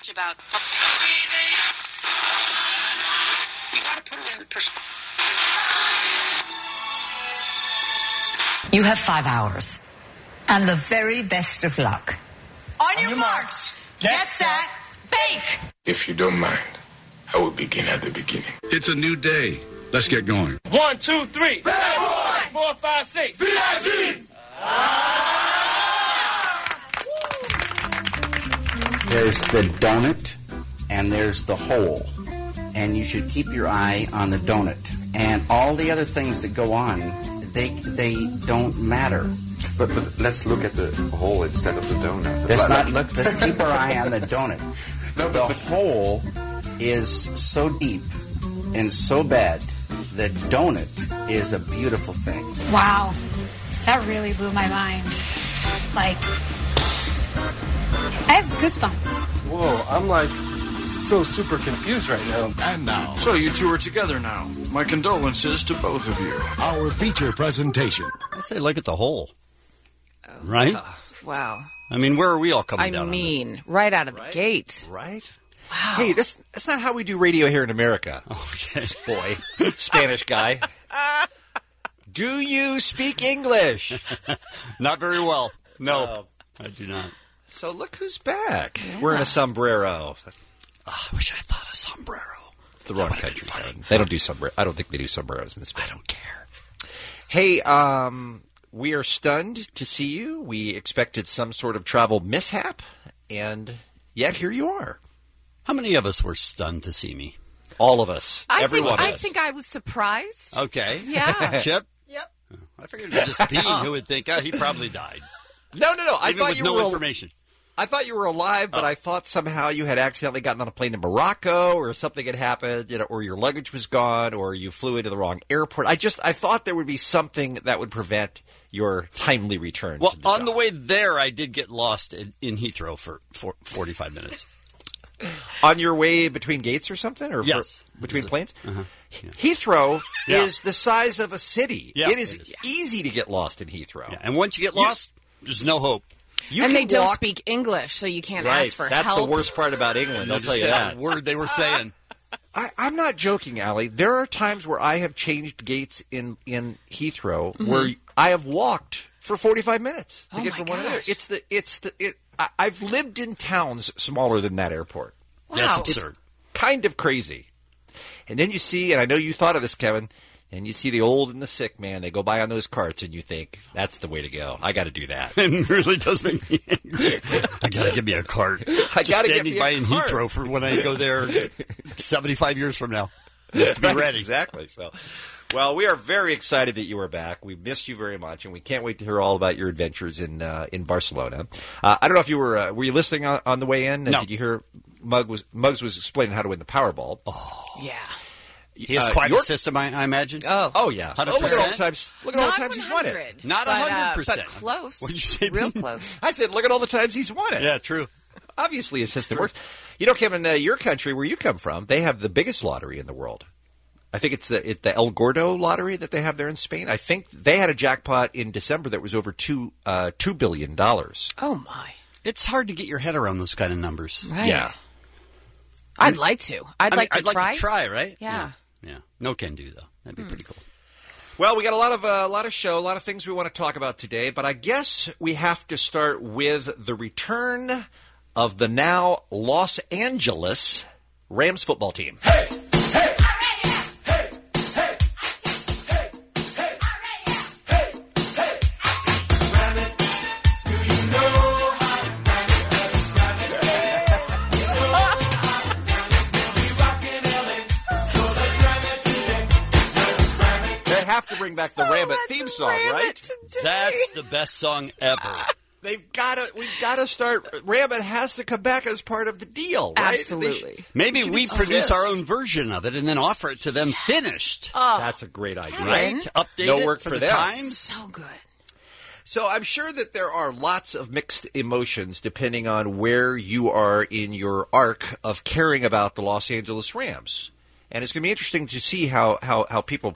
much about. You got to put it in perspective. You have 5 hours. And the very best of luck. On your marks. Get set. Bake. If you don't mind, I will begin at the beginning. It's a new day. Let's get going. 1, 2, 3. Bad boy! 4, 5, 6. B.I.G. There's the donut and there's the hole. And you should keep your eye on the donut. And all the other things that go on, they don't matter. But let's look at the hole instead of the donut. Let's keep our eye on the donut. The hole is so deep and so bad. The donut is a beautiful thing. Wow. That really blew my mind. Like, I have goosebumps. Whoa, I'm like so super confused right now. And now. So you two are together now. My condolences to both of you. Our feature presentation. I say look at the hole. Right? Wow. I mean, where are we all coming down on this? I mean, right out of the gate. Right? Wow. Hey, that's not how we do radio here in America. Okay. Boy, Spanish guy. Do you speak English? Not very well. No, I do not. So look who's back. Yeah. Wearing a sombrero. I wish I thought a sombrero. It's the wrong country. They don't do sombrero. I don't think they do sombreros in this. I don't care. Hey, we are stunned to see you. We expected some sort of travel mishap, and yet here you are. How many of us were stunned to see me? All of us. Every one of us. I think I was surprised. Okay. Yeah. Chip? Yep. I figured it was just Pete who would think, he probably died. No. I Even thought with you no were information. I thought you were alive, but I thought somehow you had accidentally gotten on a plane to Morocco, or something had happened, or your luggage was gone, or you flew into the wrong airport. I thought there would be something that would prevent your timely return. Well, to the on job. the way there, I did get lost in Heathrow for 45 minutes. On your way between gates or something? Or yes. Between planes? Uh-huh. Yeah. Heathrow is the size of a city. Yeah, it is easy to get lost in Heathrow. Yeah. And once you get lost, there's no hope. And they don't speak English, so you can't ask for That's help. the worst part about England, I'll tell you that. Word they were saying. I'm not joking, Allie. There are times where I have changed gates in Heathrow where I have walked for 45 minutes to get from one to the other. I've lived in towns smaller than that airport. Wow. That's absurd. It's kind of crazy. And then you see, and I know you thought of this, Kevin, and you see the old and the sick, man. They go by on those carts, and you think, that's the way to go. I got to do that. It really does make me angry. I got to get me a cart. I got to get me a by in cart. Heathrow for when I go there 75 years from now. Just to be ready. Exactly. So, well, we are very excited that you are back. We missed you very much, and we can't wait to hear all about your adventures in Barcelona. I don't know if you were you listening on the way in? No. Did you hear Muggs was explaining how to win the Powerball? Oh, yeah. He has quite a system, I imagine. Oh yeah. 100%. Look at all the times. Look at all the times he's won it. Not 100%. But close. What did you say? Real close. I said, look at all the times he's won it. Yeah, true. Obviously, his system works. You know, Kevin, your country, where you come from, they have the biggest lottery in the world. I think it's the El Gordo lottery that they have there in Spain. I think they had a jackpot in December that was over $2 billion. Oh my! It's hard to get your head around those kind of numbers. Right. Yeah. I'd like to. I'd like to try, right? Yeah. Yeah. No can do though. That'd be pretty cool. Well, we got a lot of things we want to talk about today, but I guess we have to start with the return of the now Los Angeles Rams football team. Hey! Have to bring back the Ram It theme song, right? That's the best song ever. We've got to start. Ram It has to come back as part of the deal, right? Absolutely. Maybe we produce our own version of it and then offer it to them finished. Oh, that's a great idea, right? Update no it work for the them. Times. So good. So I'm sure that there are lots of mixed emotions depending on where you are in your arc of caring about the Los Angeles Rams. And it's going to be interesting to see how people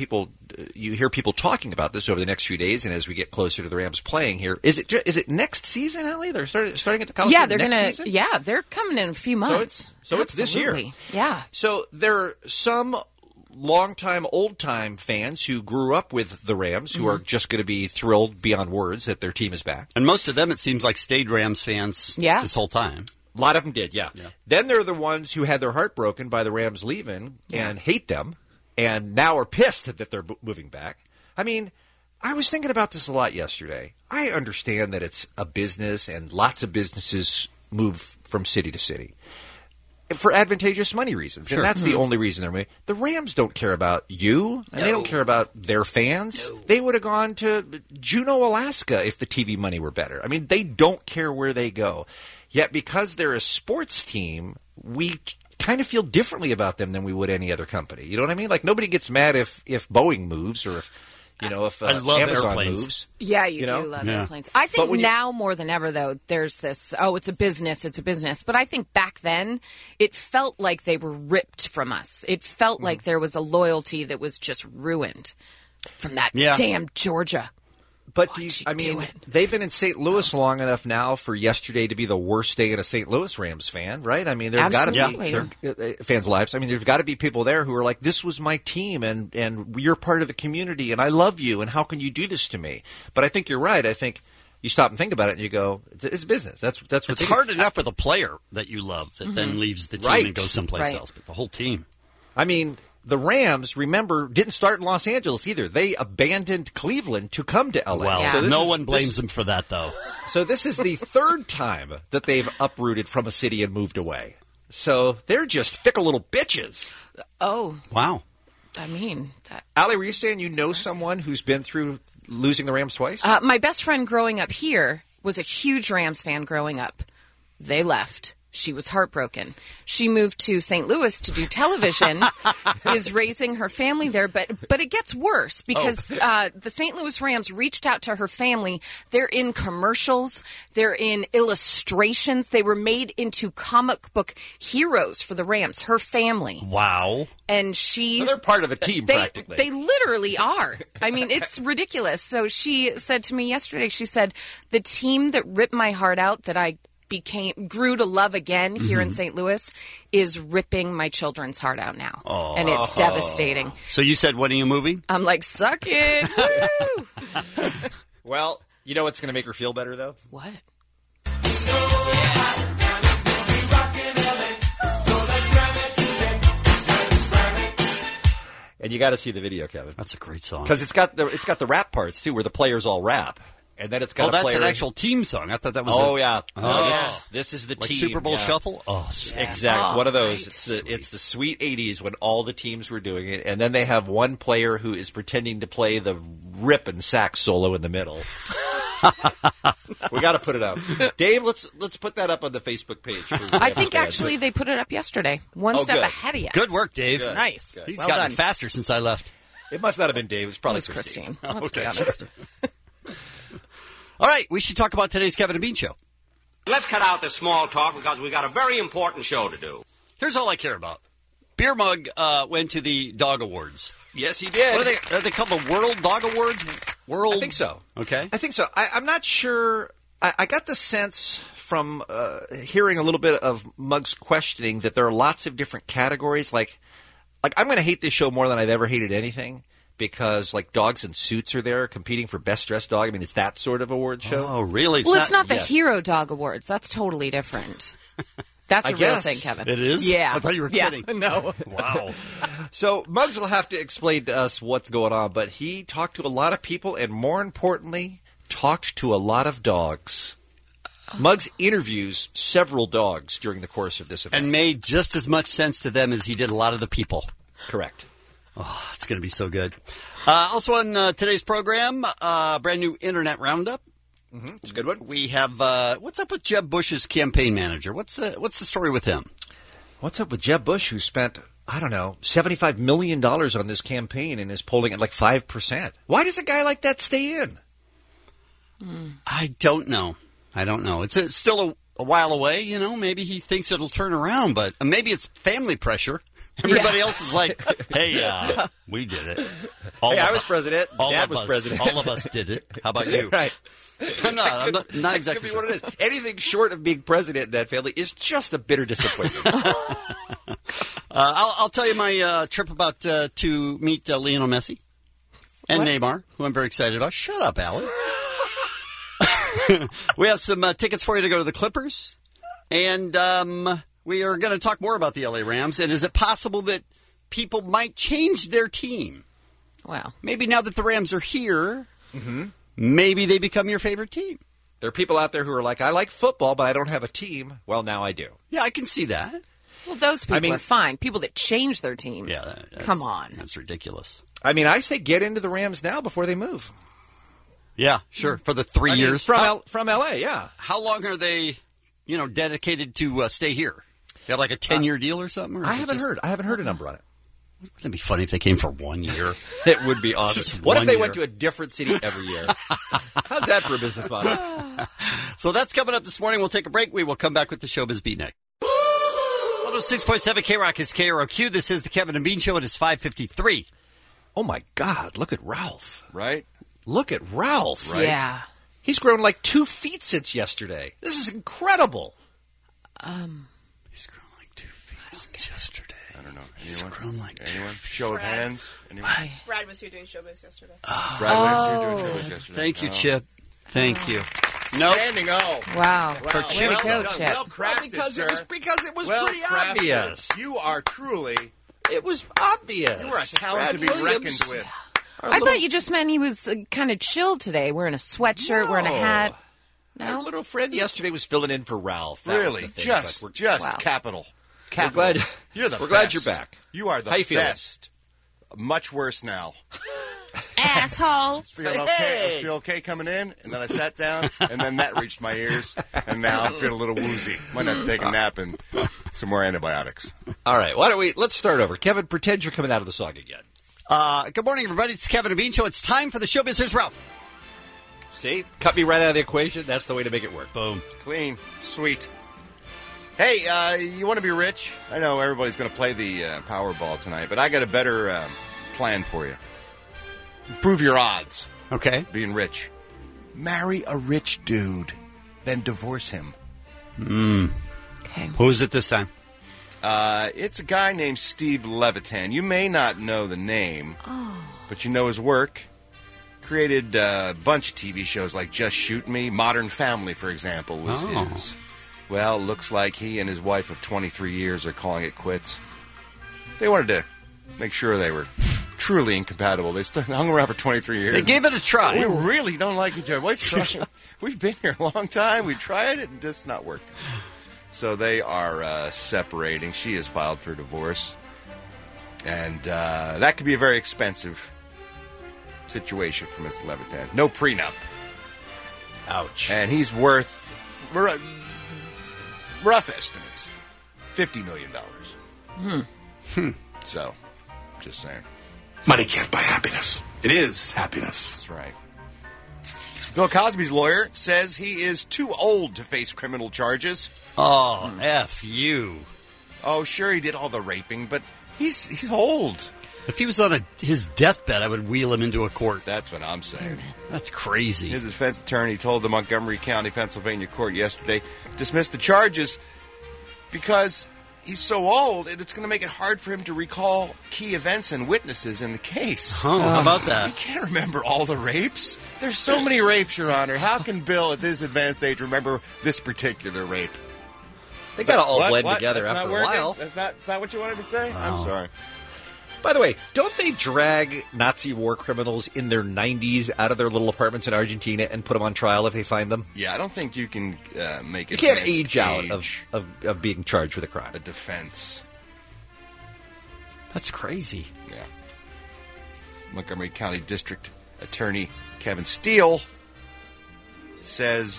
you hear people talking about this over the next few days, and as we get closer to the Rams playing here. Is it next season, Ellie? They're starting at the college. Yeah, they're season? Yeah, they're coming in a few months. So it's this year. Yeah. So there are some longtime, old-time fans who grew up with the Rams who are just going to be thrilled beyond words that their team is back. And most of them, it seems like, stayed Rams fans this whole time. A lot of them did, yeah. Then there are the ones who had their heart broken by the Rams leaving and hate them and now are pissed that they're moving back. I mean, I was thinking about this a lot yesterday. I understand that it's a business and lots of businesses move from city to city for advantageous money reasons. Sure. And that's the only reason they're moving. The Rams don't care about you, and they don't care about their fans. No. They would have gone to Juneau, Alaska if the TV money were better. I mean, they don't care where they go. Yet because they're a sports team, we kind of feel differently about them than we would any other company. You know what I mean? Like, nobody gets mad if Boeing moves or if I love Amazon airplanes. moves. Yeah, you do love airplanes. I think now more than ever, though, there's this, it's a business. But I think back then, it felt like they were ripped from us. It felt like there was a loyalty that was just ruined from that damn Georgia. But they've been in St. Louis long enough now for yesterday to be the worst day in a St. Louis Rams fan, right? I mean, there's got to be fans' lives. I mean, there's got to be people there who are like, "This was my team, and you're part of the community, and I love you, and how can you do this to me?" But I think you're right. I think you stop and think about it, and you go, "It's business." That's what it's hard enough with a player that you love that then leaves the team and goes someplace else, but the whole team. I mean, the Rams, remember, didn't start in Los Angeles either. They abandoned Cleveland to come to L.A. Well, so no one blames them for that, though. So this is the third time that they've uprooted from a city and moved away. So they're just fickle little bitches. Oh. Wow. I mean, Allie, were you saying you know someone who's been through losing the Rams twice? My best friend growing up here was a huge Rams fan growing up. They left. She was heartbroken. She moved to St. Louis to do television, is raising her family there. But it gets worse because the St. Louis Rams reached out to her family. They're in commercials. They're in illustrations. They were made into comic book heroes for the Rams, her family. Wow. And they're part of a team, practically. They literally are. I mean, it's ridiculous. So she said to me yesterday, she said, the team that ripped my heart out that I grew to love again here in St. Louis is ripping my children's heart out now. Oh. And it's devastating. So you said, when are you moving? I'm like, suck it. Woo! Well, you know what's going to make her feel better, though? What? And you got to see the video, Kevin. That's a great song. Because it's got the rap parts, too, where the players all rap. And then it's got that's an actual team song. I thought that was this is the like team. Super Bowl Shuffle? Oh, exactly. One of those. It's the sweet 80s when all the teams were doing it. And then they have one player who is pretending to play the ripping sax solo in the middle. We got to put it up. Dave, let's put that up on the Facebook page. I think actually they put it up yesterday. One step ahead of you. Good work, Dave. Good. Nice. Good. He's gotten faster since I left. It must not have been Dave. It was probably Christine. Let's be honest. All right, we should talk about today's Kevin and Bean Show. Let's cut out the small talk because we got a very important show to do. Here's all I care about. Beer Mug went to the Dog Awards. Yes, he did. What are they called? The World Dog Awards? I think so. Okay. I think so. I'm not sure. I got the sense from hearing a little bit of Mug's questioning that there are lots of different categories. Like I'm going to hate this show more than I've ever hated anything. Because, like, Dogs in Suits are there competing for Best Dressed Dog. I mean, it's that sort of award show. Oh, really? It's not the Hero Dog Awards. That's totally different. That's a real thing, Kevin. It is? Yeah. I thought you were kidding. No. Wow. So, Muggs will have to explain to us what's going on. But he talked to a lot of people and, more importantly, talked to a lot of dogs. Muggs interviews several dogs during the course of this event. And made just as much sense to them as he did a lot of the people. Correct. Oh, it's going to be so good. Also on today's program, brand new Internet Roundup. Mm-hmm. It's a good one. We have what's up with Jeb Bush's campaign manager? What's the story with him? What's up with Jeb Bush, who spent, I don't know, $75 million on this campaign and is polling at like 5%? Why does a guy like that stay in? I don't know. It's still a while away, you know. Maybe he thinks it'll turn around, but maybe it's family pressure. Everybody else is like, hey, we did it. I was president. Dad was president. All of us did it. How about you? Right. I'm not exactly sure. What it is. Anything short of being president in that family is just a bitter disappointment. I'll tell you my trip about to meet Lionel Messi and Neymar, who I'm very excited about. Shut up, Allie. We have some tickets for you to go to the Clippers, and we are going to talk more about the LA Rams. And is it possible that people might change their team? Well, maybe now that the Rams are here, maybe they become your favorite team. There are people out there who are like, I like football, but I don't have a team. Well, now I do. Yeah, I can see that. Well, those people are fine. People that change their team. Yeah, come on. That's ridiculous. I mean, I say get into the Rams now before they move. Yeah, sure. For the 3 years. From L.A., yeah. How long are they, dedicated to stay here? They have like a 10-year deal or something? Or I haven't heard. I haven't heard a number on it. Wouldn't it be funny if they came for 1 year? It would be awesome. What if they went to a different city every year? How's that for a business model? So that's coming up this morning. We'll take a break. We will come back with the Showbiz Beat next. 106.7 K-Rock is KROQ. This is the Kevin and Bean Show. It is 5:53. Oh, my God. Look at Ralph. Right? Look at Ralph. Right? Yeah. He's grown like 2 feet since yesterday. This is incredible. He's grown like 2 feet since yesterday. I don't know. He's grown like 2 Anyone? feet. Show of hands? Anyone? Brad was here doing Showbiz yesterday. Brad was here doing Showbiz yesterday. Thank you, Chip. Thank you. No. Standing O. Wow. For Chip. Way to go, Chip. Well crafted, sir. Because it was well pretty crafted. obvious. You are truly... It was obvious. You are a talent to be reckoned with. I thought you just meant he was kind of chill today, wearing a sweatshirt, wearing a hat. No? Our little friend yesterday was filling in for Ralph. That Really? Just wow. capital. We're glad, you're the we're best. glad you're back. You are the How you feeling? best. Much worse now. Asshole. Feeling okay. I was feeling okay coming in, and then I sat down, and then that reached my ears, and now I'm feeling a little woozy. Might have to take a nap and some more antibiotics. All right, let's start over. Kevin, pretend you're coming out of the song again. Good morning, everybody. It's Kevin and Bean Show. It's time for the Showbiz. Here's Ralph. See? Cut me right out of the equation. That's the way to make it work. Boom. Clean. Sweet. Hey, you want to be rich? I know everybody's going to play the Powerball tonight, but I got a better plan for you. Improve your odds. Okay. Being rich. Marry a rich dude, then divorce him. Okay. Who is it this time? It's a guy named Steve Levitan. You may not know the name, but you know his work. Created a bunch of TV shows like Just Shoot Me. Modern Family, for example, was his. Well, looks like he and his wife of 23 years are calling it quits. They wanted to make sure they were truly incompatible. They hung around for 23 years. They gave it a try. We really don't like each other. We've been here a long time. We tried it, and just not working. So they are separating. She has filed for divorce. And that could be a very expensive situation for Mr. Levitan. No prenup. Ouch. And he's worth, rough estimates, $50 million. So, just saying. Money can't buy happiness. It is happiness. That's right. Bill Cosby's lawyer says he is too old to face criminal charges. Oh, F you. Oh, sure, he did all the raping, but he's old. If he was on his deathbed, I would wheel him into a court. That's what I'm saying. That's crazy. His defense attorney told the Montgomery County, Pennsylvania court yesterday, dismissed the charges because he's so old, and it's going to make it hard for him to recall key events and witnesses in the case. Oh, how about that? He can't remember all the rapes. There's so many rapes, Your Honor. How can Bill, at this advanced age, remember this particular rape? They got to all blend together after a while. That's not what you wanted to say? I'm sorry. By the way, don't they drag Nazi war criminals in their 90s out of their little apartments in Argentina and put them on trial if they find them? Yeah, I don't think you can make it. You can't age out of being charged with a crime. A defense. That's crazy. Yeah. Montgomery County District Attorney Kevin Steele says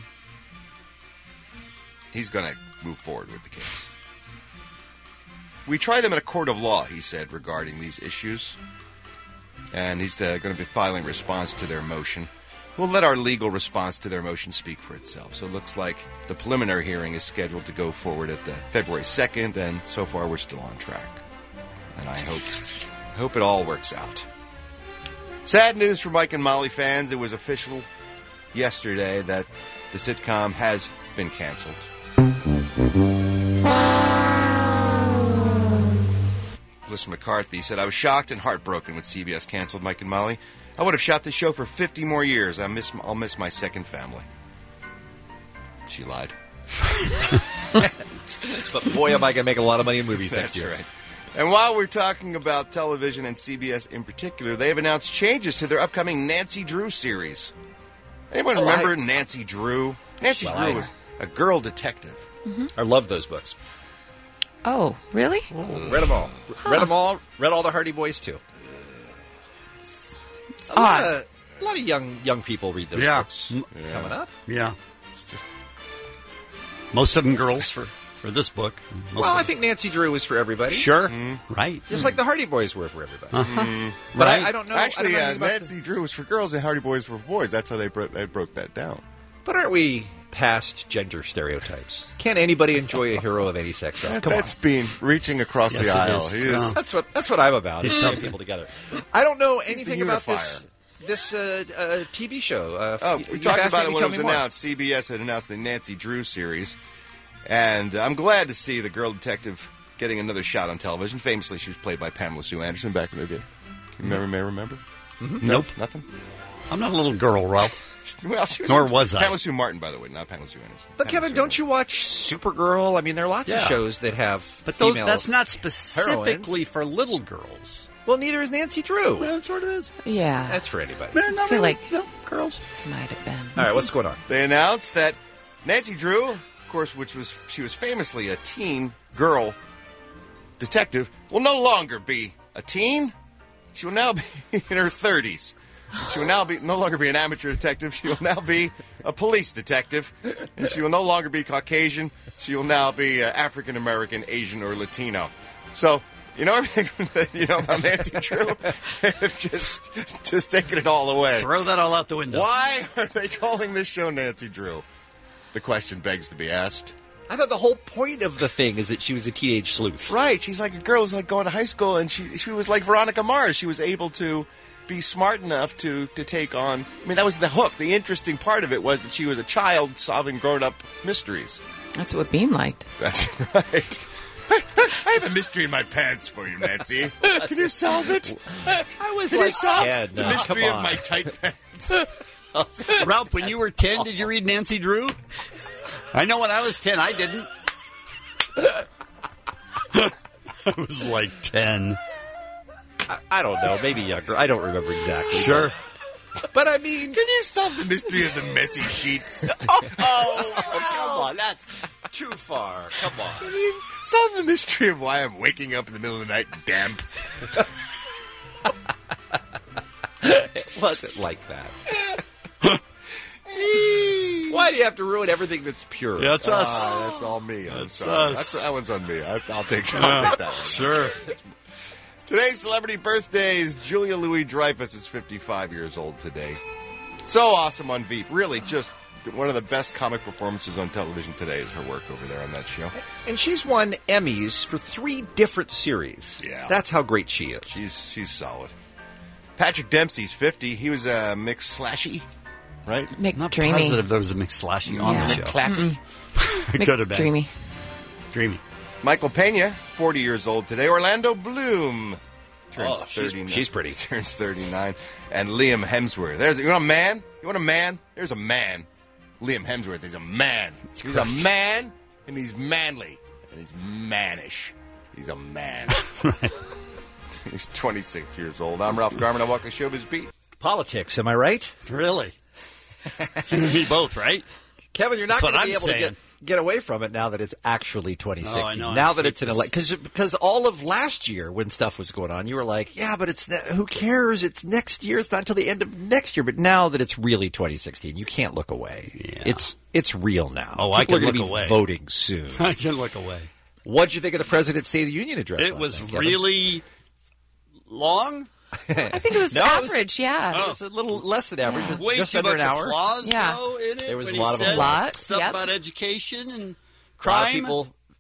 he's going to move forward with the case. We try them in a court of law, he said, regarding these issues. And he's going to be filing a response to their motion. We'll let our legal response to their motion speak for itself. So it looks like the preliminary hearing is scheduled to go forward at the February 2nd, and so far we're still on track. And I hope it all works out. Sad news for Mike and Molly fans. It was official yesterday that the sitcom has been canceled. Melissa McCarthy said, I was shocked and heartbroken when CBS canceled Mike and Molly. I would have shot this show for 50 more years. I'll miss my second family. She lied. But boy, am I going to make a lot of money in movies next year. That's right. And while we're talking about television and CBS in particular, they have announced changes to their upcoming Nancy Drew series. Anyone remember Nancy Drew? Nancy Drew was a girl detective. Mm-hmm. I love those books. Oh, really? Read them all. Huh. Read them all. Read all the Hardy Boys, too. It's a lot of young people read those books coming up. Yeah. Most of them girls for this book. I think Nancy Drew was for everybody. Sure. Right. Just like the Hardy Boys were for everybody. But I don't know. Actually, I don't know Nancy Drew was for girls and Hardy Boys were for boys. That's how they broke that down. But aren't we past gender stereotypes? Can't anybody enjoy a hero of any sex? That's been reaching across the aisle. That's what I'm about. Is getting people together. I don't know anything about this TV show. We talked about it when it was announced. CBS had announced the Nancy Drew series. And I'm glad to see the girl detective getting another shot on television. Famously, she was played by Pamela Sue Anderson back in the day. You may remember? Mm-hmm. Nope. Nothing? I'm not a little girl, Ralph. Well, she was Nor was I. Pamela Sue Martin, by the way, not Pamela Sue Anderson. But Kevin, don't you watch Supergirl? I mean, there are lots of shows that have female that's not specifically heroines. for little girls. Well, neither is Nancy Drew. Well, it sort of is. Yeah. That's for anybody. I feel like girls might have been. All right, what's going on? They announced that Nancy Drew, of course, she was famously a teen girl detective, will no longer be a teen. She will now be in her 30s. She will now no longer be an amateur detective. She will now be a police detective. And she will no longer be Caucasian. She will now be African American, Asian, or Latino. So, you know everything that you know about Nancy Drew? just taking it all away. Throw that all out the window. Why are they calling this show Nancy Drew? The question begs to be asked. I thought the whole point of the thing is that she was a teenage sleuth. Right. She's like a girl who's like going to high school, and she was like Veronica Mars. She was able to be smart enough to take on... I mean, that was the hook. The interesting part of it was that she was a child solving grown-up mysteries. That's what Bean liked. That's right. I have a mystery in my pants for you, Nancy. Can you solve it? I was Can like, you solve yeah, the no, mystery come of on. my tight pants? Ralph, when you were 10, did you read Nancy Drew? I know when I was 10, I didn't. I was like 10. I don't know, maybe younger. I don't remember exactly. Sure. But I mean... Can you solve the mystery of the messy sheets? Come on, that's too far. Come on. Can you solve the mystery of why I'm waking up in the middle of the night damp? It wasn't like that. Why do you have to ruin everything that's pure? Yeah, that's us. That's all me. I'm That's sorry. us. That one's on me. I'll take that one. Sure. Today's celebrity birthdays. Julia Louis-Dreyfus is 55 years old today. So awesome on Veep. Really just one of the best comic performances on television today is her work over there on that show. And she's won Emmys for 3 different series. Yeah. That's how great she is. She's solid. Patrick Dempsey's 50. He was a McSlashy, right? Not McDreamy. positive there was a McSlashy on the show. McClappy. It could have been. Dreamy. Dreamy. Michael Pena, 40 years old today. Orlando Bloom turns 39. She's pretty. Turns 39. And Liam Hemsworth. You want a man? You want a man? There's a man. Liam Hemsworth is a man. He's a man, and he's manly, and he's mannish. He's a man. Right. He's 26 years old. I'm Ralph Garman. I walk the showbiz beat. Politics, am I right? Really? You and me both, right? Kevin, you're not That's going to what be I'm able saying. to get away from it now that it's actually 2060. Oh, I know. Now I that hate it's an this. election. Because all of last year when stuff was going on, you were like, yeah, but who cares? It's next year. It's not until the end of next year. But now that it's really 2016, you can't look away. Yeah. It's real now. Oh, I People can are gonna look be away. voting soon. I can look away. What'd you think of the President's State of the Union address? It last was night, Kevin? really long. I think it was average, yeah. It was a little less than average. Oh. Way just too under much an hour. applause, Yeah. though, in it. There was when a lot he of said applause. stuff Yep. about education and A lot of crime. people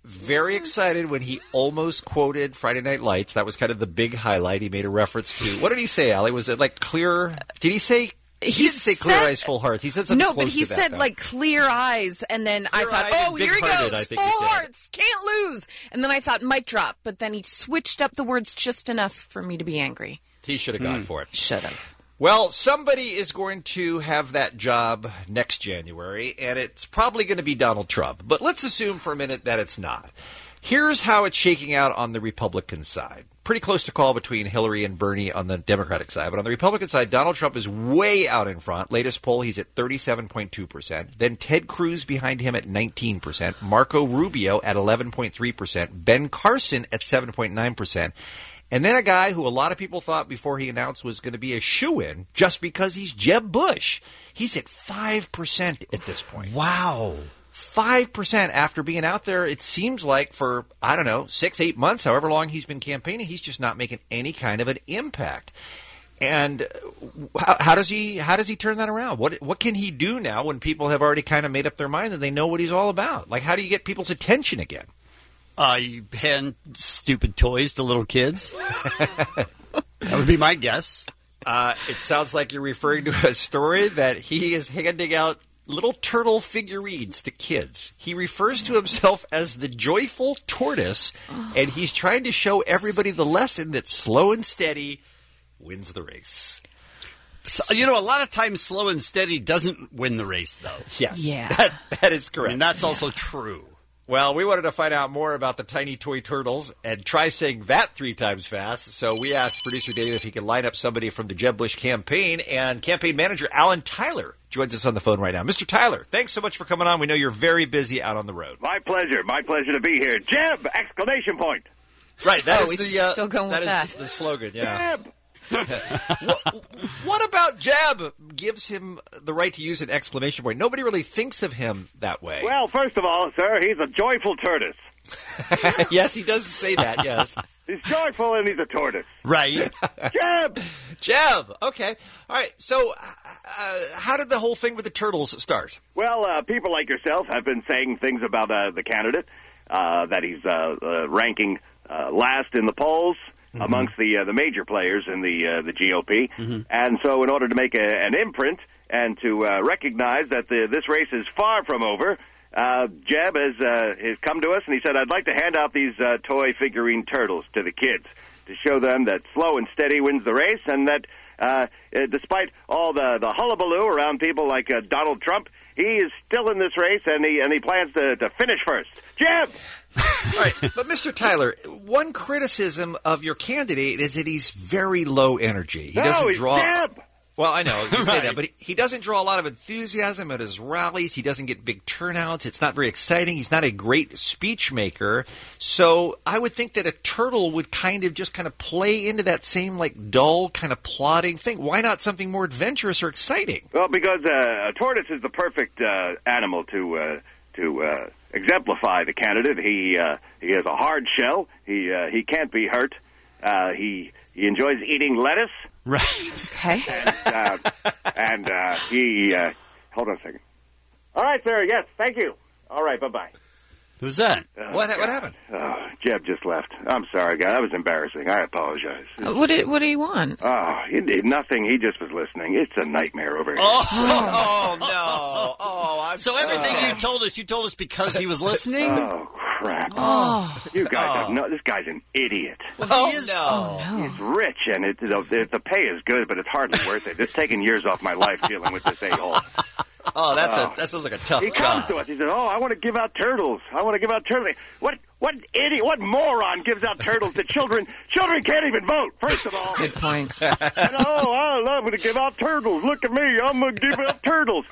very excited when he almost quoted Friday Night Lights. That was kind of the big highlight. He made a reference to, what did he say, Allie? Was it like clear? Did he say? He didn't say clear eyes, full hearts. He said something No, close but he to that, said though. like clear eyes, and then I thought, Clear-eyed oh, and here he big-hearted, goes, I think full he said. hearts, can't lose. And then I thought, mic drop. But then he switched up the words just enough for me to be angry. He should have gone for it. Should have. Well, somebody is going to have that job next January, and it's probably going to be Donald Trump. But let's assume for a minute that it's not. Here's how it's shaking out on the Republican side. Pretty close to call between Hillary and Bernie on the Democratic side. But on the Republican side, Donald Trump is way out in front. Latest poll, he's at 37.2%. Then Ted Cruz behind him at 19%. Marco Rubio at 11.3%. Ben Carson at 7.9%. And then a guy who a lot of people thought before he announced was going to be a shoo-in just because he's Jeb Bush. He's at 5% at this point. Wow. 5% after being out there, it seems like for, 6-8 months, however long he's been campaigning, he's just not making any kind of an impact. And how does he turn that around? What can he do now when people have already kind of made up their mind and they know what he's all about? Like, how do you get people's attention again? You hand stupid toys to little kids. That would be my guess. It sounds like you're referring to a story that he is handing out little turtle figurines to kids. He refers to himself as the joyful tortoise, and he's trying to show everybody the lesson that slow and steady wins the race. So, a lot of times slow and steady doesn't win the race, though. Yes. Yeah. That is correct. And that's also true. Well, we wanted to find out more about the tiny toy turtles and try saying that 3 times fast. So we asked producer Dave if he could line up somebody from the Jeb Bush campaign, and campaign manager Alan Tyler joins us on the phone right now. Mr. Tyler, thanks so much for coming on. We know you're very busy out on the road. My pleasure. My pleasure to be here. Jeb! Exclamation point. Right. That is still going with that. The slogan. Yeah. Jeb! What about Jeb gives him the right to use an exclamation point? Nobody really thinks of him that way. Well, first of all, sir, he's a joyful tortoise. Yes, he does say that, yes. He's joyful and he's a tortoise. Right. Jeb! Okay. All right. So how did the whole thing with the turtles start? Well, people like yourself have been saying things about the candidate, that he's ranking last in the polls. Amongst the major players in the GOP. And so in order to make an imprint and to recognize that this race is far from over, Jeb has come to us and he said, I'd like to hand out these toy figurine turtles to the kids to show them that slow and steady wins the race, and that despite all the hullabaloo around people like Donald Trump, he is still in this race, and he plans to finish first. Jeb! All right, but Mr. Tyler, one criticism of your candidate is that he's very low energy. He doesn't draw. Jeb! Well, I know you say that, but he doesn't draw a lot of enthusiasm at his rallies. He doesn't get big turnouts. It's not very exciting. He's not a great speech maker. So I would think that a turtle would kind of play into that same dull kind of plodding thing. Why not something more adventurous or exciting? Well, because a tortoise is the perfect animal to exemplify the candidate. He has a hard shell. He can't be hurt. He enjoys eating lettuce. Right. Okay. And he hold on a second. All right, sir. Yes, thank you. All right, bye-bye. Who's that? What happened? Jeb just left. I'm sorry, guy. That was embarrassing. I apologize. What do you want? Oh, he did nothing. He just was listening. It's a nightmare over here. Oh no! Oh, I'm so everything you told us because he was listening. Oh crap! Oh, you guys have no. This guy's an idiot. Well, he is. Oh, no. He's rich, and the pay is good, but it's hardly worth it. It's taking years off my life dealing with this a-hole. Oh, that sounds like a tough He comes job. to us. He said, "Oh, I want to give out turtles. I want to give out turtles." What idiot? What moron gives out turtles to children? Children can't even vote. First of all, good point. I love to give out turtles. Look at me. I'm going to give out turtles.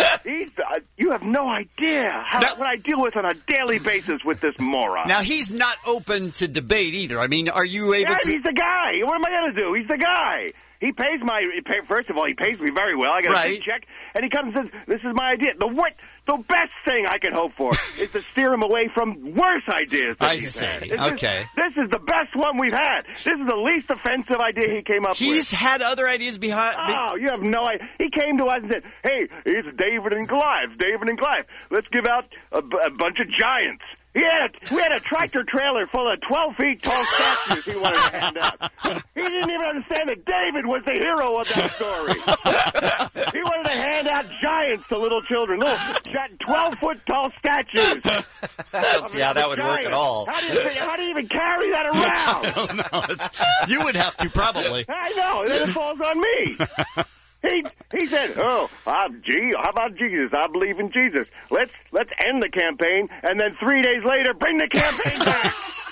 You have no idea what I deal with on a daily basis with this moron. Now, he's not open to debate either. I mean, are you able to... He's the guy. What am I going to do? He's the guy. He pays first of all, he pays me very well. I get a big check, and he comes and says, "This is my idea." The best thing I can hope for is to steer him away from worse ideas. I see. Okay. This is the best one we've had. This is the least offensive idea he came up with. He's had other ideas behind... Oh, you have no idea. He came to us and said, "Hey, it's David and Goliath. Let's give out a bunch of giants." We had a tractor trailer full of 12 feet tall statues he wanted to hand out. He didn't even understand that David was the hero of that story. He wanted to hand out giants to little children, little 12-foot tall statues. Yeah, that would work at all. How do you even carry that around? I don't know. You would have to, probably. I know. And then it falls on me. He said, "Oh, how about Jesus? I believe in Jesus. Let's end the campaign, and then 3 days later, bring the campaign back."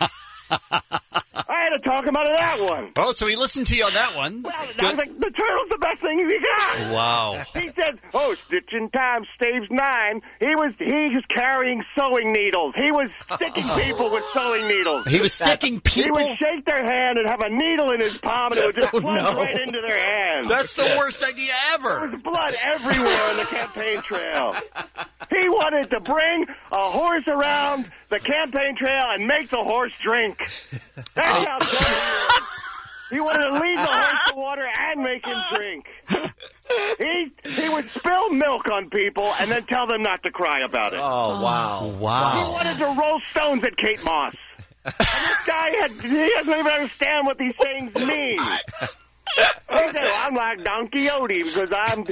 I had to talk him out of that one. Oh, so he listened to you on that one. Well, I was like, the turtle's the best thing he got. Wow. He said, "Oh, Stitch in Time, Staves 9. He was carrying sewing needles. He was sticking people with sewing needles. He was sticking people? He would shake their hand and have a needle in his palm, and it would just plunge right into their hand. That's the worst idea ever. There was blood everywhere on the campaign trail. He wanted to bring a horse around the campaign trail and make the horse drink. That's how dumb he was. He wanted to lead the horse to water and make him drink. He would spill milk on people and then tell them not to cry about it. Oh, wow. He wanted to roll stones at Kate Moss. And this guy, he doesn't even understand what these things mean. He said, "Well, I'm like Don Quixote because I'm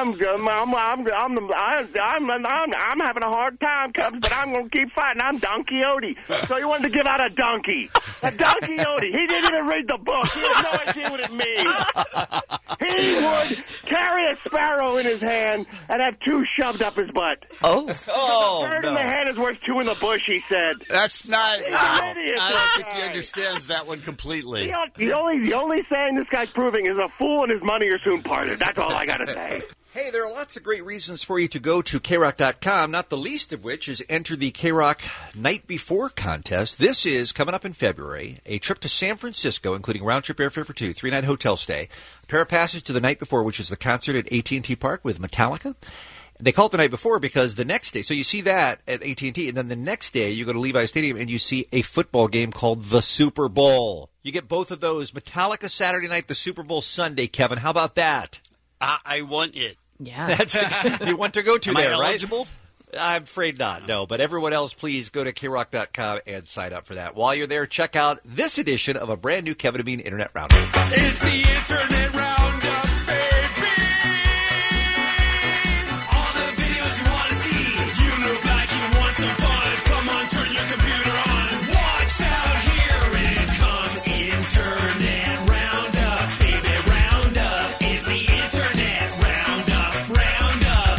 having a hard time, Cubs, but I'm going to keep fighting. I'm Don Quixote." So he wanted to give out a donkey. A Don Quixote. He didn't even read the book. He had no idea what it means. He would carry a sparrow in his hand and have two shoved up his butt. Oh, a bird in the hand is worth two in the bush, he said. That's not... He's an idiot, I this don't think guy. he understands that one completely. The only saying this guy's proving is a fool and his money are soon parted. That's all I got to say. Hey, there are lots of great reasons for you to go to KROC.com, not the least of which is enter the KROC Night Before contest. This is coming up in February, a trip to San Francisco, including round-trip airfare for two, 3-night hotel stay, a pair of passes to the Night Before, which is the concert at AT&T Park with Metallica. They call it the Night Before because the next day, so you see that at AT&T, and then the next day you go to Levi Stadium and you see a football game called the Super Bowl. You get both of those, Metallica Saturday night, the Super Bowl Sunday, Kevin. How about that? I want it. Yeah. You want to go to Am there, I right? eligible? I'm afraid not, no. But everyone else, please go to KROC.com and sign up for that. While you're there, check out this edition of a brand new Kevin and Bean Internet Roundup. It's the Internet Roundup, baby. All the videos you want to see. You look like you want some fun. Come on, turn your computer on. Watch out, here it comes. Internet Roundup, baby, Roundup. It's the Internet Roundup, Roundup.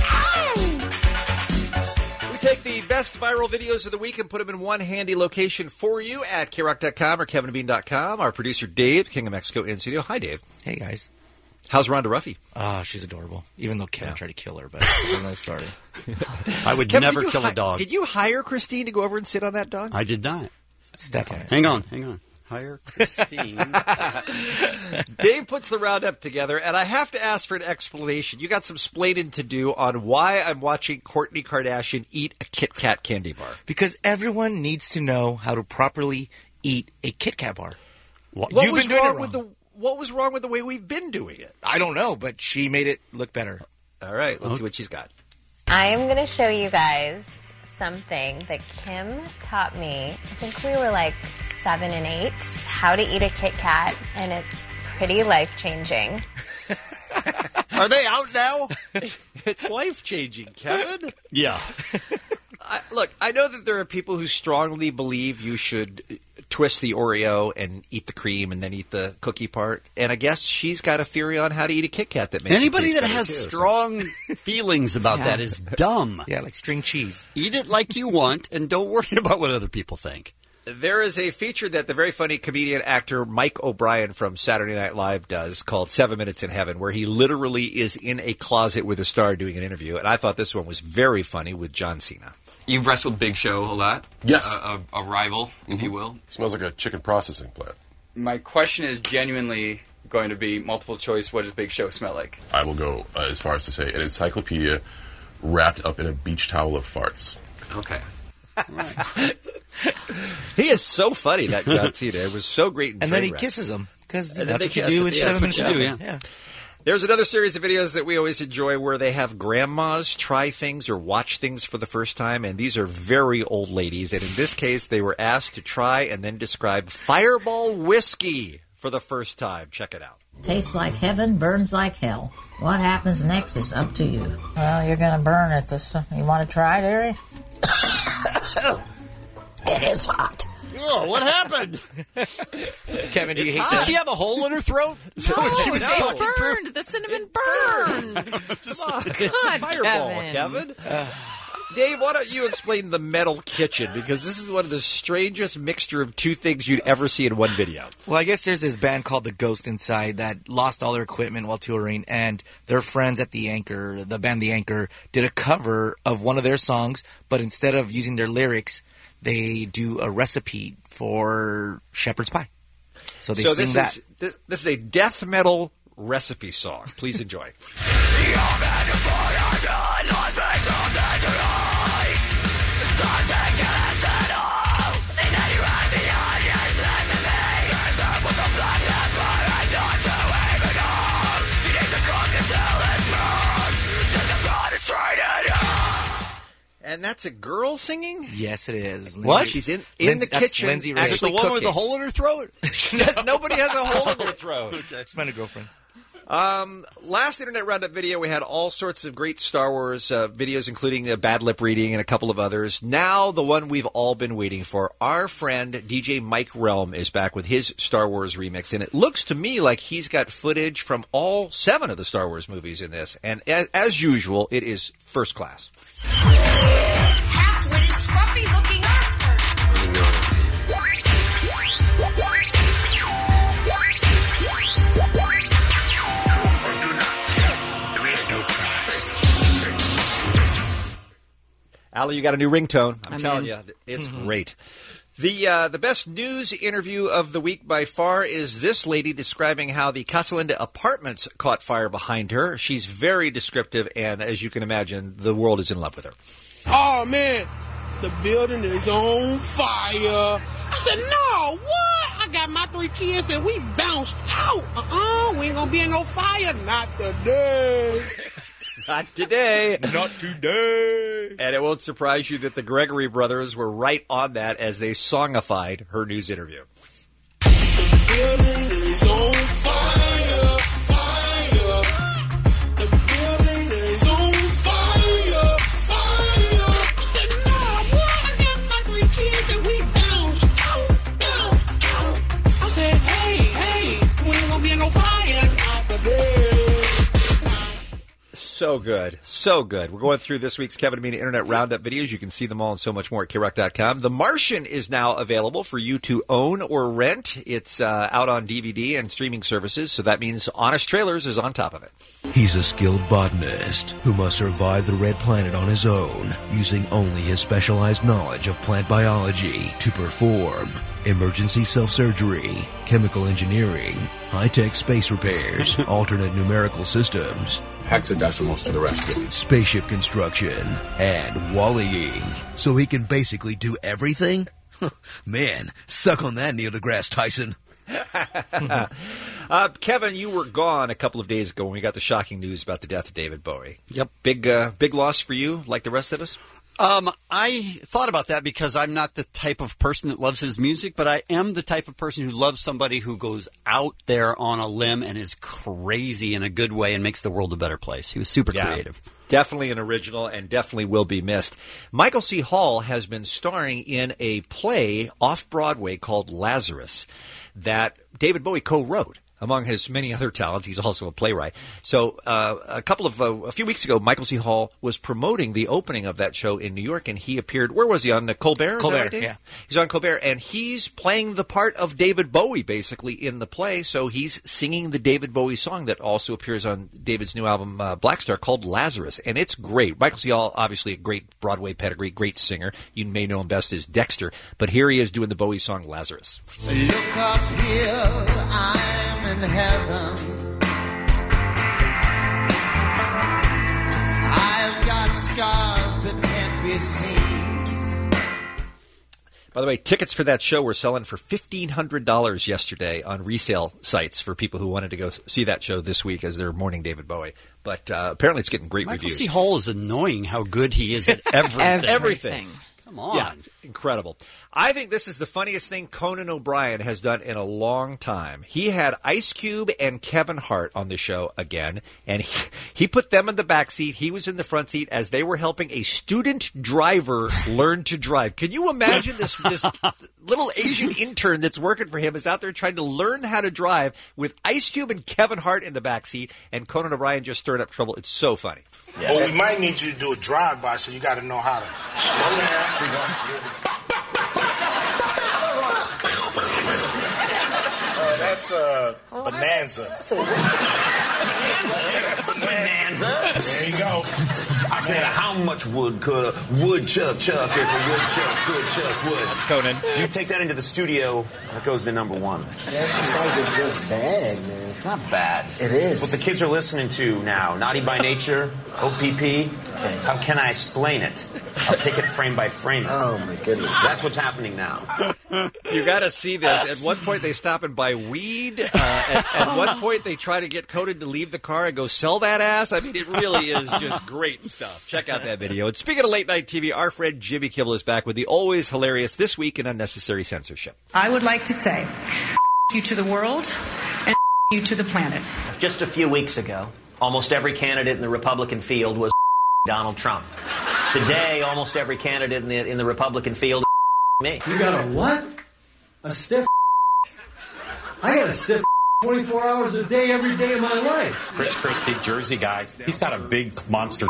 Ow! We take the best viral videos of the week and put them in one handy location for you at KROC.com or KevinandBean.com. Our producer, Dave, King of Mexico, in studio. Hi, Dave. Hey, guys. How's Rhonda Ruffy? She's adorable. Even though Kevin tried to kill her, but it's a nice story. I would Kevin, never kill a dog. Did you hire Christine to go over and sit on that dog? I did not. Step on it. Hang on. Hire Christine. Dave puts the roundup together, and I have to ask for an explanation. You got some splaining to do on why I'm watching Kourtney Kardashian eat a Kit Kat candy bar. Because everyone needs to know how to properly eat a Kit Kat bar. What You've was been doing wrong it with wrong. What was wrong with the way we've been doing it? I don't know, but she made it look better. All right, let's see what she's got. I am going to show you guys something that Kim taught me. I think we were like 7 and 8. How to eat a Kit Kat, and it's pretty life-changing. Are they out now? It's life-changing, Kevin. Yeah. Look, I know that there are people who strongly believe you should twist the Oreo and eat the cream and then eat the cookie part. And I guess she's got a theory on how to eat a Kit Kat that makes Anybody it taste that better, has too. strong feelings about that is dumb. Yeah, like string cheese. Eat it like you want and don't worry about what other people think. There is a feature that the very funny comedian actor Mike O'Brien from Saturday Night Live does called 7 Minutes in Heaven, where he literally is in a closet with a star doing an interview. And I thought this one was very funny with John Cena. You've wrestled Big Show a lot. Yes. A rival, if you will. Smells like a chicken processing plant. My question is genuinely going to be multiple choice. What does Big Show smell like? I will go as far as to say an encyclopedia wrapped up in a beach towel of farts. Okay. He is so funny, that John Cena. It was so great. And then he kisses him, because that's what you do in 7 Minutes in Heaven. Yeah. There's another series of videos that we always enjoy where they have grandmas try things or watch things for the first time, and these are very old ladies. And in this case, they were asked to try and then describe Fireball whiskey for the first time. Check it out. Tastes like heaven, burns like hell. What happens next is up to you. Well, you're going to burn at this. You want to try it, Harry? It is hot. Oh, what happened? Kevin, do you hate Does that? she have a hole in her throat? Is that No, what she was they talking through? burned. The cinnamon burned. God, Fireball, Kevin. Dave, why don't you explain the metal kitchen? Because this is one of the strangest mixture of two things you'd ever see in one video. Well, I guess there's this band called The Ghost Inside that lost all their equipment while touring, and their friends at The Anchor, the band The Anchor, did a cover of one of their songs, but instead of using their lyrics, they do a recipe for shepherd's pie. So they sing that. This is a death metal recipe song. Please enjoy. And that's a girl singing? Yes, it is. What? She's in the kitchen. Lindsay Ray. Actually the one with cooking. the hole in her throat? Nobody has a hole in their throat. It's my new girlfriend. Last Internet Roundup video, we had all sorts of great Star Wars videos, including Bad Lip Reading and a couple of others. Now, the one we've all been waiting for. Our friend DJ Mike Relm is back with his Star Wars remix, and it looks to me like he's got footage from all 7 of the Star Wars movies in this. And as usual, it is first class. Halfwit is scruffy looking Allie, you got a new ringtone. I'm telling in. you, it's great. The best news interview of the week by far is this lady describing how the Casa Linda Apartments caught fire behind her. She's very descriptive, and as you can imagine, the world is in love with her. Oh, man, the building is on fire. I said, no, what? I got my 3 kids and we bounced out. We ain't gonna be in no fire. Not today. Not today. Not today. And it won't surprise you that the Gregory brothers were right on that as they songified her news interview. The building is on fire, fire. The building is on fire, fire. I said, no, what? I got my 3 kids and we bounced out. I said, hey, we ain't gonna be in no fire. Not today. So good. So good. We're going through this week's Kevin and Meena Internet Roundup videos. You can see them all and so much more at KROC.com. The Martian is now available for you to own or rent. It's out on DVD and streaming services, so that means Honest Trailers is on top of it. He's a skilled botanist who must survive the red planet on his own, using only his specialized knowledge of plant biology to perform emergency self-surgery, chemical engineering, high-tech space repairs, alternate numerical systems, hexadecimals to the rescue, spaceship construction, and wallying. So he can basically do everything? Man, suck on that, Neil deGrasse Tyson. Kevin, you were gone a couple of days ago when we got the shocking news about the death of David Bowie. Yep. Big loss for you, like the rest of us? I thought about that because I'm not the type of person that loves his music, but I am the type of person who loves somebody who goes out there on a limb and is crazy in a good way and makes the world a better place. He was super creative. Definitely an original and definitely will be missed. Michael C. Hall has been starring in a play off-Broadway called Lazarus that David Bowie co-wrote. Among his many other talents, he's also a playwright. So a few weeks ago, Michael C. Hall was promoting the opening of that show in New York, and he appeared, where was he, on Colbert? Colbert, yeah. He's on Colbert, and he's playing the part of David Bowie, basically, in the play. So he's singing the David Bowie song that also appears on David's new album, Black Star, called Lazarus. And it's great. Michael C. Hall, obviously a great Broadway pedigree, great singer. You may know him best as Dexter. But here he is doing the Bowie song, Lazarus. Look up here, I'm in heaven. I've got scars that can't be seen. By the way, tickets for that show were selling for $1,500 yesterday on resale sites for people who wanted to go see that show this week as they're mourning David Bowie. But apparently it's getting great Michael reviews. C. Hall is annoying how good he is at everything. Everything. Come on. Yeah, incredible. I think this is the funniest thing Conan O'Brien has done in a long time. He had Ice Cube and Kevin Hart on the show again, and he put them in the back seat. He was in the front seat as they were helping a student driver learn to drive. Can you imagine this little Asian intern that's working for him is out there trying to learn how to drive with Ice Cube and Kevin Hart in the back seat, and Conan O'Brien just stirred up trouble. It's so funny. But we might need you to do a drive-by, so you got to know how to slow down. That's Bonanza. Bonanza. There you go. I said, how much wood could a woodchuck chuck if a woodchuck could chuck wood? That's Conan. You take that into the studio, that goes to number one. That's like it's just bad, man. It's not bad. It is. What the kids are listening to now, Naughty by Nature, OPP. How can I explain it? I'll take it frame by frame. Oh, my goodness. That's what's happening now. You got to see this. At one point, they stop and buy weed. At one point, they try to get Conan to leave the car and go sell that ass. I mean, it really is just great stuff. Check out that video. And speaking of late night TV, our friend Jimmy Kimmel is back with the always hilarious This Week in Unnecessary Censorship. I would like to say you to the world and you to the planet. Just a few weeks ago, almost every candidate in the Republican field was Donald Trump. Today, almost every candidate in the Republican field is me. You got a what? A stiff? I got a stiff 24 hours a day, every day of my life. Chris, big Jersey guy. He's got a big monster.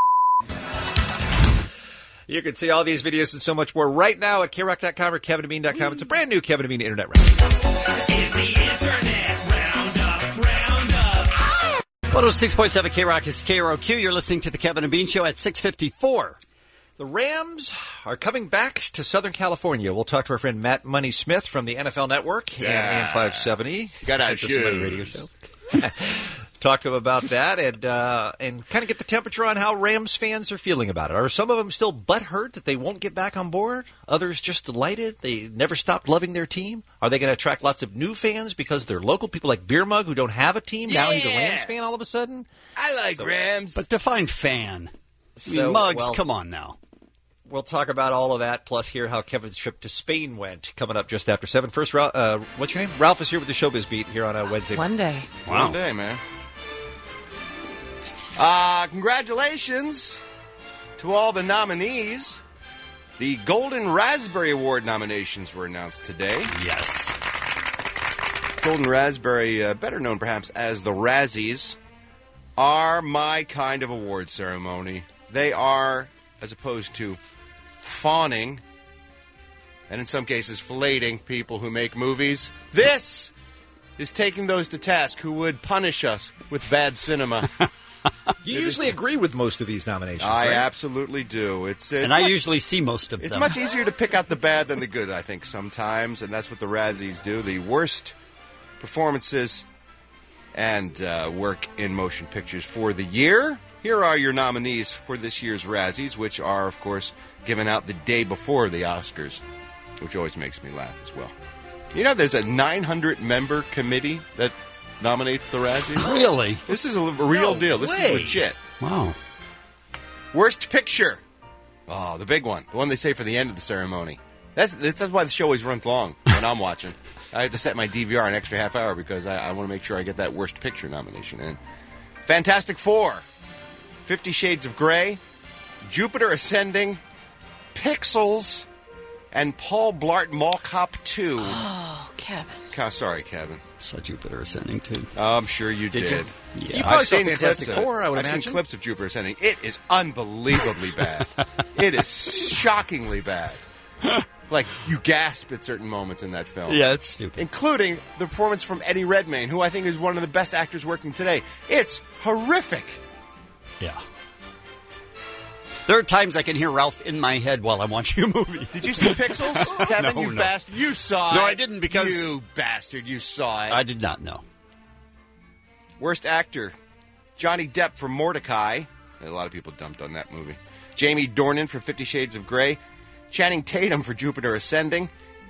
You can see all these videos and so much more right now at KROC.com or KevinAmeen.com. It's a brand new Kevin Ameen Internet Roundup. It's the Internet Roundup. 106.7 KROC is KROQ. You're listening to the Kevin and Bean Show at 6:54. The Rams are coming back to Southern California. We'll talk to our friend Matt Money Smith from the NFL Network and AM 570. Got our That's a radio shoes. show. Talk to him about that and kind of get the temperature on how Rams fans are feeling about it. Are some of them still butthurt that they won't get back on board? Others just delighted they never stopped loving their team? Are they going to attract lots of new fans because they're local people like Beer Mug who don't have a team? Now he's a Rams fan all of a sudden? I like Rams. But define fan. I mean, So, Muggs, well, come on now. We'll talk about all of that, plus hear how Kevin's trip to Spain went, coming up just after 7. First, what's your name? Ralph is here with the Showbiz Beat here on a Wednesday. One day. Wow. One day, man. Congratulations to all the nominees. The Golden Raspberry Award nominations were announced today. Yes. Golden Raspberry, better known perhaps as the Razzies, are my kind of award ceremony. They are, as opposed to fawning, and in some cases filleting people who make movies, this is taking those to task who would punish us with bad cinema. You usually agree with most of these nominations, I right? absolutely do. It's And I usually see most of It's them. much easier to pick out the bad than the good, I think, sometimes, and that's what the Razzies do. The worst performances and work in motion pictures for the year. Here are your nominees for this year's Razzies, which are, of course, given out the day before the Oscars, which always makes me laugh as well. You know, there's a 900-member committee that nominates the Razzies. Really? This is a real deal. This way. is legit. Wow. Worst picture. Oh, the big one. The one they say for the end of the ceremony. That's why the show always runs long when I'm watching. I have to set my DVR an extra half hour because I want to make sure I get that worst picture nomination in. Fantastic Four. 50 Shades of Grey. Jupiter Ascending. Pixels. And Paul Blart Mall Cop 2. Oh, Kevin. Sorry, Kevin. Saw Jupiter Ascending, too. I'm sure you did. you? Yeah. You probably I've saw seen Fantastic clips of it. Four, I would I've imagine. seen clips of Jupiter Ascending. It is unbelievably bad. It is shockingly bad. Like, you gasp at certain moments in that film. Yeah, it's stupid. Including the performance from Eddie Redmayne, who I think is one of the best actors working today. It's horrific. Yeah. There are times I can hear Ralph in my head while I'm watching a movie. Did you see Pixels, Kevin? No, you no. bastard. You saw it. No, I didn't because... You bastard. You saw it. I did not know. Worst actor, Johnny Depp for Mordecai. A lot of people dumped on that movie. Jamie Dornan for 50 Shades of Grey. Channing Tatum for Jupiter Ascending.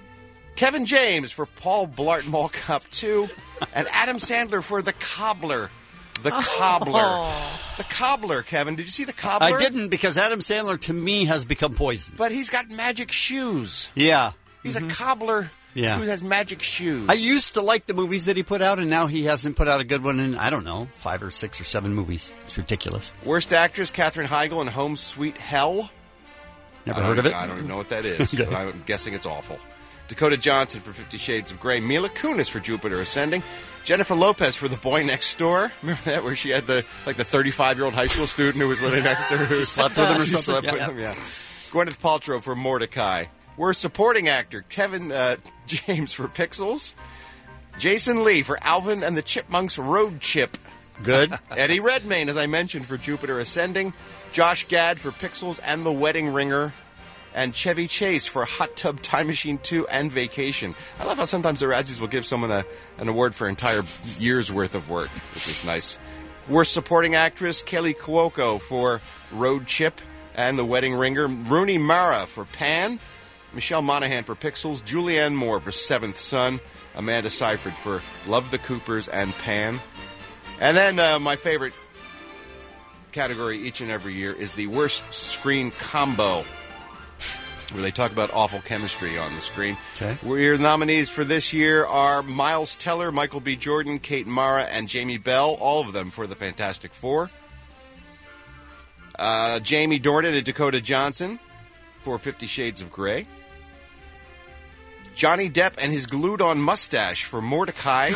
Kevin James for Paul Blart Mall Cop 2, and Adam Sandler for The Cobbler. The Cobbler. Oh. The Cobbler, Kevin. Did you see The Cobbler? I didn't, because Adam Sandler, to me, has become poison. But he's got magic shoes. Yeah. He's a cobbler who has magic shoes. I used to like the movies that he put out, and now he hasn't put out a good one in, I don't know, 5 or 6 or 7 movies. It's ridiculous. Worst actress, Katherine Heigl in Home Sweet Hell. Never heard of it? I don't even know what that is, Okay. but I'm guessing it's awful. Dakota Johnson for 50 Shades of Grey. Mila Kunis for Jupiter Ascending. Jennifer Lopez for The Boy Next Door. Remember that, where she had the 35-year-old high school student who was living next to her? She slept with him or She something? slept with him, yeah. Gwyneth Paltrow for Mordecai. Worst supporting actor, Kevin James for Pixels. Jason Lee for Alvin and the Chipmunks Road Chip. Good. Eddie Redmayne, as I mentioned, for Jupiter Ascending. Josh Gad for Pixels and The Wedding Ringer. And Chevy Chase for Hot Tub Time Machine 2 and Vacation. I love how sometimes the Razzies will give someone an award for an entire year's worth of work, which is nice. Worst supporting actress, Kelly Cuoco for Road Chip and The Wedding Ringer. Rooney Mara for Pan. Michelle Monaghan for Pixels. Julianne Moore for Seventh Son. Amanda Seyfried for Love the Coopers and Pan. And then my favorite category each and every year is the worst screen combo, where they talk about awful chemistry on the screen. Okay. Your nominees for this year are Miles Teller, Michael B. Jordan, Kate Mara, and Jamie Bell, all of them for the Fantastic Four. Jamie Dornan and Dakota Johnson for 50 Shades of Grey. Johnny Depp and his glued-on mustache for Mordecai.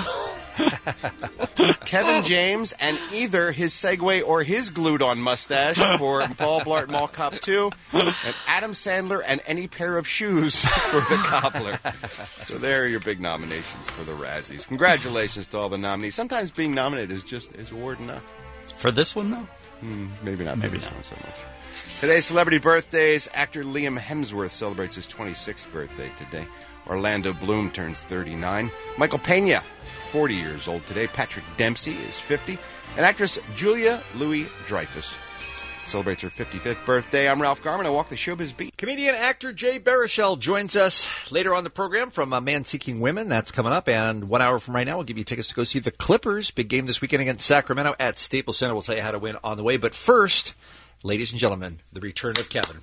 Kevin James and either his Segway or his glued-on mustache for Paul Blart Mall Cop 2. And Adam Sandler and any pair of shoes for The Cobbler. So there are your big nominations for the Razzies. Congratulations to all the nominees. Sometimes being nominated is award enough. For this one, though? Maybe not. Maybe for this not. one so much. Today's celebrity birthdays. Actor Liam Hemsworth celebrates his 26th birthday today. Orlando Bloom turns 39. Michael Pena, 40 years old today. Patrick Dempsey is 50. And actress Julia Louis-Dreyfus celebrates her 55th birthday. I'm Ralph Garman. I walk the showbiz beat. Comedian actor Jay Baruchel joins us later on the program from Man Seeking Women. That's coming up. And 1 hour from right now, we'll give you tickets to go see the Clippers. Big game this weekend against Sacramento at Staples Center. We'll tell you how to win on the way. But first, ladies and gentlemen, the return of Kevin.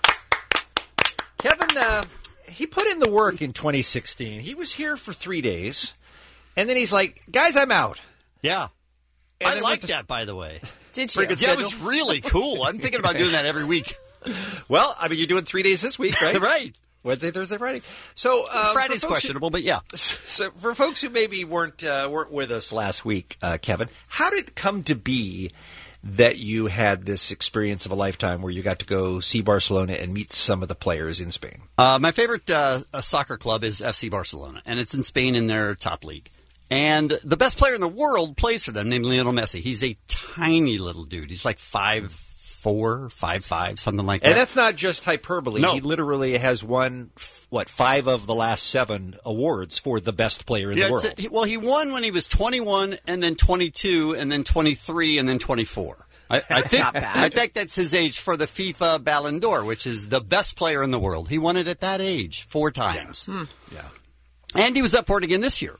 Kevin, he put in the work in 2016. He was here for 3 days. And then he's like, guys, I'm out. Yeah. And I then like went to- that, by the way. Did you? Yeah, it was really cool. I'm thinking about doing that every week. Well, I mean, you're doing 3 days this week, right? Right. Wednesday, Thursday, Friday. So Friday's for folks questionable, but yeah. So for folks who maybe weren't with us last week, Kevin, how did it come to be that you had this experience of a lifetime where you got to go see Barcelona and meet some of the players in Spain? My favorite soccer club is FC Barcelona, and it's in Spain in their top league. And the best player in the world plays for them, named Lionel Messi. He's a tiny little dude. He's like 5'4", 5'5", something like that. And that's not just hyperbole. No. He literally has won, 5 of the last 7 awards for the best player in the world. Well, he won when he was 21, and then 22, and then 23, and then 24. I think, not bad. I think that's his age for the FIFA Ballon d'Or, which is the best player in the world. He won it at that age 4 times. Yeah. And he was up for it again this year.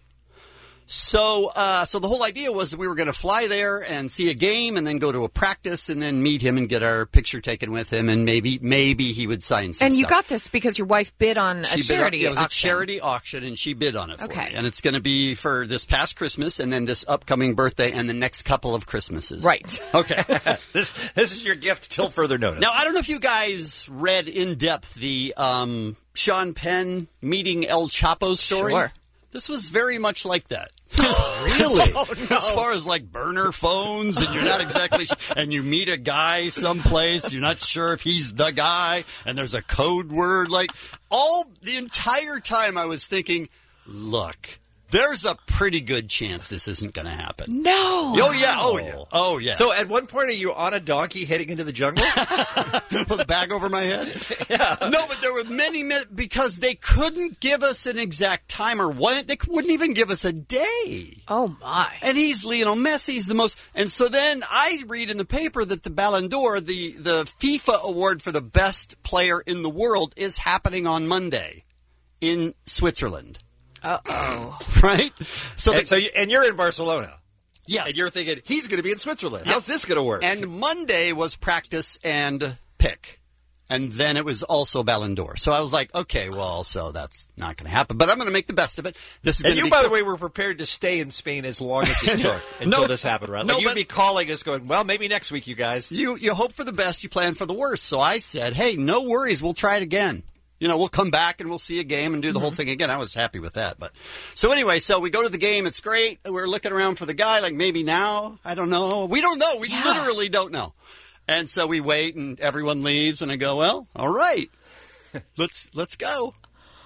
So the whole idea was that we were going to fly there and see a game and then go to a practice and then meet him and get our picture taken with him, and maybe he would sign some And you stuff. got this because your wife bid on a She bid charity on, it was a auction. charity auction, and she bid on it for Okay. me. And it's going to be for this past Christmas and then this upcoming birthday and the next couple of Christmases. Right. Okay. This is your gift till further notice. Now, I don't know if you guys read in depth the Sean Penn meeting El Chapo story. Sure. This was very much like that. Really? Oh, no. As far as like burner phones, and you're not exactly and you meet a guy someplace, you're not sure if he's the guy, and there's a code word. Like the entire time I was thinking, look, there's a pretty good chance this isn't going to happen. No. Oh yeah. Oh yeah. Oh yeah. So at one point, are you on a donkey heading into the jungle? Put a bag over my head? Yeah. No, but there were many because they couldn't give us an exact time or what. They wouldn't even give us a day. Oh, my. And he's Lionel Messi. He's the most. And so then I read in the paper that the Ballon d'Or, the FIFA award for the best player in the world, is happening on Monday in Switzerland. Uh-oh. Right? So and you're in Barcelona. Yes. And you're thinking, he's going to be in Switzerland. How's this going to work? And Monday was practice and pick. And then it was also Ballon d'Or. So I was like, okay, well, so that's not going to happen. But I'm going to make the best of it. This is and going you, to be by the way, were prepared to stay in Spain as long as it took until this happened, right? Like you'd be calling us going, well, maybe next week, you guys. You hope for the best, you plan for the worst. So I said, hey, no worries, we'll try it again. We'll come back and we'll see a game and do the whole thing again. I was happy with that. But so anyway, so we go to the game. It's great. We're looking around for the guy, like maybe now. I don't know. We don't know. We literally don't know. And so we wait and everyone leaves and I go, well, all right, let's go.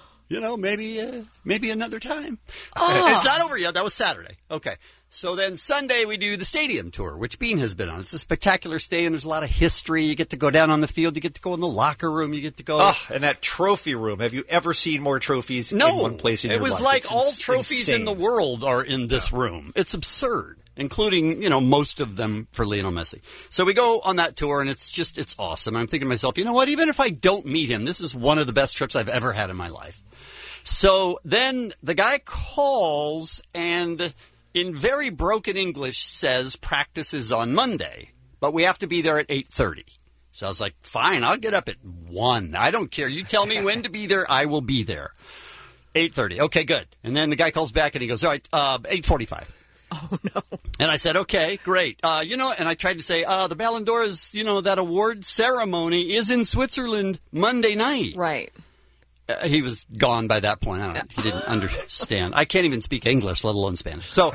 Maybe another time. It's not over yet. That was Saturday. Okay. So then Sunday we do the stadium tour, which Bean has been on. It's a spectacular stadium. There's a lot of history. You get to go down on the field. You get to go in the locker room. You get to go. Oh, and that trophy room. Have you ever seen more trophies in one place in your life? It was like It's all trophies insane. in the world are in this room. It's absurd, including, most of them for Lionel Messi. So we go on that tour, and it's awesome. I'm thinking to myself, you know what? Even if I don't meet him, this is one of the best trips I've ever had in my life. So then the guy calls and in very broken English says practice is on Monday, but we have to be there at 8:30. So I was like, fine, I'll get up at 1. I don't care. You tell me when to be there, I will be there. 8:30. Okay, good. And then the guy calls back and he goes, all right, 8:45. Oh, no. And I said, okay, great. And I tried to say, the Ballon d'Or is, that award ceremony is in Switzerland Monday night. Right. He was gone by that point. He didn't understand. I can't even speak English, let alone Spanish. So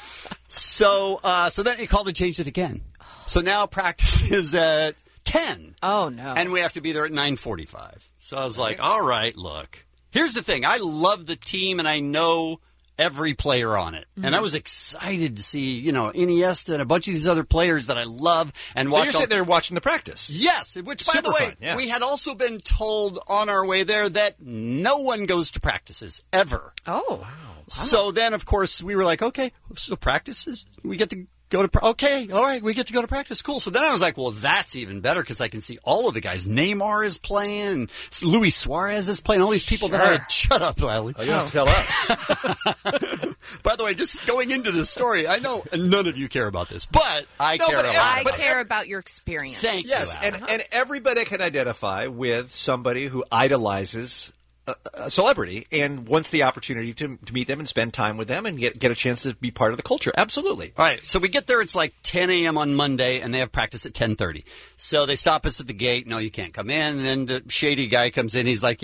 then he called and changed it again. So now practice is at 10. Oh, no. And we have to be there at 9:45. So I was like, all right, look. Here's the thing. I love the team, and I know every player on it. And I was excited to see, Iniesta and a bunch of these other players that I love. And So you're sitting there watching the practice. Yes, which, by Super the way, fun, yeah. we had also been told on our way there that no one goes to practices, ever. Oh. Wow. So then, of course, we were like, okay, so practices, we get to go to okay, all right, we get to go to practice. Cool. So then I was like, well, that's even better because I can see all of the guys. Neymar is playing, and Luis Suarez is playing, all these people that I had. Shut up, Wiley. Oh, you don't tell us. By the way, just going into this story, I know none of you care about this, but I care a lot. I care about your experience. Thank Yes, you, and everybody can identify with somebody who idolizes a celebrity and wants the opportunity to meet them and spend time with them and get a chance to be part of the culture. Absolutely. All right, so we get there. It's like 10 a.m. on Monday, and they have practice at 10:30. So they stop us at the gate. No, you can't come in. And then the shady guy comes in. He's like,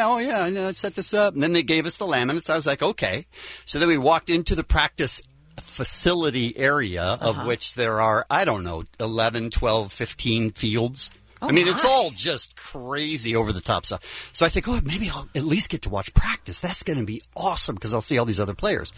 I set this up. And then they gave us the laminates. I was like, okay. So then we walked into the practice facility area, of which there are, 11, 12, 15 fields. Oh, I mean, it's all just crazy over the top stuff. So I think, maybe I'll at least get to watch practice. That's going to be awesome because I'll see all these other players.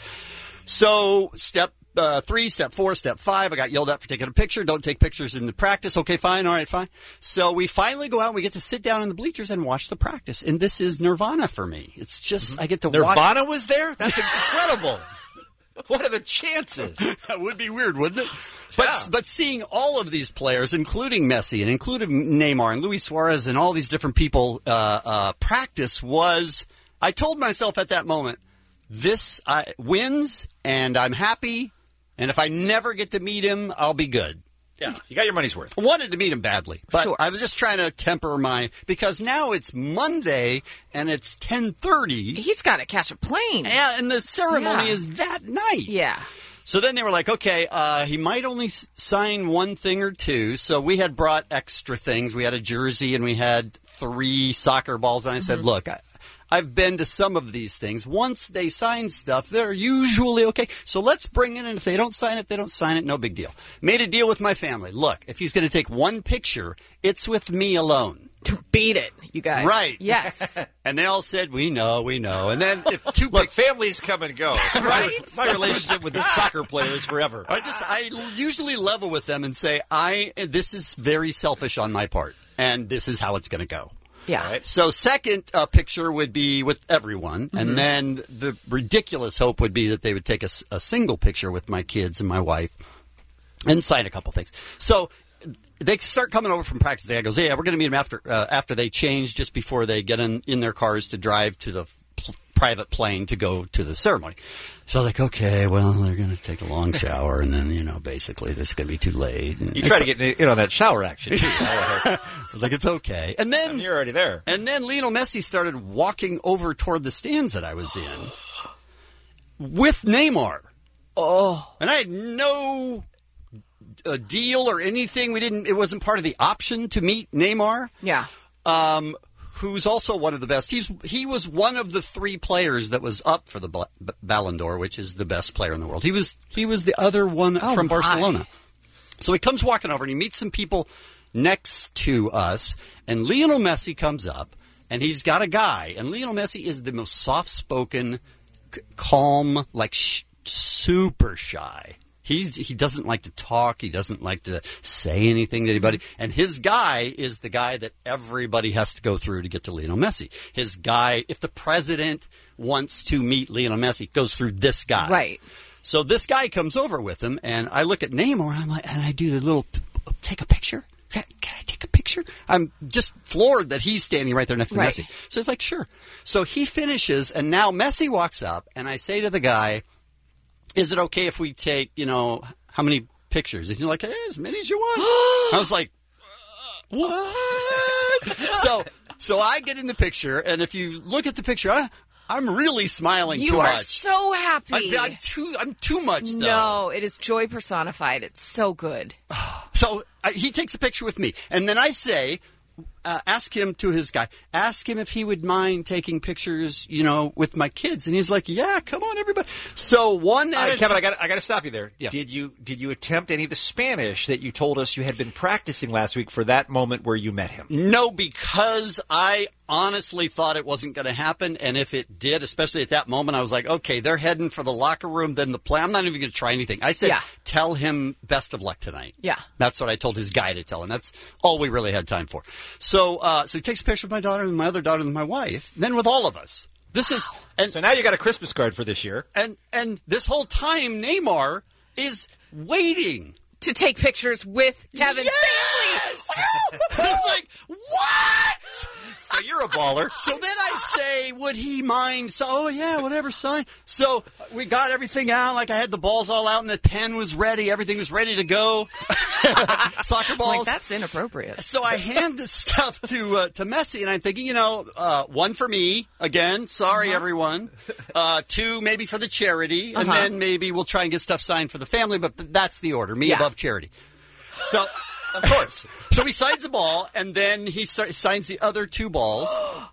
So step 3, step 4, step 5, I got yelled at for taking a picture. Don't take pictures in the practice. Okay, fine. All right, fine. So we finally go out and we get to sit down in the bleachers and watch the practice. And this is nirvana for me. It's just, I get to watch. Nirvana was there? That's incredible. What are the chances? That would be weird, wouldn't it? But seeing all of these players, including Messi and including Neymar and Luis Suarez and all these different people practice was, I told myself at that moment, this wins and I'm happy, and if I never get to meet him, I'll be good. Yeah, you got your money's worth. I wanted to meet him badly, but I was just trying to temper because now it's Monday and it's 10:30. He's got to catch a plane. Yeah, and the ceremony is that night. Yeah. So then they were like, okay, he might only sign one thing or two. So we had brought extra things. We had a jersey and we had 3 soccer balls. And I said, look, I've been to some of these things. Once they sign stuff, they're usually okay. So let's bring it in. If they don't sign it, they don't sign it. No big deal. Made a deal with my family. Look, if he's going to take one picture, it's with me alone. Beat it, you guys. Right. Yes. And they all said, we know. And then if two families come and go. Right? My relationship with the soccer player is forever. I usually level with them and say, this is very selfish on my part, and this is how it's going to go. Yeah. Right. So second picture would be with everyone, and then the ridiculous hope would be that they would take a single picture with my kids and my wife and sign a couple things. So they start coming over from practice. The guy goes, we're going to meet them after they change, just before they get in their cars to drive to the private plane to go to the ceremony. So I was like, okay, well, they're going to take a long shower, and then, basically this is going to be too late. And You try to get in on that shower action, too. I was like, it's okay. And then you're already there. And then Lionel Messi started walking over toward the stands that I was in with Neymar. Oh. And I had no deal or anything. It wasn't part of the option to meet Neymar. Yeah. Who's also one of the best. He was one of the 3 players that was up for the Ballon d'Or, which is the best player in the world. He was the other one from Barcelona. So he comes walking over and he meets some people next to us, and Lionel Messi comes up, and he's got a guy, and Lionel Messi is the most soft-spoken, calm, like super shy. He doesn't like to talk. He doesn't like to say anything to anybody. And his guy is the guy that everybody has to go through to get to Lionel Messi. His guy, if the president wants to meet Lionel Messi, goes through this guy. Right. So this guy comes over with him, and I look at Neymar, and I do the little, take a picture? Can I take a picture? I'm just floored that he's standing right there next to Messi. So it's like, sure. So he finishes, and now Messi walks up, and I say to the guy, is it okay if we take, how many pictures? And he's like, as many as you want. I was like, what? So I get in the picture, and if you look at the picture, I'm really smiling too much. You are so happy. I'm too much, though. No, it is joy personified. It's so good. So he takes a picture with me, and then I say, ask him to his guy. Ask him if he would mind taking pictures, with my kids. And he's like, yeah, come on, everybody. So one at a Kevin, time. I got to stop you there. Yeah. Did you attempt any of the Spanish that you told us you had been practicing last week for that moment where you met him? No, because I honestly thought it wasn't going to happen. And if it did, especially at that moment, I was like, okay, they're heading for the locker room, then the play. I'm not even going to try anything. I said, tell him best of luck tonight. Yeah. That's what I told his guy to tell him. That's all we really had time for. So he takes a picture of my daughter and my other daughter and my wife, then with all of us. This is so now you got a Christmas card for this year. And this whole time Neymar is waiting to take pictures with Kevin's family. I was like, what? So you're a baller. So then I say, would he mind? So, oh, yeah, whatever, sign. So we got everything out. Like I had the balls all out and the pen was ready. Everything was ready to go. Soccer balls. Like, that's inappropriate. So I hand this stuff to Messi, and I'm thinking, one for me, again, sorry, everyone. 2 maybe for the charity, and then maybe we'll try and get stuff signed for the family, but that's the order, me above charity. So... Of course. So he signs the ball, and then he signs the other 2 balls,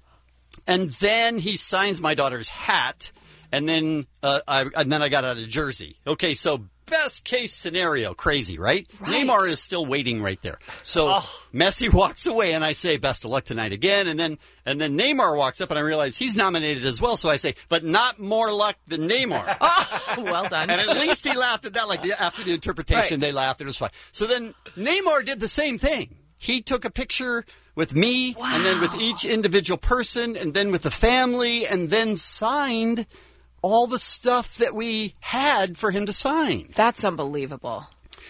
and then he signs my daughter's hat, and then I got out a jersey. Okay, so best case scenario, crazy, right? Neymar is still waiting right there. So Messi walks away, and I say, best of luck tonight again, and then Neymar walks up, and I realize he's nominated as well. So I say, but not more luck than Neymar. Well done. And at least he laughed at that. Like after the interpretation, they laughed. It was fine. So then Neymar did the same thing. He took a picture with me, and then with each individual person, and then with the family, and then signed all the stuff that we had for him to sign. That's unbelievable.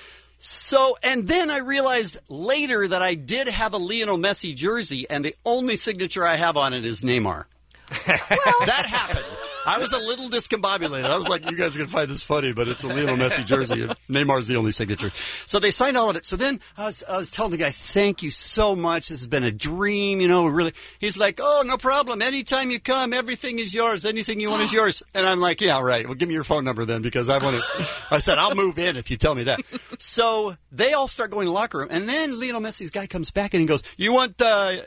So, and then I realized later that I did have a Lionel Messi jersey, and the only signature I have on it is Neymar. That happened. I was a little discombobulated. I was like, you guys are going to find this funny, but it's a Lionel Messi jersey, and Neymar's the only signature. So they signed all of it. So then I was telling the guy, thank you so much. This has been a dream, really. He's like, oh, no problem. Anytime you come, everything is yours. Anything you want is yours. And I'm like, yeah, right. Well, give me your phone number then, because I said, I'll move in if you tell me that. So they all start going to the locker room, and then Lionel Messi's guy comes back and he goes, you want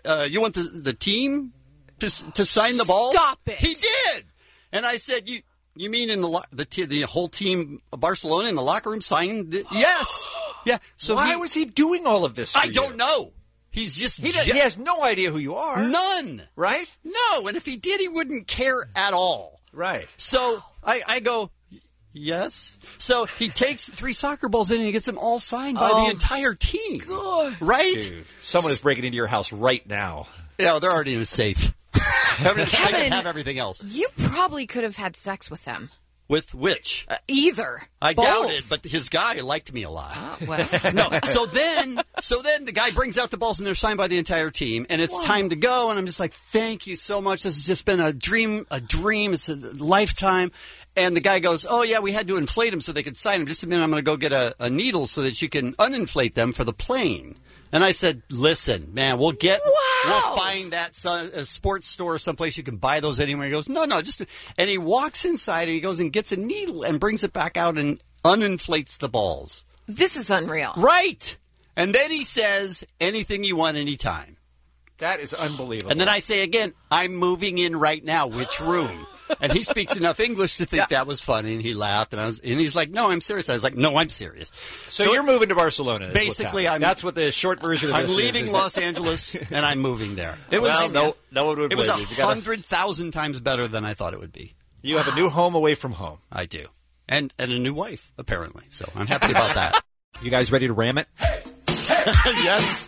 the team to sign the ball? Stop it. He did. And I said, you mean in the whole team of Barcelona in the locker room signed? Yes. Yeah. So why was he doing all of this for I don't know. He's just... He has no idea who you are. None. Right? No. And if he did, he wouldn't care at all. Right. So I go, yes. So he takes 3 soccer balls in and he gets them all signed by the entire team. God. Right? Dude, someone is breaking into your house right now. Yeah, they're already in a safe. I Kevin, have everything else. You probably could have had sex with them. With which? Either. I Both. doubt it, but his guy liked me a lot. Well. No, so then the guy brings out the balls and they're signed by the entire team, and it's time to go. And I'm just like, thank you so much. This has just been a dream. It's a lifetime. And the guy goes, oh yeah, we had to inflate them so they could sign them. Just a minute, I'm going to go get a needle so that you can uninflate them for the plane. And I said, listen, man, we'll find that a sports store someplace you can buy those anywhere. He goes, no, just, and he walks inside and he goes and gets a needle and brings it back out and uninflates the balls. This is unreal. Right. And then he says, anything you want, anytime. That is unbelievable. And then I say again, I'm moving in right now. Which room? And he speaks enough English to think that was funny, and he laughed. And he's like, "No, I'm serious." I was like, "No, I'm serious." So you're moving to Barcelona. is Basically, what's that's what the short version of I'm this leaving is. Los Angeles, and I'm moving there. It was no one would. It was blame you. You gotta- 100,000 times better than I thought it would be. You have a new home away from home. I do, and a new wife apparently. So I'm happy about that. You guys ready to ram it? Yes.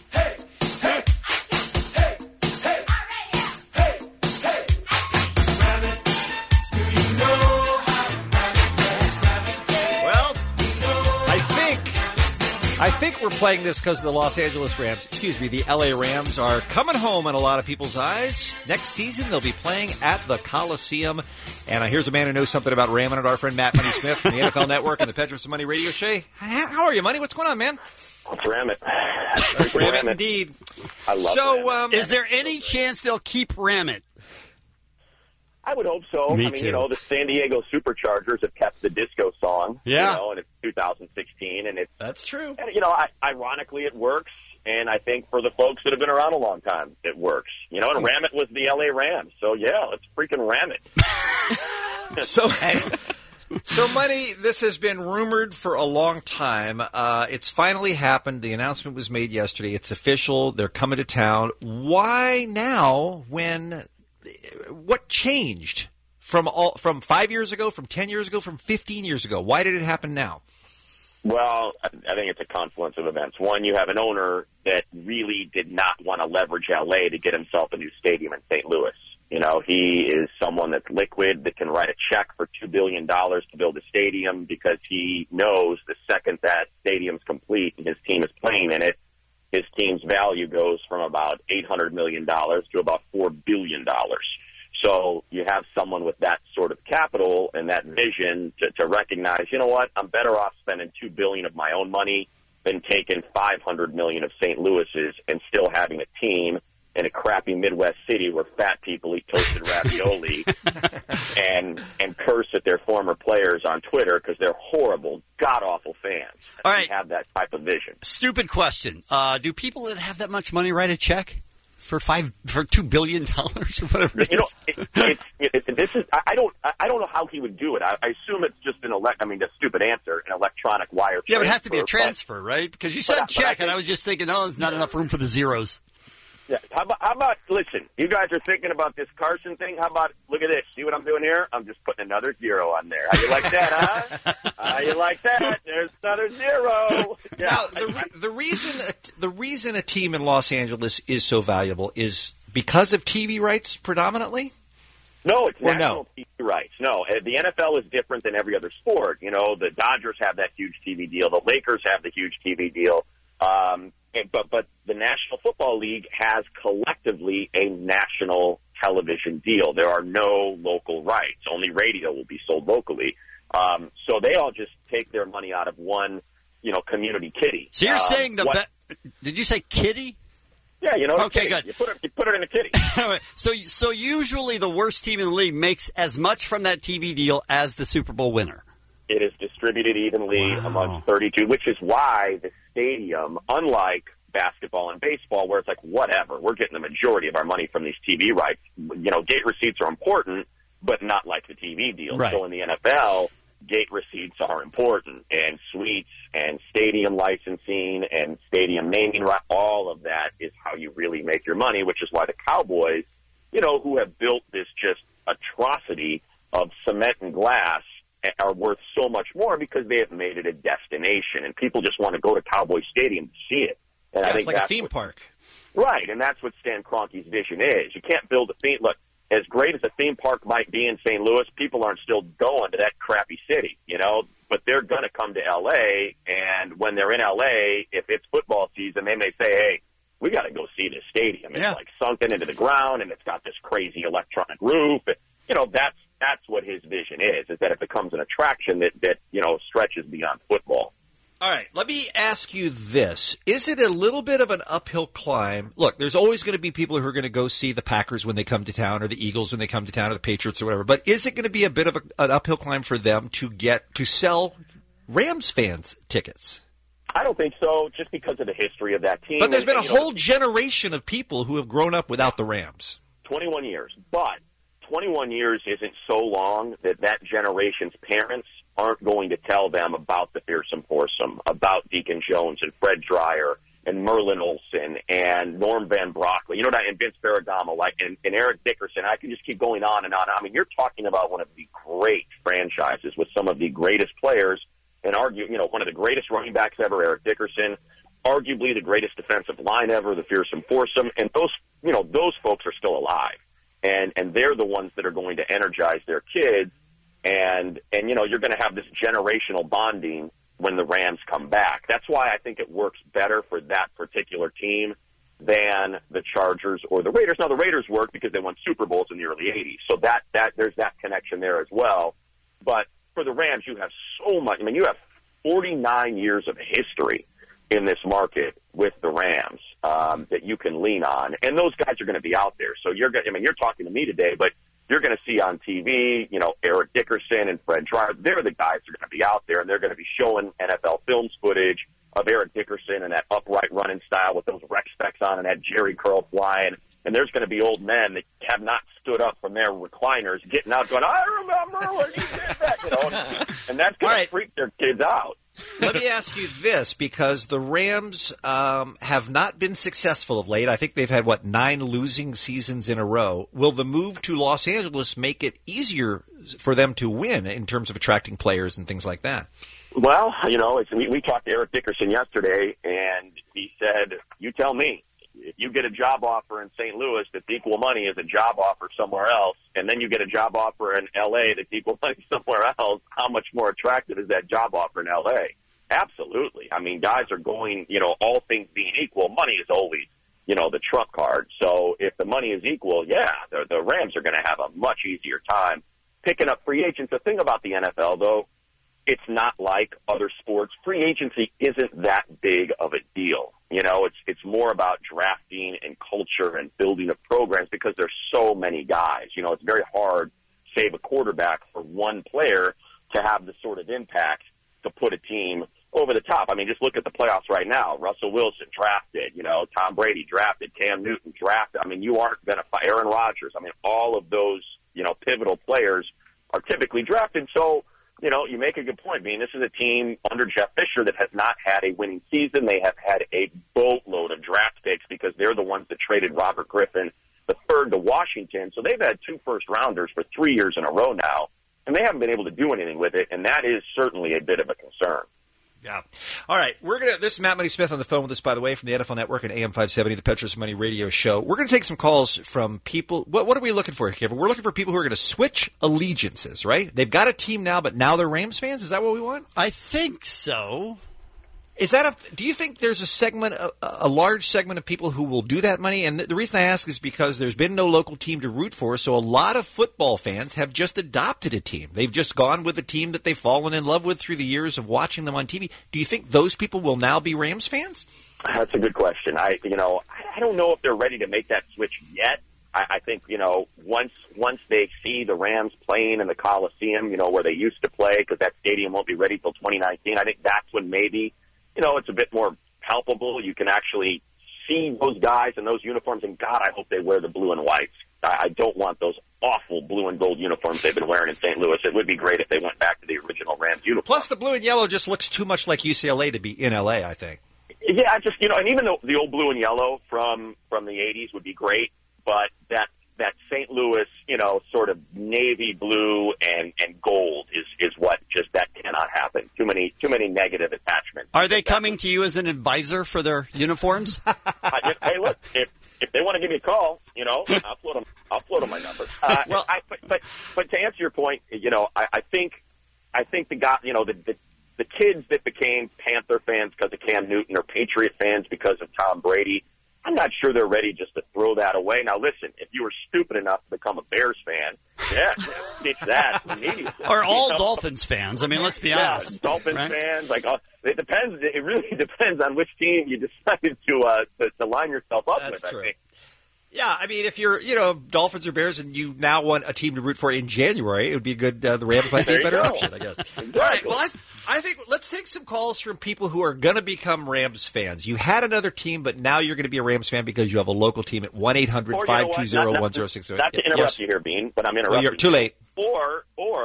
I think we're playing this because the Los Angeles Rams, the LA Rams are coming home in a lot of people's eyes. Next season, they'll be playing at the Coliseum. And here's a man who knows something about ramming it, our friend Matt Money Smith from the NFL Network and the Pedro Money Radio Show. How are you, Money? What's going on, man? Let's ram it. Ram it indeed. I love So, is there any chance they'll keep Ram It? I would hope so. Me I mean, too. the San Diego Superchargers have kept the disco song. Yeah. And it's 2016, and it's that's true. And ironically, it works. And I think for the folks that have been around a long time, it works. And Ram It was the LA Rams, so yeah, let's freaking ram it. So, Money, this has been rumored for a long time. It's finally happened. The announcement was made yesterday. It's official. They're coming to town. Why now? What changed from 5 years ago, from 10 years ago, from 15 years ago? Why did it happen now? Well, I think it's a confluence of events. One, you have an owner that really did not want to leverage L.A. to get himself a new stadium in St. Louis. He is someone that's liquid, that can write a check for $2 billion to build a stadium because he knows the second that stadium's complete and his team is playing in it, his team's value goes from about $800 million to about $4 billion. So you have someone with that sort of capital and that vision to recognize, you know what, I'm better off spending $2 billion of my own money than taking $500 million of St. Louis's and still having a team in a crappy Midwest city where fat people eat toasted ravioli and curse at their former players on Twitter because they're horrible, god-awful fans. All right. They have that type of vision. Stupid question. Do people that have that much money write a check for $2 billion or whatever? This is. I don't know how he would do it. I assume it's just a stupid answer, an electronic wire. Yeah, it would have to be a transfer, right? Because you said check, and I was just thinking, there's not enough room for the zeros. Yeah. How about, listen, you guys are thinking about this Carson thing. How about, look at this. See what I'm doing here? I'm just putting another zero on there. How you like that, huh? How you like that? There's another zero. Yeah. Now, the reason a team in Los Angeles is so valuable is because of TV rights predominantly? No, it's national TV rights. No, the NFL is different than every other sport. The Dodgers have that huge TV deal. The Lakers have the huge TV deal. But the National Football League has collectively a national television deal. There are no local rights. Only radio will be sold locally. So they all just take their money out of one, community kitty. So you're saying did you say kitty? Yeah, Okay, good. You put it in a kitty. So usually the worst team in the league makes as much from that TV deal as the Super Bowl winner. It is distributed evenly amongst 32, which is why the stadium, unlike basketball and baseball, where it's like, whatever, we're getting the majority of our money from these TV rights. Gate receipts are important, but not like the TV deal. Right. So in the NFL, gate receipts are important, and suites and stadium licensing and stadium naming, all of that is how you really make your money, which is why the Cowboys, who have built this just atrocity of cement and glass, are worth so much more because they have made it a destination, and people just want to go to Cowboy Stadium to see it. And I think it's like that's a theme park. Right, and that's what Stan Kroenke's vision is. You can't build a theme. Look, as great as a theme park might be in St. Louis, people aren't still going to that crappy city, you know. But they're going to come to L.A., and when they're in L.A., if it's football season, they may say, hey, we got to go see this stadium. It's like sunken into the ground, and it's got this crazy electronic roof. You know, that's what his vision is that it becomes an attraction that you know, stretches beyond football. All right, let me ask you this. Is it a little bit of an uphill climb? Look, there's always going to be people who are going to go see the Packers when they come to town, or the Eagles when they come to town, or the Patriots or whatever. But is it going to be a bit of an uphill climb for them to sell Rams fans tickets? I don't think so, just because of the history of that team. But there's been a whole generation of people who have grown up without the Rams. 21 years. But 21 years isn't so long that generation's parents aren't going to tell them about the fearsome foursome, about Deacon Jones and Fred Dreyer and Merlin Olsen and Norm Van Brockley, you know, and Vince Ferragamo, and Eric Dickerson. I can just keep going on and on. I mean, you're talking about one of the great franchises with some of the greatest players, and one of the greatest running backs ever, Eric Dickerson, arguably the greatest defensive line ever, the fearsome foursome, and those folks are still alive, and they're the ones that are going to energize their kids. And you know, you're going to have this generational bonding when the Rams come back. That's why I think it works better for that particular team than the Chargers or the Raiders. Now, the Raiders work because they won Super Bowls in the early 80s, so that there's that connection there as well. But for the Rams, you have so much. I mean, you have 49 years of history in this market with the Rams that you can lean on, and those guys are going to be out there. So you're talking to me today, but you're going to see on TV, you know, Eric Dickerson and Fred Dreyer. They're the guys that are going to be out there, and they're going to be showing NFL films footage of Eric Dickerson and that upright running style with those rec specs on and that Jerry curl flying. And there's going to be old men that have not stood up from their recliners getting out going, I remember when you did that, you know, and that's going to freak their kids out. Let me ask you this, because the Rams have not been successful of late. I think they've had, 9 losing seasons in a row. Will the move to Los Angeles make it easier for them to win in terms of attracting players and things like that? Well, you know, we talked to Eric Dickerson yesterday, and he said, you tell me. If you get a job offer in St. Louis that's equal money as a job offer somewhere else, and then you get a job offer in L.A. that's equal money somewhere else, how much more attractive is that job offer in L.A.? Absolutely. I mean, guys are going, you know, all things being equal, money is always, you know, the trump card. So if the money is equal, yeah, the Rams are going to have a much easier time picking up free agents. The thing about the NFL, though, it's not like other sports. Free agency isn't that big of a deal. You know, it's more about drafting and culture and building of programs because there's so many guys. You know, it's very hard, save a quarterback for one player to have the sort of impact to put a team over the top. I mean, just look at the playoffs right now. Russell Wilson drafted, you know, Tom Brady drafted, Cam Newton drafted. I mean, you aren't going to find Aaron Rodgers. I mean, all of those, you know, pivotal players are typically drafted. So, you know, you make a good point. I mean, this is a team under Jeff Fisher that has not had a winning season. They have had a boatload of draft picks because they're the ones that traded Robert Griffin III to Washington. So they've had 2 first-rounders for 3 years in a row now, and they haven't been able to do anything with it, and that is certainly a bit of a concern. Yeah. All right. This is Matt Money Smith on the phone with us, by the way, from the NFL Network and AM 570, the Petros Money Radio Show. We're going to take some calls from people. What are we looking for, Kevin? We're looking for people who are going to switch allegiances, right? They've got a team now, but now they're Rams fans. Is that what we want? I think so. Is that do you think there's a large segment of people who will do that, Money? And the reason I ask is because there's been no local team to root for, so a lot of football fans have just adopted a team. They've just gone with a team that they've fallen in love with through the years of watching them on TV. Do you think those people will now be Rams fans? That's a good question. I don't know if they're ready to make that switch yet. I think, you know, once they see the Rams playing in the Coliseum, you know, where they used to play, because that stadium won't be ready till 2019, I think that's when maybe, you know, it's a bit more palpable. You can actually see those guys in those uniforms, and God, I hope they wear the blue and whites. I don't want those awful blue and gold uniforms they've been wearing in St. Louis. It would be great if they went back to the original Rams uniform. Plus, the blue and yellow just looks too much like UCLA to be in L.A., I think. Yeah, just, you know, and even the old blue and yellow from the 80s would be great, but that St. Louis, you know, sort of navy blue and gold is what just that cannot happen. Too many negative attachments. Are they coming to you as an advisor for their uniforms? Hey, look, if they want to give me a call, you know, I'll put them. I'll float on my number. But to answer your point, I think the guy, the kids that became Panther fans because of Cam Newton or Patriot fans because of Tom Brady, I'm not sure they're ready just to throw that away. Now, listen, if you were stupid enough to become a Bears fan, ditch that immediately. Or all Dolphins fans. I mean, let's be honest. Dolphins fans. It depends. It really depends on which team you decided to line yourself up with, I think. Yeah, I mean, if you're, Dolphins or Bears and you now want a team to root for in January, it would be good. The Rams might be a better option, I guess. All right, well, I think let's take some calls from people who are going to become Rams fans. You had another team, but now you're going to be a Rams fan because you have a local team at 1-800-520-1068. Not to interrupt you here, Bean, but I'm interrupting. Well, you're too late. Or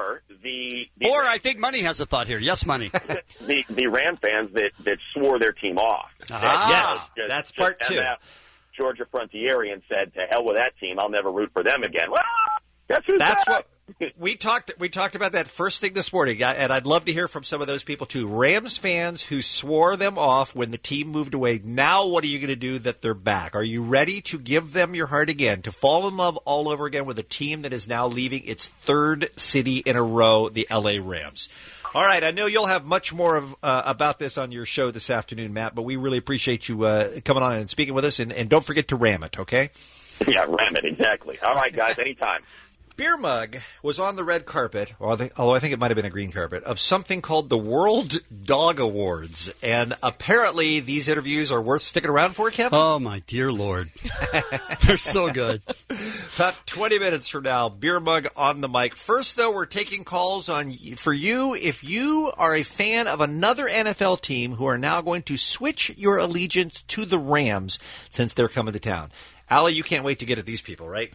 I think Money has a thought here. Yes, Money. the Ram fans that swore their team off. That's part two. Georgia Frontierian said, "To hell with that team. I'll never root for them again." Well, that's what we talked about that first thing this morning, and I'd love to hear from some of those people too. Rams fans who swore them off when the team moved away. Now, what are you going to do that they're back? Are you ready to give them your heart again, to fall in love all over again with a team that is now leaving its third city in a row, the LA Rams? All right, I know you'll have much more about this on your show this afternoon, Matt, but we really appreciate you coming on and speaking with us, and don't forget to ram it, okay? Yeah, ram it, exactly. All right, guys, anytime. Beer Mug was on the red carpet, although I think it might have been a green carpet, of something called the World Dog Awards. And apparently these interviews are worth sticking around for, Kevin? Oh, my dear Lord. They're so good. About 20 minutes from now, Beer Mug on the mic. First, though, we're taking calls for you if you are a fan of another NFL team who are now going to switch your allegiance to the Rams since they're coming to town. Allie, you can't wait to get at these people, right?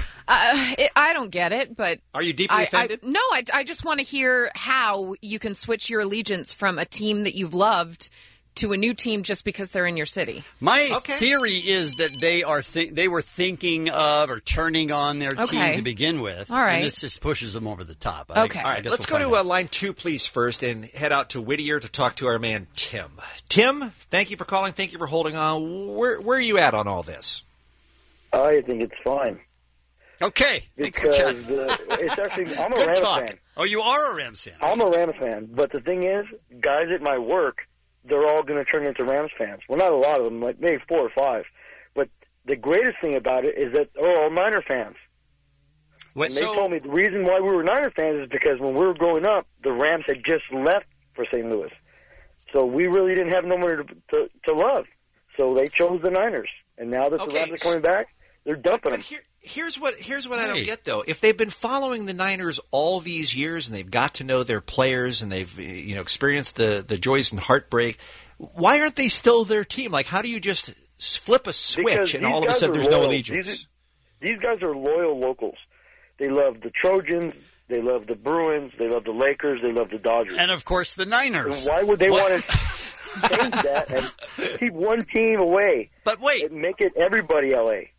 I don't get it, but... Are you deeply offended? No, I just want to hear how you can switch your allegiance from a team that you've loved to a new team just because they're in your city. My theory is that they were thinking of or turning on their team to begin with. All right. And this just pushes them over the top. All right, let's go to line 2, please, first, and head out to Whittier to talk to our man, Tim. Tim, thank you for calling. Thank you for holding on. Where are you at on all this? I think it's fine. Okay. Because it's actually, I'm a Rams fan. Oh, you are a Rams fan? I'm a Rams fan. But the thing is, guys at my work, they're all going to turn into Rams fans. Well, not a lot of them, like maybe 4 or 5. But the greatest thing about it is that they're all Niner fans. And they told me the reason why we were Niner fans is because when we were growing up, the Rams had just left for St. Louis. So we really didn't have no one to love. So they chose the Niners. And now that the Rams are coming back, they're dumping them. Here's what I don't get, though. If they've been following the Niners all these years and they've got to know their players and they've experienced the joys and heartbreak, why aren't they still their team? Like, how do you just flip a switch and all of a sudden there's no allegiance? These guys are loyal locals. They love the Trojans. They love the Bruins. They love the Lakers. They love the Dodgers. And, of course, the Niners. So why would they want to change that and keep one team away? But wait. And make it everybody L.A.?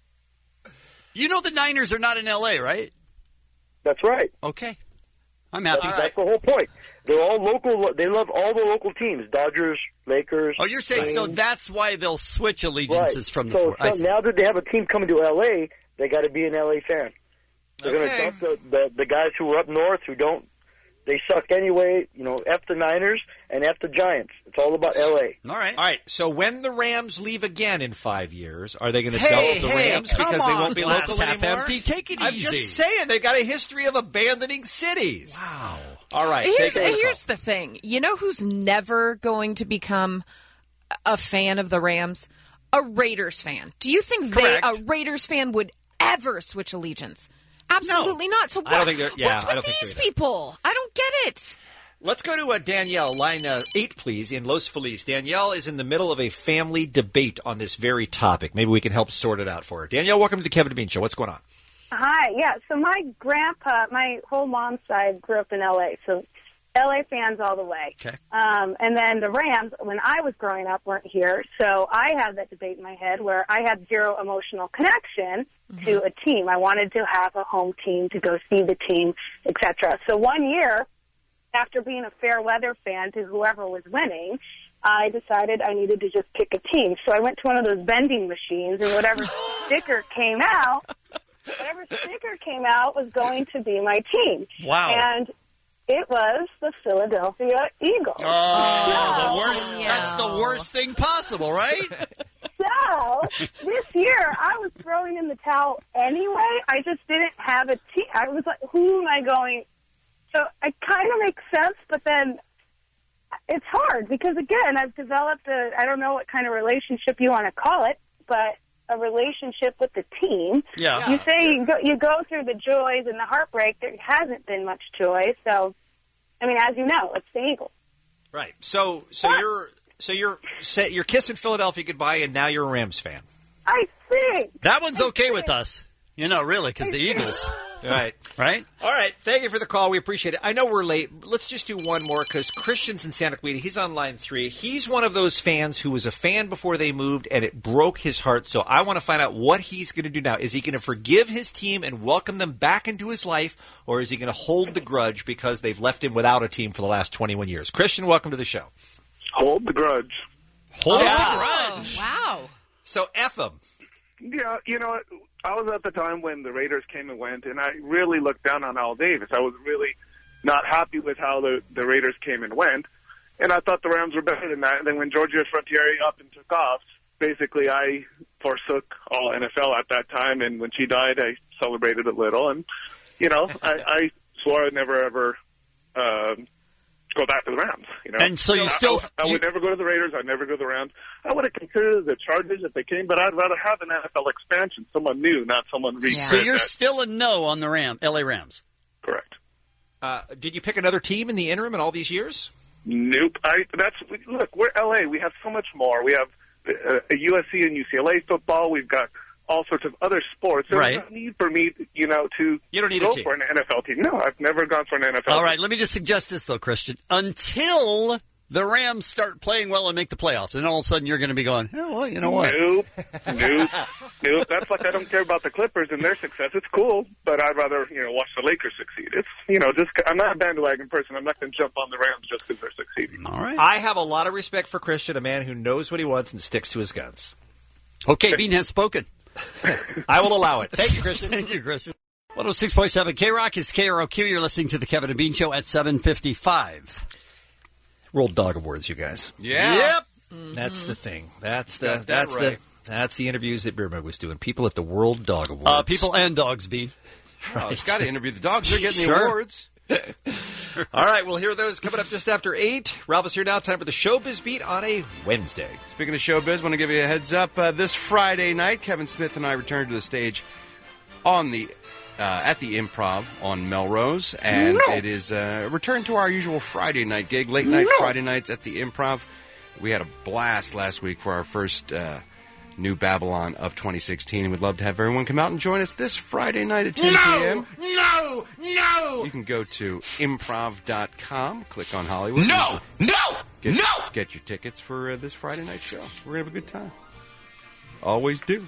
You know the Niners are not in L.A., right? That's right. Okay. I'm happy. That's the whole point. They're all local. They love all the local teams, Dodgers, Lakers. Oh, you're saying so that's why they'll switch allegiances from the So now that they have a team coming to L.A., they got to be an L.A. fan. They're going to dump the guys who are up north who don't. They suck anyway. F the Niners and F the Giants. It's all about L.A. All right. So when the Rams leave again in 5 years, are they going to dump the Rams because they won't be local anymore? Empty. Take it easy. I'm just saying they've got a history of abandoning cities. Wow. All right. Here's the thing. You know who's never going to become a fan of the Rams? A Raiders fan. Do you think a Raiders fan would ever switch allegiance? Absolutely not. So I don't think they're. Yeah, what's with these people? I don't get it. Let's go to Danielle, line 8, please, in Los Feliz. Danielle is in the middle of a family debate on this very topic. Maybe we can help sort it out for her. Danielle, welcome to the Kevin and Bean Show. What's going on? Hi. Yeah. So my grandpa, my whole mom's side grew up in L.A., so L.A. fans all the way. Okay. And then the Rams, when I was growing up, weren't here. So I have that debate in my head where I had zero emotional connection to a team. I wanted to have a home team to go see the team, etc. So one year, after being a fair weather fan to whoever was winning, I decided I needed to just pick a team. So I went to one of those vending machines, and whatever sticker came out, whatever sticker came out was going to be my team. Wow. And it was the Philadelphia Eagles. Oh, the worst. That's the worst thing possible, right? So, this year, I was throwing in the towel anyway. I just didn't have a team. I was like, who am I going? So, it kind of makes sense, but then it's hard because, again, I've developed I don't know what kind of relationship you want to call it, but a relationship with the team. Yeah. You say you go through the joys and the heartbreak. There hasn't been much joy. So, I mean, as you know, it's the Eagles. Right. So you're kissing Philadelphia goodbye, and now you're a Rams fan. I think. That one's okay with us. Really, because the Eagles. Right. Right? All right. Thank you for the call. We appreciate it. I know we're late. Let's just do one more because Christian's in Santa Clarita. He's on line 3. He's one of those fans who was a fan before they moved, and it broke his heart. So I want to find out what he's going to do now. Is he going to forgive his team and welcome them back into his life, or is he going to hold the grudge because they've left him without a team for the last 21 years? Christian, welcome to the show. Hold the grudge. Hold the grudge. Wow. So F him. Yeah, I was at the time when the Raiders came and went, and I really looked down on Al Davis. I was really not happy with how the Raiders came and went, and I thought the Rams were better than that. And then when Georgia Frontiere up and took off, basically I forsook all NFL at that time, and when she died, I celebrated a little. And, I swore I'd never, ever go back to the Rams. And so I would never go to the Raiders. I'd never go to the Rams. I would have considered the Chargers if they came, but I'd rather have an NFL expansion, someone new, not someone So you're still a no on the LA Rams? Correct. Did you pick another team in the interim in all these years? Nope. Look, we're LA. We have so much more. We have a USC and UCLA football. We've got all sorts of other sports. There's no need for me, to you don't need go a team. for an NFL team. No, I've never gone for an NFL team. All right, let me just suggest this, though, Christian. Until the Rams start playing well and make the playoffs, and all of a sudden you're going to be going, oh, well, you know what? Nope. That's like I don't care about the Clippers and their success. It's cool, but I'd rather, watch the Lakers succeed. It's, I'm not a bandwagon person. I'm not going to jump on the Rams just because they're succeeding. All right. I have a lot of respect for Christian, a man who knows what he wants and sticks to his guns. Okay, Bean has spoken. I will allow it. Thank you, Christian. Thank you, Christian. 106.7 K-Rock is KROQ. You're listening to the Kevin and Bean Show at 7:55. World Dog Awards, you guys. Yeah. Yep. That's the thing. That's the interviews that Beermug was doing. People at the World Dog Awards. People and dogs, Bean. Oh, it's got to interview the dogs. They're getting the Sure. awards. All right, we'll hear those coming up just after 8. Ralph is here now. Time for the Showbiz Beat on a Wednesday. Speaking of showbiz, I want to give you a heads up. This Friday night, Kevin Smith and I return to the stage on the at the Improv on Melrose, and it is a return to our usual Friday night gig, late night Friday nights at the Improv. We had a blast last week for our first New Babylon of 2016, and we'd love to have everyone come out and join us this Friday night at 10 p.m. No! You can go to improv.com, click on Hollywood. Get your tickets for this Friday night show. We're going to have a good time. Always do.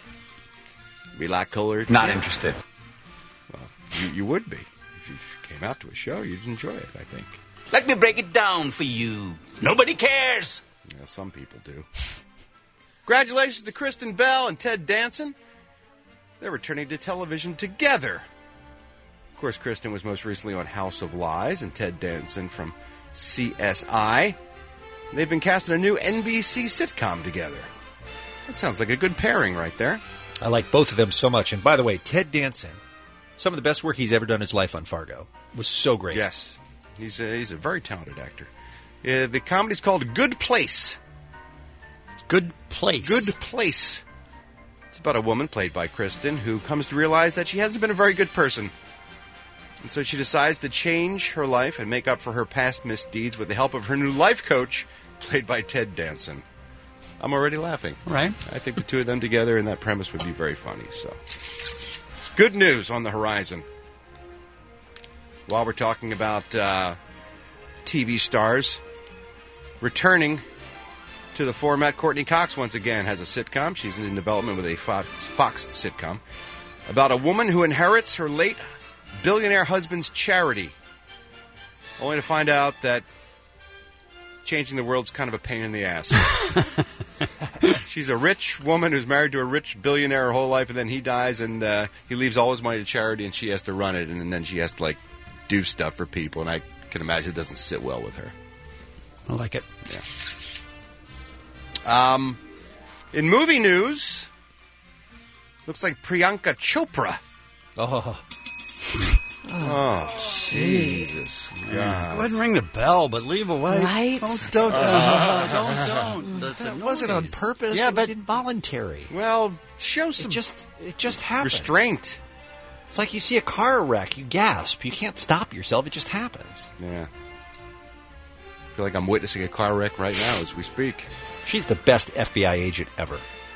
Be like colored. Not interested. Well, you would be. If you came out to a show, you'd enjoy it, I think. Let me break it down for you. Nobody cares. Yeah, some people do. Congratulations to Kristen Bell and Ted Danson. They're returning to television together. Of course, Kristen was most recently on House of Lies, and Ted Danson from CSI. They've been cast in a new NBC sitcom together. That sounds like a good pairing right there. I like both of them so much. And by the way, Ted Danson, some of the best work he's ever done in his life on Fargo. Was so great. Yes. He's a very talented actor. The comedy's called Good Place. Good Place. Good Place. It's about a woman played by Kristen who comes to realize that she hasn't been a very good person. And so she decides to change her life and make up for her past misdeeds with the help of her new life coach, played by Ted Danson. I'm already laughing. Right. I think the two of them together in that premise would be very funny. So, it's good news on the horizon. While we're talking about TV stars returning to the format, Courtney Cox once again has a sitcom. She's in development with a Fox sitcom about a woman who inherits her late billionaire husband's charity, only to find out that changing the world's kind of a pain in the ass. She's a rich woman who's married to a rich billionaire her whole life, and then he dies, and he leaves all his money to charity, and she has to run it, and then she has to, like, do stuff for people, and I can imagine it doesn't sit well with her. I like it. Yeah. In movie news, looks like Priyanka Chopra. Oh, Jesus. I wouldn't ring the bell, but leave away. Right? Don't. That wasn't on purpose. Yeah, it but was involuntary. Well, show some It just happened. restraint. It's like you see a car wreck, you gasp. You can't stop yourself. It just happens. Yeah. I feel like I'm witnessing a car wreck right now as we speak. She's the best FBI agent ever.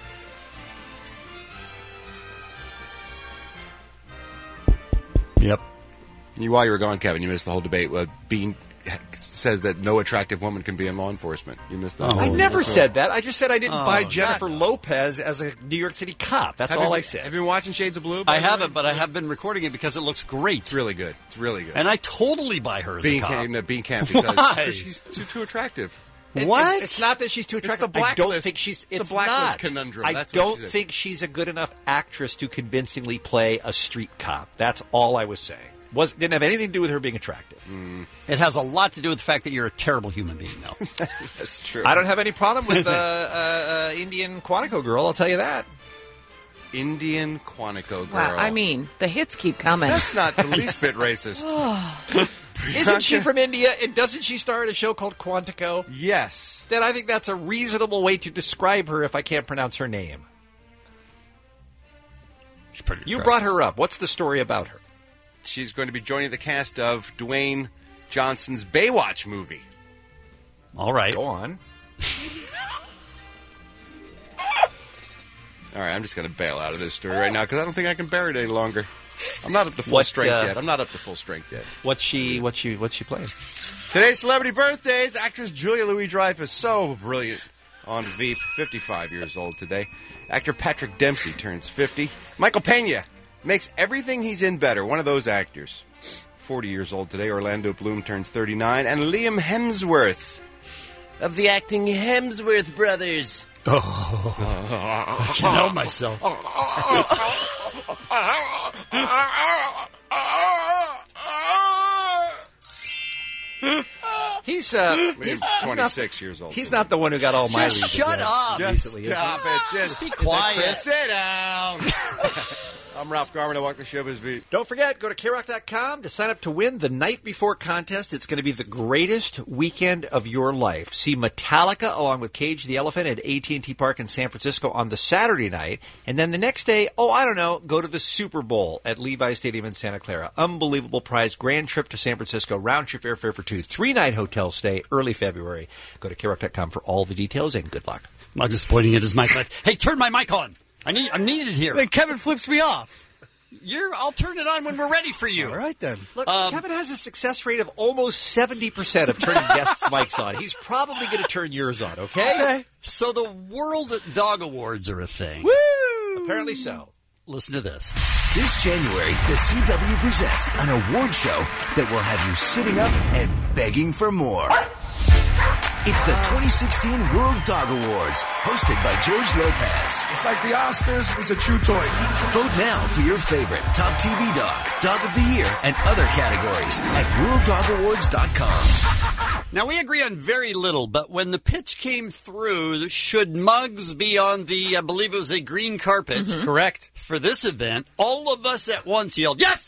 Yep. While you were gone, Kevin, you missed the whole debate. Bean says that no attractive woman can be in law enforcement. You missed that. I never said that. I just said I didn't buy Jennifer Lopez as a New York City cop. That's all I said. Have you been watching Shades of Blue? I haven't, but I have been recording it because it looks great. It's really good. It's really good. And I totally buy her as a cop. Bean can't because Why? she's too attractive. What? It's not that she's too attractive. the I don't blacklist. think she's. It's It's the blacklist not. conundrum. I That's what don't she is. think she's a good enough actress to convincingly play a street cop. That's all I was saying. Didn't have anything to do with her being attractive. It has a lot to do with the fact that you're a terrible human being, though. That's true. I don't have any problem with Indian Quantico girl. I'll tell you that. Indian Quantico girl. Wow, I mean, the hits keep coming. That's not the least bit racist. Isn't she from India? And doesn't she star in a show called Quantico? Yes. Then I think that's a reasonable way to describe her if I can't pronounce her name. She's pretty You attractive. brought her up. What's the story about her? She's going to be joining the cast of Dwayne Johnson's Baywatch movie. All right. Go on. All right, I'm just going to bail out of this story right now because I don't think I can bear it any longer. I'm not up to full What, strength yet. I'm not up to full strength yet. What's she playing? Today's celebrity birthdays. Actress Julia Louis-Dreyfus, so brilliant on Veep, 55 years old today. Actor Patrick Dempsey turns 50. Michael Pena makes everything he's in better. One of those actors. 40 years old today. Orlando Bloom turns 39. And Liam Hemsworth of the acting Hemsworth brothers. I can't help myself. He's 26 years old. He's not the one who got all my Just shut up. Just recently, is stop it. Just be quiet. Sit down. I'm Ralph Garman. I walk the showbiz beat. Don't forget, go to KROC.com to sign up to win the Night Before contest. It's going to be the greatest weekend of your life. See Metallica along with Cage the Elephant at AT&T Park in San Francisco on the Saturday night. And then the next day, go to the Super Bowl at Levi Stadium in Santa Clara. Unbelievable prize. Grand trip to San Francisco. Round trip airfare for 2. 3-night hotel stay early February. Go to KROC.com for all the details and good luck. I'm just pointing at his mic like, hey, turn my mic on. I'm needed here. Then Kevin flips me off. I'll turn it on when we're ready for you. All right, then. Look, Kevin has a success rate of almost 70% of turning guests' mics on. He's probably going to turn yours on, okay? So the World Dog Awards are a thing. Woo! Apparently so. Listen to this. This January, the CW presents an award show that will have you sitting up and begging for more. It's the 2016 World Dog Awards, hosted by George Lopez. It's like the Oscars, it's a chew toy. Vote now for your favorite top TV dog, dog of the year, and other categories at WorldDogAwards.com. Now, we agree on very little, but when the pitch came through, should Muggs be on the, I believe it was a green carpet. Correct. For this event, all of us at once yelled, yes!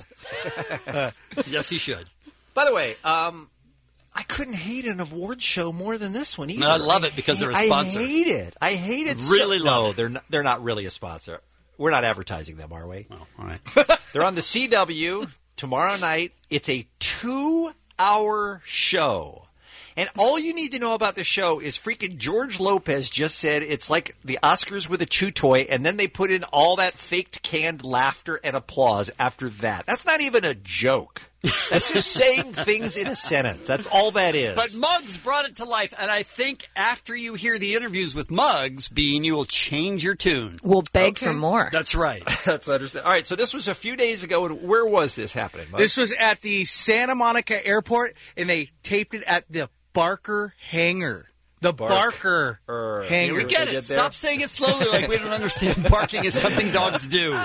Yes, he should. By the way, I couldn't hate an award show more than this one either. I love it because they're a sponsor. I hate it. Really love it. They're not really a sponsor. We're not advertising them, are we? Oh, all right. They're on the CW tomorrow night. It's a 2-hour show. And all you need to know about the show is freaking George Lopez just said it's like the Oscars with a chew toy, and then they put in all that faked canned laughter and applause after that. That's not even a joke. That's just saying things in a sentence. That's all that is. But Muggs brought it to life, and I think after you hear the interviews with Muggs, Bean, you will change your tune. We'll beg for more. That's right. That's understand. All right, so this was a few days ago. Where was this happening, Muggs? This was at the Santa Monica Airport, and they taped it at the Barker Hangar. The Barker hanger. We get it. Stop saying it slowly like we don't understand barking is something dogs do.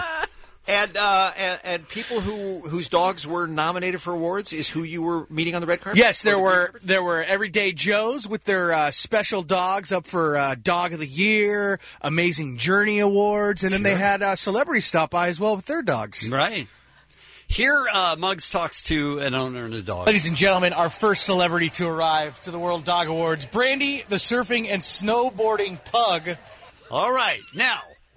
And people whose dogs were nominated for awards is who you were meeting on the red carpet? Yes, there were Everyday Joes with their special dogs up for Dog of the Year, Amazing Journey Awards, and then they had celebrities stop by as well with their dogs. Right. Here, Muggs talks to an owner and a dog. Ladies and gentlemen, our first celebrity to arrive to the World Dog Awards, Brandy, the surfing and snowboarding pug. All right. Now,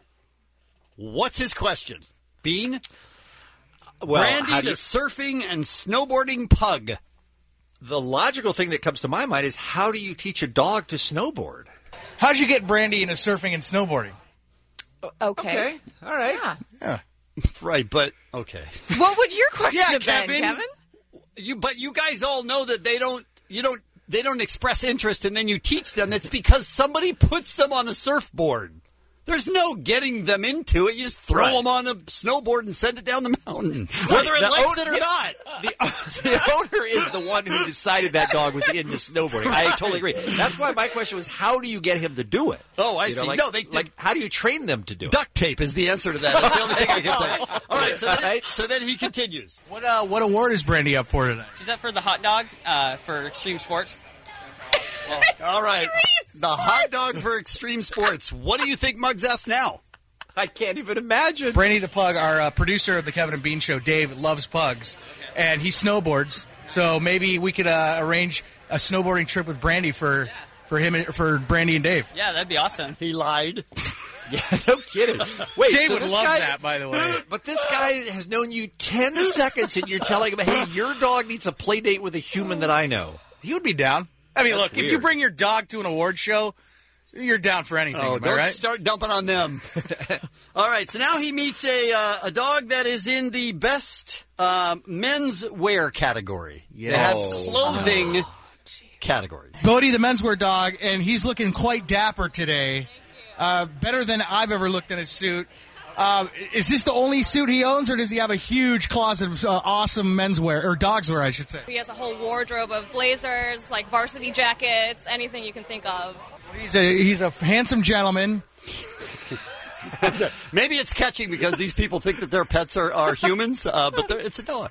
what's his question? Bean? Well, Brandy, the surfing and snowboarding pug. The logical thing that comes to my mind is, how do you teach a dog to snowboard? How'd you get Brandy into surfing and snowboarding? Okay. All right. Yeah. Right, but okay. What would your question Yeah, have been, Kevin. Kevin? But you guys all know that they don't express interest and then you teach them. It's because somebody puts them on a surfboard. There's no getting them into it. You just throw them on a snowboard and send it down the mountain, whether it likes it or not. The owner is the one who decided that dog was into snowboarding. I totally agree. That's why my question was, how do you get him to do it? Oh, I You know, see. like- No, like, how do you train them to do it? Duct tape is the answer to that. That's the only thing I can think. All right, so then he continues. What award is Brandy up for tonight? She's up for the hot dog for extreme sports. All right, the hot dog for extreme sports. What do you think Muggs asked now? I can't even imagine. Brandy the pug, our producer of the Kevin and Bean Show, Dave, loves pugs, and he snowboards. So maybe we could arrange a snowboarding trip with Brandy for Brandy and Dave. Yeah, that'd be awesome. He lied. Yeah, no kidding. Wait, Dave so would this love guy- that, by the way. But this guy has known you 10 seconds, and you're telling him, hey, your dog needs a play date with a human that I know. He would be down. I mean, That's look, if you weird. bring your dog to an award show, you're down for anything. Oh, am I don't right? start dumping on them. All right, so now he meets a dog that is in the best men's wear category. They have clothing categories. Bodie, the menswear dog, and he's looking quite dapper today. Better than I've ever looked in a suit. Is this the only suit he owns, or does he have a huge closet of awesome menswear, or dogswear, I should say? He has a whole wardrobe of blazers, like varsity jackets, anything you can think of. He's a handsome gentleman. Maybe it's catching because these people think that their pets are humans, but it's a dog.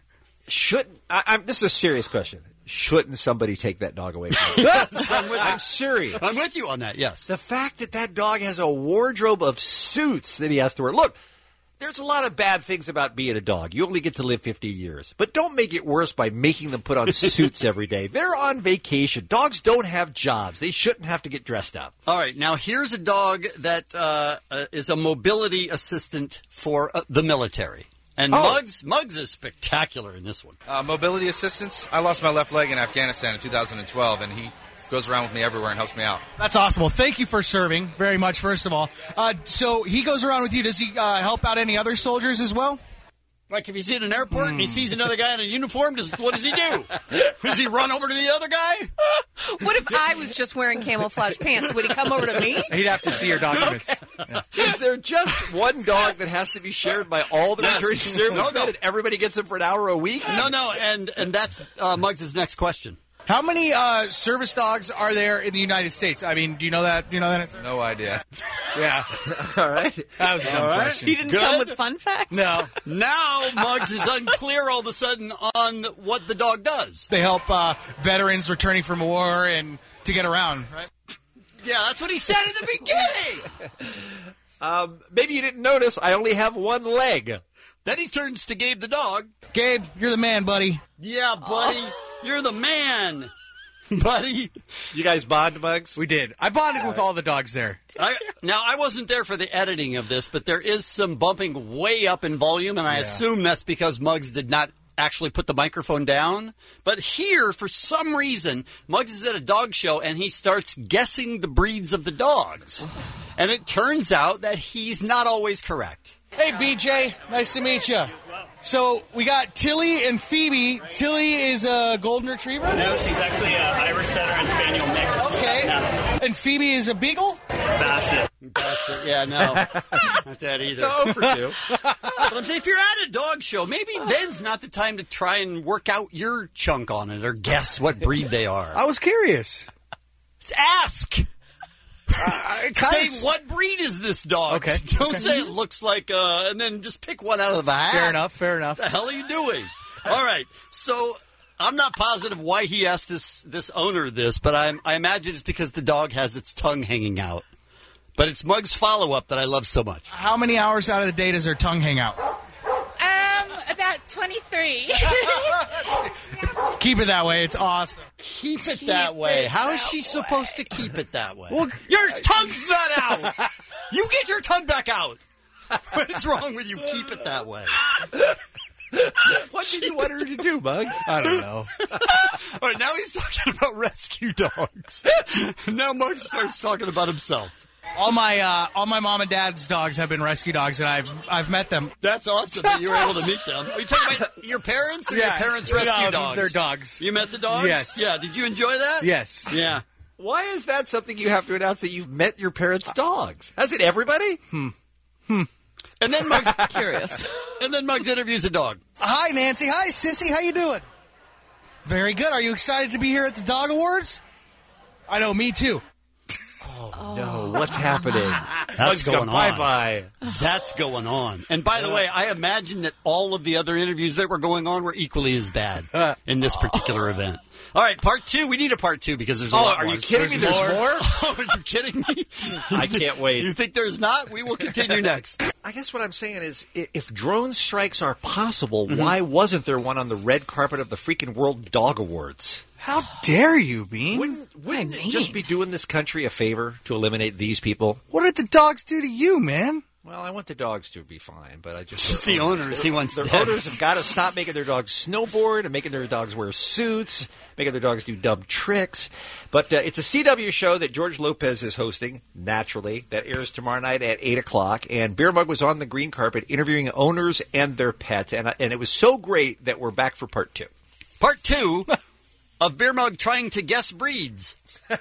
This is a serious question. Shouldn't somebody take that dog away from him? I'm serious. I'm with you on that, yes. The fact that that dog has a wardrobe of suits that he has to wear. Look, there's a lot of bad things about being a dog. You only get to live 50 years. But don't make it worse by making them put on suits every day. They're on vacation. Dogs don't have jobs. They shouldn't have to get dressed up. All right, now here's a dog that is a mobility assistant for the military. And Muggs is spectacular in this one. Mobility assistance. I lost my left leg in Afghanistan in 2012, and he goes around with me everywhere and helps me out. That's awesome. Well, thank you for serving very much, first of all. So he goes around with you. Does he help out any other soldiers as well? Like if he's in an airport and he sees another guy in a uniform, what does he do? Does he run over to the other guy? What if I was just wearing camouflage pants? Would he come over to me? He'd have to see your documents. Is there just one dog that has to be shared by all the returning servicemen and everybody gets him for an hour a week? No, and that's Muggs' next question. How many service dogs are there in the United States? I mean, do you know that? No idea. Yeah. All right. That was a dumb question. He didn't come with fun facts? No. Now Muggs is unclear all of a sudden on what the dog does. They help veterans returning from war and to get around, right? Yeah, that's what he said in the beginning. Maybe you didn't notice, I only have one leg. Then he turns to Gabe the dog. Gabe, you're the man, buddy. Yeah, buddy. You're the man, buddy. You guys bond, Muggs? We did. I bonded with all the dogs there. I wasn't there for the editing of this, but there is some bumping way up in volume, and I assume that's because Muggs did not actually put the microphone down. But here, for some reason, Muggs is at a dog show, and he starts guessing the breeds of the dogs. And it turns out that he's not always correct. Hey, BJ. Nice to meet you. So we got Tilly and Phoebe. Tilly is a golden retriever? No, she's actually an Irish Setter and Spaniel mix. Okay. Yeah. And Phoebe is a beagle? Basset. Yeah, no. Not that either. So for two. But I'm saying, if you're at a dog show, maybe then's not the time to try and work out your chunk on it or guess what breed they are. I was curious. Ask. Say, what breed is this dog? Okay. Don't say it looks like, and then just pick one out of the hat. Fair enough. What the hell are you doing? All right. So I'm not positive why he asked this owner this, but I imagine it's because the dog has its tongue hanging out. But it's Mug's follow-up that I love so much. How many hours out of the day does her tongue hang out? About 23. Keep it that way. It's awesome. Keep it that way. How is she supposed to keep it that way? Well, your tongue's not out. You get your tongue back out. What is wrong with you? Keep it that way. What did you want her to do, Muggs? I don't know. All right, now he's talking about rescue dogs. Now Muggs starts talking about himself. All my mom and dad's dogs have been rescue dogs, and I've met them. That's awesome that you were able to meet them. Are you talking about your parents or your parents' rescue dogs? They're dogs. You met the dogs? Yes. Yeah. Did you enjoy that? Yes. Yeah. Why is that something you have to announce that you've met your parents' dogs? Has it everybody? And then Muggs curious. And then Muggs interviews a dog. Hi, Nancy. Hi, Sissy. How you doing? Very good. Are you excited to be here at the Dog Awards? I know. Me too. Oh, no. What's happening? That's going on. Bye-bye. That's going on. And by the way, I imagine that all of the other interviews that were going on were equally as bad in this particular event. All right, part 2. We need a part 2 because there's a lot are more. you kidding me? There's more? Oh, are you kidding me? I can't wait. You think there's not? We will continue next. I guess what I'm saying is, if drone strikes are possible, why wasn't there one on the red carpet of the freaking World Dog Awards? How dare you, Bean? Wouldn't it just be doing this country a favor to eliminate these people? What did the dogs do to you, man? Well, I want the dogs to be fine, but I just... the owners. He wants their them. owners have got to stop making their dogs snowboard and making their dogs wear suits, making their dogs do dumb tricks. But it's a CW show that George Lopez is hosting, naturally, that airs tomorrow night at 8 o'clock. And Beer Mug was on the green carpet interviewing owners and their pets. And it was so great that we're back for part 2. Part 2 of Beer Mug trying to guess breeds.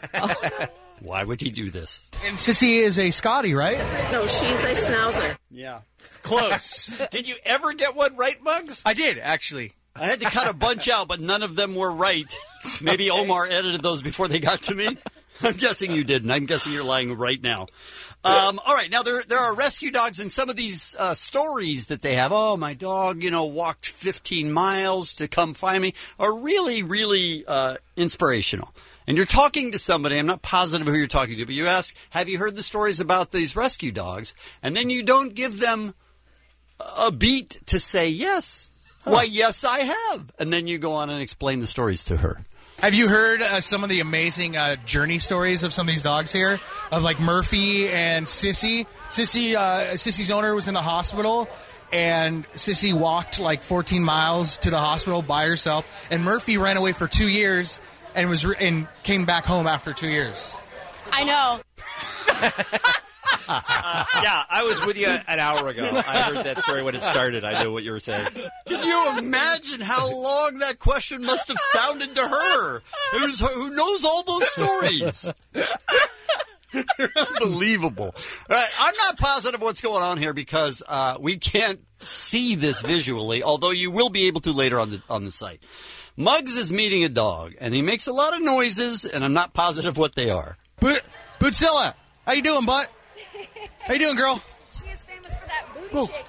Why would he do this? And Sissy is a Scottie, right? No, she's a Schnauzer. Yeah. Close. Did you ever get one right, Muggs? I did, actually. I had to cut a bunch out, but none of them were right. Maybe Omar edited those before they got to me. I'm guessing you didn't. I'm guessing you're lying right now. All right. Now, there are rescue dogs in some of these stories that they have. Oh, my dog, walked 15 miles to come find me, are really, really inspirational. And you're talking to somebody, I'm not positive who you're talking to, but you ask, have you heard the stories about these rescue dogs? And then you don't give them a beat to say yes. Why, yes, I have. And then you go on and explain the stories to her. Have you heard some of the amazing journey stories of some of these dogs here? Of like Murphy and Sissy. Sissy's owner was in the hospital, and Sissy walked like 14 miles to the hospital by herself. And Murphy ran away for 2 years and came back home after 2 years. I know. Yeah, I was with you an hour ago. I heard that story when it started. I know what you were saying. Can you imagine how long that question must have sounded to her, who knows all those stories? Unbelievable. All right, I'm not positive what's going on here because we can't see this visually, although you will be able to later on the site. Muggs is meeting a dog, and he makes a lot of noises, and I'm not positive what they are. Bootzilla, how you doing, butt? How you doing, girl? She is famous for that booty shake.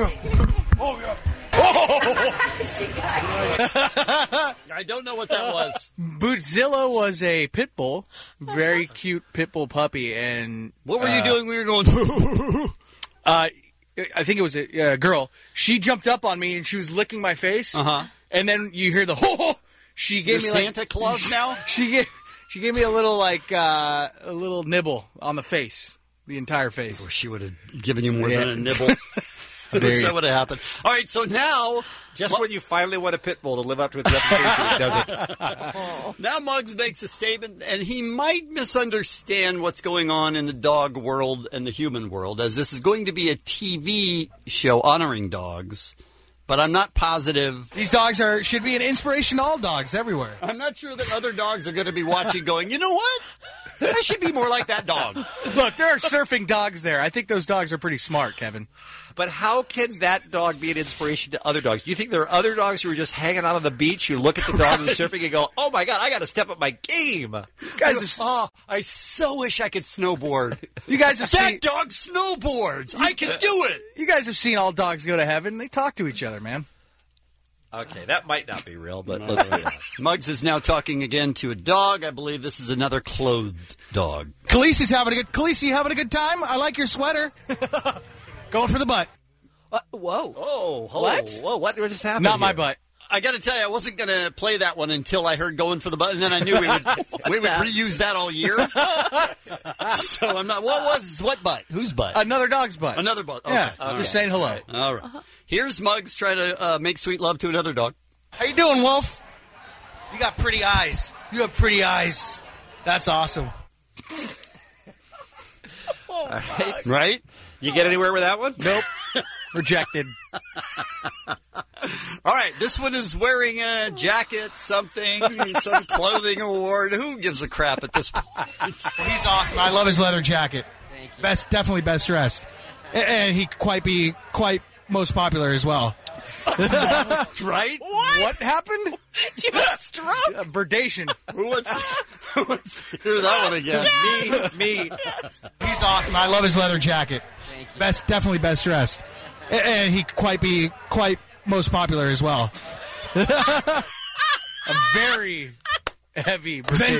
I don't know what that was. Bootzilla was a pit bull, very cute pit bull puppy, and what were you doing when you were going? I think it was a girl. She jumped up on me and she was licking my face. And then you hear the ho. She gave me Santa Claus now. She gave me a little a little nibble on the face, the entire face. Or she would have given you more than a nibble. I wish that would have happened. All right, so now... Just when you finally want a pit bull to live up to its reputation, it doesn't. Now Muggs makes a statement, and he might misunderstand what's going on in the dog world and the human world, as this is going to be a TV show honoring dogs. But I'm not positive. These dogs should be an inspiration to all dogs everywhere. I'm not sure that other dogs are going to be watching going, you know what? I should be more like that dog. Look, there are surfing dogs there. I think those dogs are pretty smart, Kevin. But how can that dog be an inspiration to other dogs? Do you think there are other dogs who are just hanging out on the beach? You look at the dog who's surfing and go, "Oh my God, I got to step up my game." Guys, I so wish I could snowboard. You guys have that seen dog snowboards. I can do it. You guys have seen all dogs go to heaven. They talk to each other, man. Okay, that might not be real, but let's be honest. Muggs is now talking again to a dog. I believe this is another clothed dog. Khaleesi's having a good. Khaleesi, you having a good time? I like your sweater. Going for the butt. Whoa. Oh, What? Whoa, what just happened? Not my here? butt. I got to tell you, I wasn't going to play that one until I heard "Going for the Butt," and then I knew we would reuse that all year. So I'm not. What butt? Whose butt? Another dog's butt. Another butt. Okay. Yeah, Okay. just saying hello. All right. Here's Muggs trying to make sweet love to another dog. How you doing, Wolf? You got pretty eyes. You have pretty eyes. That's awesome. All right. Right? You get anywhere with that one? Nope. Rejected. All right, this one is wearing a jacket, some clothing award. Who gives a crap at this point? He's awesome. I love his leather jacket. Definitely best dressed, and he quite most popular as well. Right? What happened? Did you have a stroke? Burdation. Who wants to hear that one again? Me. He's awesome. I love his leather jacket. Definitely best dressed, and he quite most popular as well. A very heavy burdation.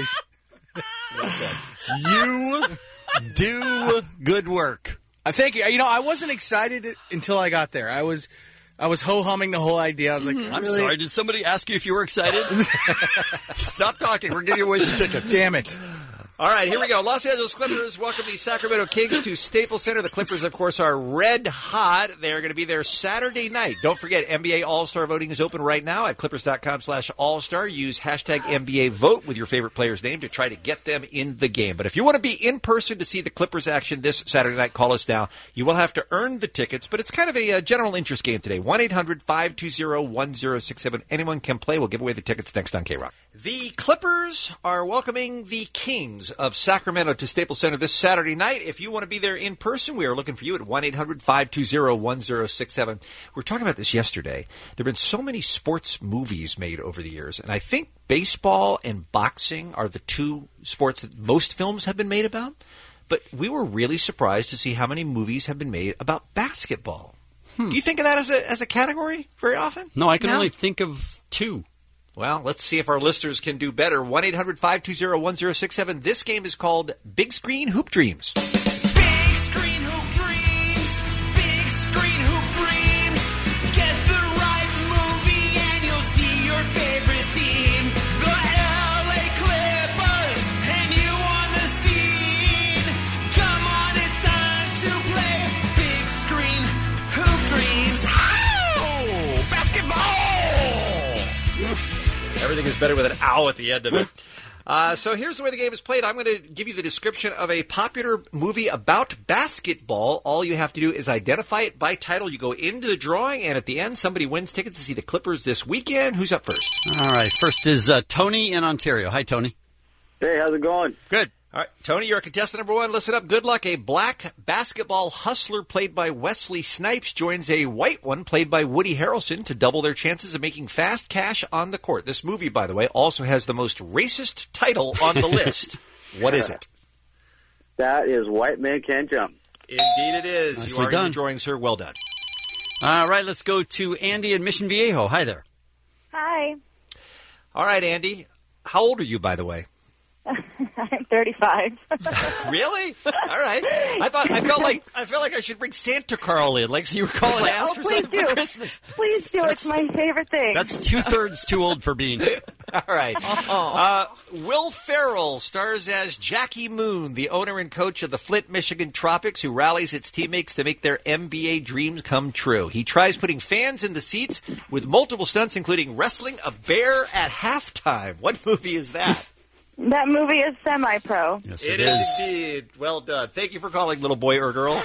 You do good work. Thank you. You know, I wasn't excited until I got there. I was ho-humming the whole idea. I was like, I'm sorry. Did somebody ask you if you were excited? Stop talking. We're giving away some tickets. Damn it. All right, here we go. Los Angeles Clippers welcome the Sacramento Kings to Staples Center. The Clippers, of course, are red hot. They're going to be there Saturday night. Don't forget, NBA All-Star voting is open right now at clippers.com/all-star. Use hashtag NBA vote with your favorite player's name to try to get them in the game. But if you want to be in person to see the Clippers action this Saturday night, call us now. You will have to earn the tickets, but it's kind of a general interest game today. 1-800-520-1067. Anyone can play. We'll give away the tickets next on K-Rock. The Clippers are welcoming the Kings of Sacramento to Staples Center this Saturday night. If you want to be there in person, we are looking for you at 1-800-520-1067. We were talking about this yesterday. There have been so many sports movies made over the years, and I think baseball and boxing are the two sports that most films have been made about. But we were really surprised to see how many movies have been made about basketball. Do you think of that as a category very often? No, I can only think of two. Well, let's see if our listeners can do better. 1-800-520-1067. This game is called Big Screen Hoop Dreams. Big screen hoop dreams. Big screen hoop dreams. Guess the right movie and you'll see your favorite team. The LA Clippers and you on the scene. Come on, it's time to play Big Screen Hoop Dreams. Oh, basketball! Everything is better with an ow at the end of it. So here's the way the game is played. I'm going to give you the description of a popular movie about basketball. All you have to do is identify it by title. You go into the drawing, and at the end, somebody wins tickets to see the Clippers this weekend. Who's up first? All right. First is Tony in Ontario. Hi, Tony. Hey, how's it going? Good. All right, Tony, you're contestant number one. Listen up. Good luck. A black basketball hustler played by Wesley Snipes joins a white one played by Woody Harrelson to double their chances of making fast cash on the court. This movie, by the way, also has the most racist title on the list. What is it? That is White Man Can't Jump. Indeed it is. Nicely you are in done. the drawing, sir. Well done. All right, let's go to Andy in Mission Viejo. Hi there. Hi. All right, Andy. How old are you, by the way? I'm 35. Really? All right. I felt like I should bring Santa Carl in, like so you were calling to ask for please something do. for Christmas. Please do. It's my favorite thing. That's 2/3 too old for being. All right. Will Ferrell stars as Jackie Moon, the owner and coach of the Flint, Michigan Tropics, who rallies its teammates to make their NBA dreams come true. He tries putting fans in the seats with multiple stunts, including wrestling a bear at halftime. What movie is that? That movie is semi-pro. Yes, It is indeed. Well done. Thank you for calling, little boy or girl.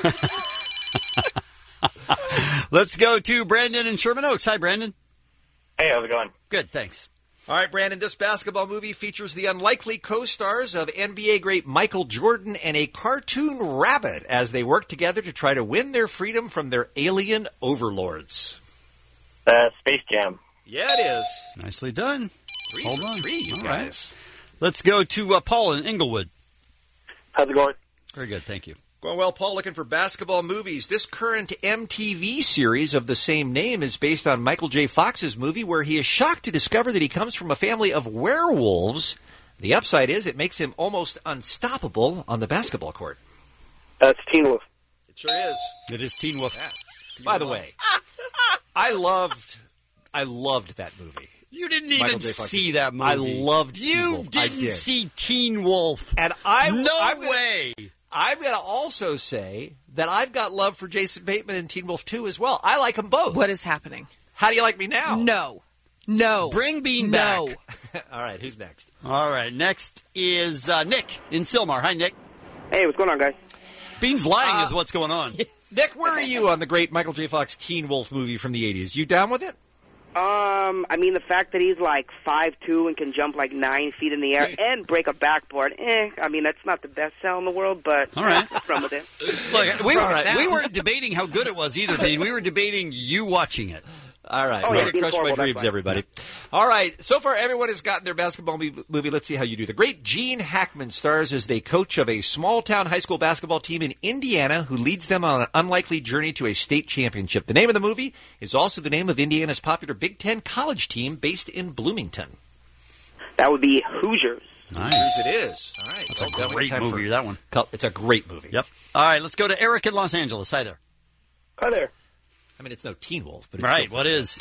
Let's go to Brandon in Sherman Oaks. Hi, Brandon. Hey, how's it going? Good, thanks. All right, Brandon, this basketball movie features the unlikely co-stars of NBA great Michael Jordan and a cartoon rabbit as they work together to try to win their freedom from their alien overlords. Space Jam. Yeah, it is. Nicely done. Hold on. You All guys. right. Let's go to Paul in Inglewood. How's it going? Very good, thank you. Going well, Paul, looking for basketball movies. This current MTV series of the same name is based on Michael J. Fox's movie where he is shocked to discover that he comes from a family of werewolves. The upside is it makes him almost unstoppable on the basketball court. That's Teen Wolf. It sure is. It is Teen Wolf. Yeah. By the way, I loved that movie. You didn't Michael even J. Fox. see that movie. I loved Teen You Wolf. I didn't did. see Teen Wolf. And way. I'm going to also say that I've got love for Jason Bateman and Teen Wolf 2 as well. I like them both. What is happening? How do you like me now? No. Bring Bean No. back. All right, who's next? All right, next is Nick in Sylmar. Hi, Nick. Hey, what's going on, guys? Bean's lying is what's going on. Nick, where are you on the great Michael J. Fox Teen Wolf movie from the 80s? You down with it? I mean, the fact that he's like 5'2" and can jump like 9 feet in the air and break a backboard, I mean, that's not the best sell in the world, but all right. what's wrong with it? Look, we weren't debating how good it was either, Bean. We were debating you watching it. All right. Oh, Way yeah, to Bean's crush my horrible, dreams, that's why. everybody. All right. So far, everyone has gotten their basketball movie. Let's see how you do. The great Gene Hackman stars as the coach of a small-town high school basketball team in Indiana who leads them on an unlikely journey to a state championship. The name of the movie is also the name of Indiana's popular Big Ten college team based in Bloomington. That would be Hoosiers. Nice. Hoosiers it is. All right. That's a Well, great time movie, for- that one. It's a great movie. Yep. All right, let's go to Eric in Los Angeles. Hi there. Hi there. I mean, it's no Teen Wolf, but it's Right, still- what is?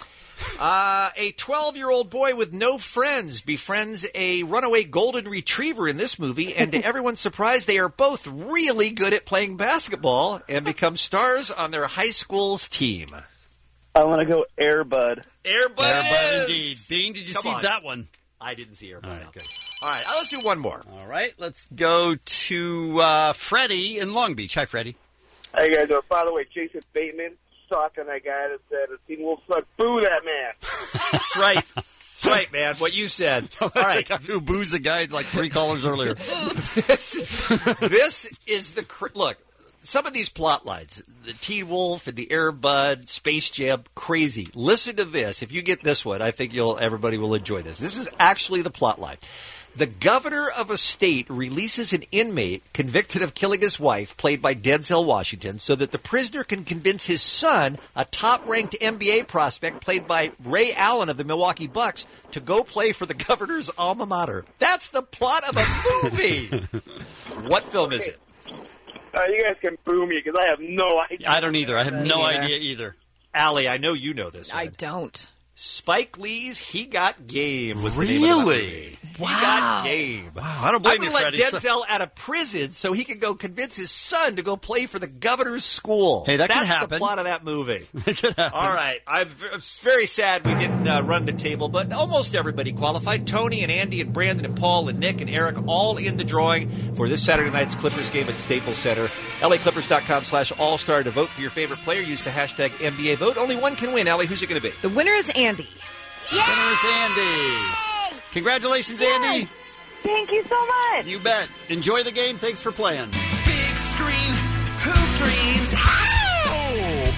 A 12-year-old boy with no friends befriends a runaway golden retriever in this movie, and to everyone's surprise, they are both really good at playing basketball and become stars on their high school's team. I want to go Air Bud. Air Bud Airbud it is. indeed. Bean, did you Come see on. that one? I didn't see Air Bud. All right, good. All right, let's do one more. All right, let's go to Freddie in Long Beach. Hi, Freddie. How you guys doing? By the way, Jason Bateman sucked on that guy that said Teen Wolf sucked. Boo that man. That's right. That's right, man. What you said. All right. Who boos a guy like 3 callers earlier? This is the look. Some of these plot lines, the Teen Wolf and the Air Bud, Space Jam, crazy. Listen to this. If you get this one, I think everybody will enjoy this. This is actually the plot line. The governor of a state releases an inmate convicted of killing his wife, played by Denzel Washington, so that the prisoner can convince his son, a top-ranked NBA prospect played by Ray Allen of the Milwaukee Bucks, to go play for the governor's alma mater. That's the plot of a movie. What film is it? You guys can boo me because I have no idea. I don't either. I have no idea either. Allie, I know you know this one. I don't. Spike Lee's He Got Game was the name of the movie. Really? He Got Game. Wow, I don't blame I'm you, going to let Freddie. Denzel out of prison so he can go convince his son to go play for the governor's school. Hey, that That's could happen. the plot of that movie. That could happen. All right. I'm very sad we didn't run the table, but almost everybody qualified. Tony and Andy and Brandon and Paul and Nick and Eric all in the drawing for this Saturday night's Clippers game at Staples Center. LAClippers.com/all-star to vote for your favorite player. Use the hashtag NBA vote. Only one can win. Allie, who's it going to be? The winner is Andy. Winner is Andy. Congratulations, Andy. Thank you so much. You bet. Enjoy the game. Thanks for playing. Big screen, hoop dreams. Oh,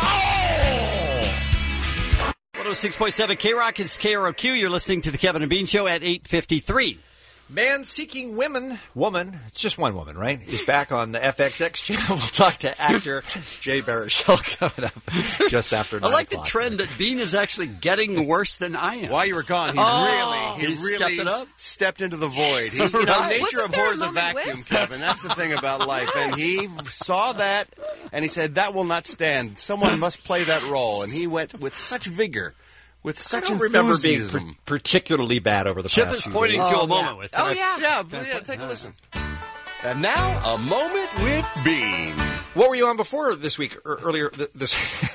basketball! 106.7 K-Rock is KROQ. You're listening to the Kevin and Bean Show at 8:53. Man Seeking Woman, it's just one woman, right, is back on the FXX channel. We'll talk to actor Jay Baruchel coming up just after 9 I like the o'clock. trend that Bean is actually getting worse than I am. While you were gone, he He really stepped it up? stepped into the void. He, Right. nature Wasn't there a abhors a moment vacuum, with? Kevin. That's the thing about life. And he saw that, and he said, that will not stand. Someone must play that role. And he went with such vigor, with I such don't remember being enthusiasm. particularly bad over the Chip past is few pointing days. to a moment with. Oh, yeah. Yeah, take a listen. And now, a moment with Bean. What were you on before this week, or earlier this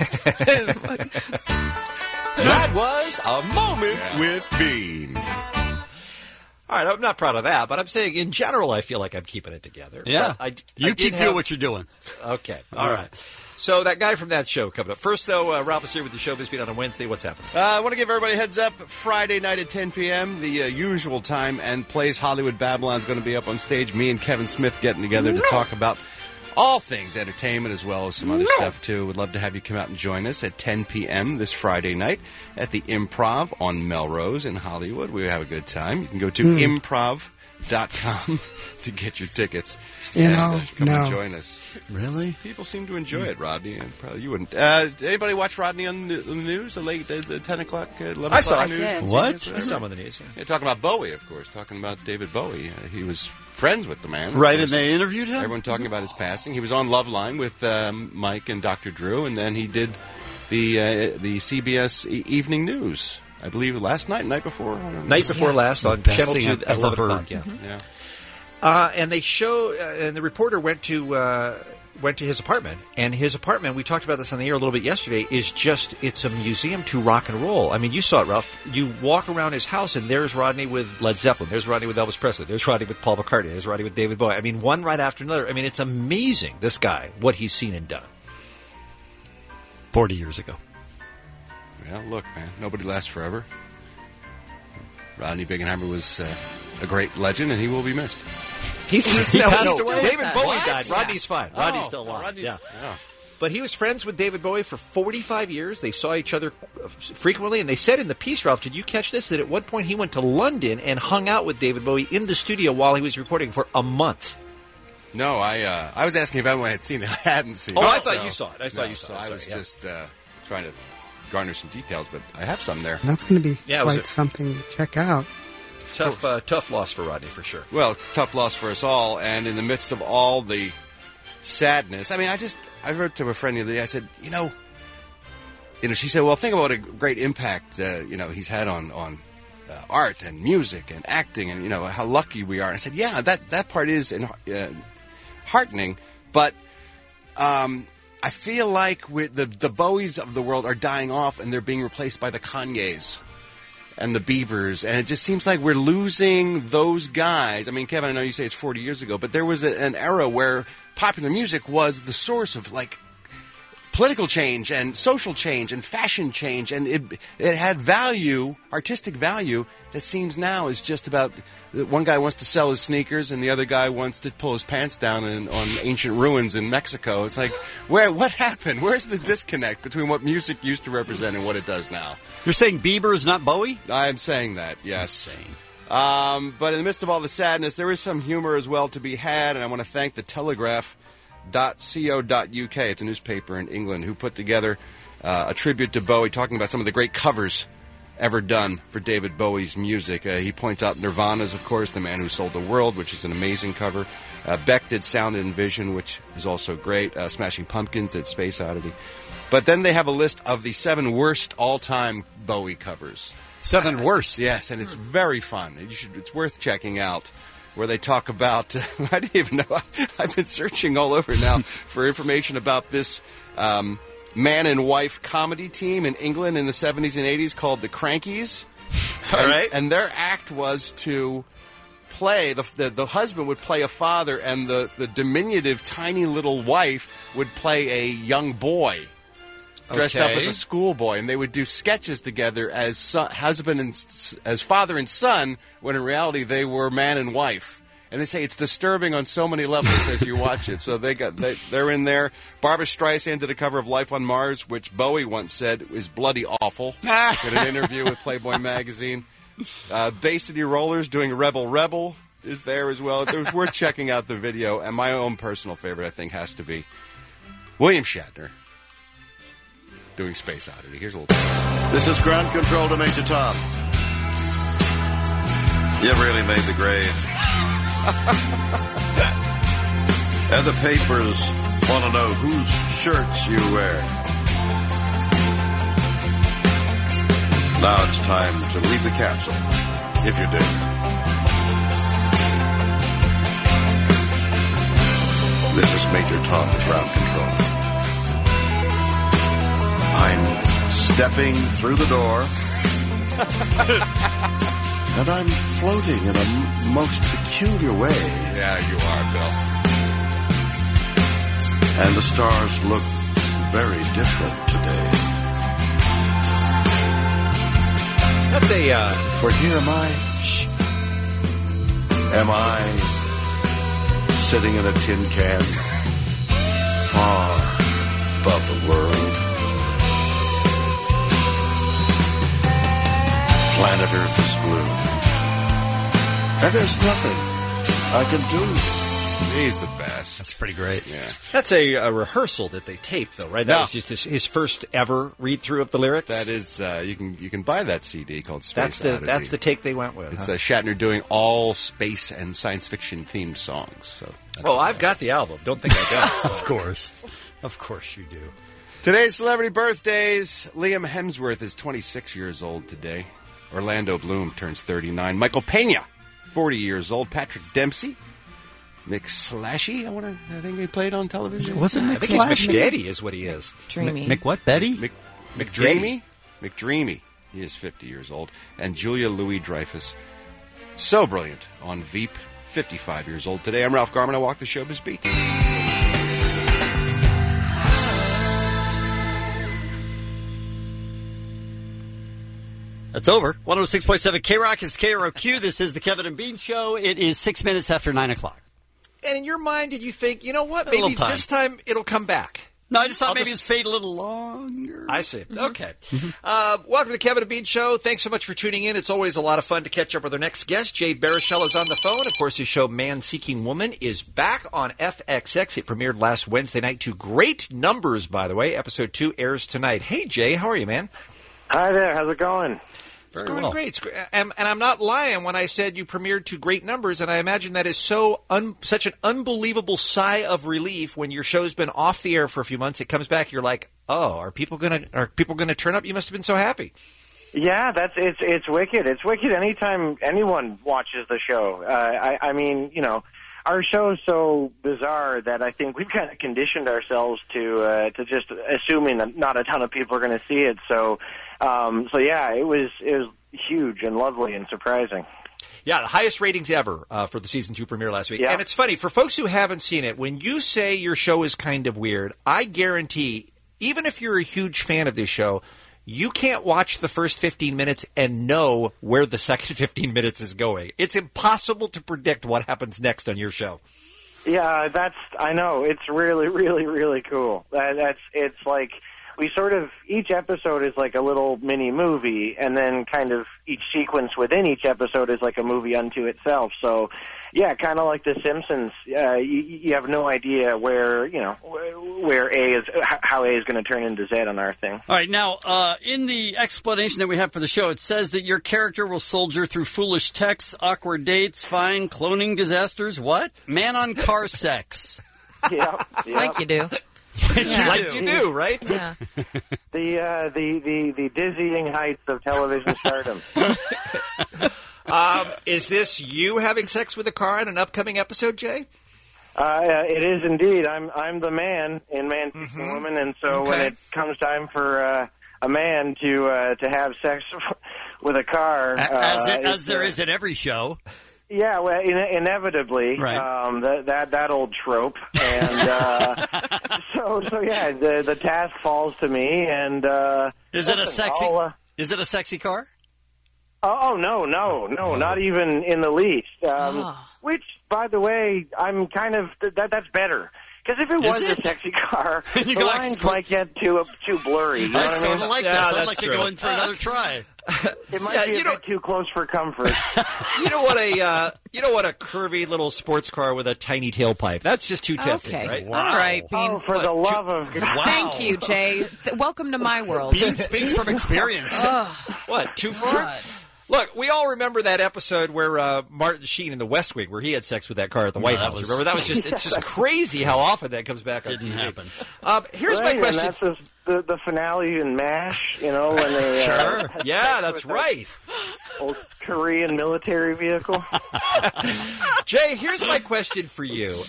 That was a moment with Bean. All right, I'm not proud of that, but I'm saying in general I feel like I'm keeping it together. Yeah. But I You did keep doing what you're doing. Okay, all right. So that guy from that show coming up. First, though, Ralph is here with the Showbiz Beat on a Wednesday. What's happening? I want to give everybody a heads up. Friday night at 10 p.m., the usual time and place. Hollywood Babylon is going to be up on stage. Me and Kevin Smith getting together to talk about all things entertainment as well as some other stuff, too. We'd love to have you come out and join us at 10 p.m. this Friday night at the Improv on Melrose in Hollywood. We have a good time. You can go to improv.com to get your tickets. Come and join us. Really? People seem to enjoy it, Rodney. And probably you wouldn't. Anybody watch Rodney on the news? The 10 o'clock, 11 o'clock I saw it. news? What? I saw him on the news. Yeah, talking about Bowie, of course. Talking about David Bowie. He was friends with the man. Right, and they interviewed him? Everyone talking about his passing. He was on Loveline with Mike and Dr. Drew, and then he did the CBS Evening News, I believe, last night before? Night before last on Best Channel thing 2 I've at ever 11 heard. o'clock. Yeah. Yeah. And they show, and the reporter went to his apartment, and his apartment, we talked about this on the air a little bit yesterday, it's a museum to rock and roll. I mean, you saw it, Ralph. You walk around his house, and there's Rodney with Led Zeppelin. There's Rodney with Elvis Presley. There's Rodney with Paul McCartney. There's Rodney with David Bowie. I mean, one right after another. I mean, it's amazing, this guy, what he's seen and done. 40 years ago. Well, look, man, nobody lasts forever. Rodney Bingenheimer was a great legend, and he will be missed. He passed away. David with us. Bowie What? died. Rodney's fine. Rodney's still alive. Yeah. But he was friends with David Bowie for 45 years. They saw each other frequently, and they said in the piece, Ralph, did you catch this? That at one point he went to London and hung out with David Bowie in the studio while he was recording for a month. No, I was asking if anyone had seen it. I hadn't seen it. Oh, I thought you saw it. I thought you saw it. I was just trying to garner some details, but I have some there. That's going to be Yeah, quite something to check out. Tough loss for Rodney, for sure. Well, tough loss for us all, and in the midst of all the sadness, I mean, I wrote to a friend the other day, I said, she said, well, think about what a great impact, he's had on art and music and acting and, how lucky we are. And I said, yeah, that part is heartening, but I feel like the Bowies of the world are dying off and they're being replaced by the Kanyes and the Biebers, and it just seems like we're losing those guys. I mean, Kevin, I know you say it's 40 years ago, but there was an era where popular music was the source of, political change and social change and fashion change, and it had value, artistic value, that seems now is just about one guy wants to sell his sneakers and the other guy wants to pull his pants down on ancient ruins in Mexico. It's like, what happened? Where's the disconnect between what music used to represent and what it does now? You're saying Bieber is not Bowie? I'm saying that, yes. But in the midst of all the sadness, there is some humor as well to be had, and I want to thank the Telegraph.co.uk. It's a newspaper in England who put together a tribute to Bowie, talking about some of the great covers ever done for David Bowie's music. He points out Nirvana's, of course, The Man Who Sold the World, which is an amazing cover. Beck did Sound and Vision, which is also great. Smashing Pumpkins did Space Oddity. But then they have a list of the 7 worst all-time Bowie covers. 7 worst? Yes, and it's very fun. It's worth checking out, where they talk about, I didn't even know, I've been searching all over now for information about this man and wife comedy team in England in the 70s and 80s called the Crankies. All right. And their act was to play, the husband would play a father, and the diminutive, tiny little wife would play a young boy dressed up as a schoolboy, and they would do sketches together as husband and as father and son, when in reality they were man and wife. And they say it's disturbing on so many levels as you watch it. So they're in there. Barbra Streisand did a cover of Life on Mars, which Bowie once said is bloody awful in an interview with Playboy magazine. Bay City Rollers doing Rebel Rebel is there as well. It was worth checking out the video. And my own personal favorite, I think, has to be William Shatner doing Space Oddity. Here's a little. This is ground control to Major Tom. You really made the grade. And the papers want to know whose shirts you wear. Now it's time to leave the capsule, if you do. This is Major Tom to ground control. I'm stepping through the door, and I'm floating in a most peculiar way. Yeah, you are, Bill. And the stars look very different today. That's a, For here am I. Shh. Am I sitting in a tin can, far above the world? Planet Earth is blue, and there's nothing I can do. He's the best. That's pretty great. Yeah. That's a rehearsal that they taped, though, right? That was just his first ever read-through of the lyrics? That is, you can buy that CD called Space Oddity. That's the take they went with. It's huh? Shatner doing all space and science fiction themed songs. So Well, I've got the album. Don't think I don't. Of course. Of course you do. Today's celebrity birthdays. Liam Hemsworth is 26 years old today. Orlando Bloom turns 39. Michael Pena, 40 years old. Patrick Dempsey. Mick Slashy, I think he played on television. Wasn't I Mick think Slashy? he's McDaddy is what he is. Dreamy. Mick what? Betty? McDreamy? McDreamy. He is 50 years old. And Julia Louis-Dreyfus, so brilliant on Veep, 55 years old today. I'm Ralph Garman. I walk the showbiz beat. That's over. 106.7 K-Rock is KROQ. This is the Kevin and Bean Show. It is 6 minutes after 9 o'clock. And in your mind, did you think, you know what, A maybe little time. this time it'll come back? No, I just thought I'll maybe just- it's fade a little longer. I see. Okay. Welcome to the Kevin and Bean Show. Thanks so much for tuning in. It's always a lot of fun to catch up with our next guest. Jay Baruchel is on the phone. Of course, his show Man Seeking Woman is back on FXX. It premiered last Wednesday night to great numbers, by the way. Episode 2 airs tonight. Hey, Jay, how are you, man? Hi there. How's it going? It's going great. It's great. And I'm not lying when I said you premiered to great numbers, and I imagine that is such an unbelievable sigh of relief when your show's been off the air for a few months. It comes back, you're like, oh, are people gonna turn up? You must have been so happy. Yeah, it's wicked. It's wicked anytime anyone watches the show. I mean, you know, our show's so bizarre that I think we've kind of conditioned ourselves to just assuming that not a ton of people are going to see it. So yeah, it was huge and lovely and surprising. Yeah, the highest ratings ever for the season 2 premiere last week. Yeah. And it's funny, for folks who haven't seen it, when you say your show is kind of weird, I guarantee, even if you're a huge fan of this show, you can't watch the first 15 minutes and know where the second 15 minutes is going. It's impossible to predict what happens next on your show. Yeah, I know. It's really, really, really cool. It's like we sort of, each episode is like a little mini movie, and then kind of each sequence within each episode is like a movie unto itself. So, yeah, kind of like The Simpsons. You have no idea where, you know, where how A is going to turn into Z on our thing. All right, now, in the explanation that we have for the show, it says that your character will soldier through foolish texts, awkward dates, fine cloning disasters, what? Man on car sex. Yeah. Like you do. Like you do, right? Yeah. The dizzying heights of television stardom. Is this you having sex with a car in an upcoming episode, Jay? It is indeed. I'm the man in Man Seeking Woman, and so when it comes time for a man to have sex with a car, as there is at every show. Yeah, well, inevitably, right. that old trope, and so yeah, the task falls to me, and Is it a sexy? Is it a sexy car? Oh no, not even in the least. Which, by the way, I'm kind of that's better. Because if it was a sexy car, the lines might get too blurry. You know what I sort mean? of like this. I'd like to go in for another try. It might be a bit too close for comfort. You know what a curvy little sports car with a tiny tailpipe. That's just too tempting, Okay. right? All right, Bean. Oh, for the love of God. Thank you, Jay. Welcome to my world. Bean speaks from experience. What, too far? Look, we all remember that episode where Martin Sheen in The West Wing, where he had sex with that car at the White House. Remember, that was just it's just crazy how often that comes back. Didn't happen. Right, Here's my question. And that's the finale in MASH. You know, when they Sure. Yeah, that's right. Old Korean military vehicle. Jay, here's my question for you.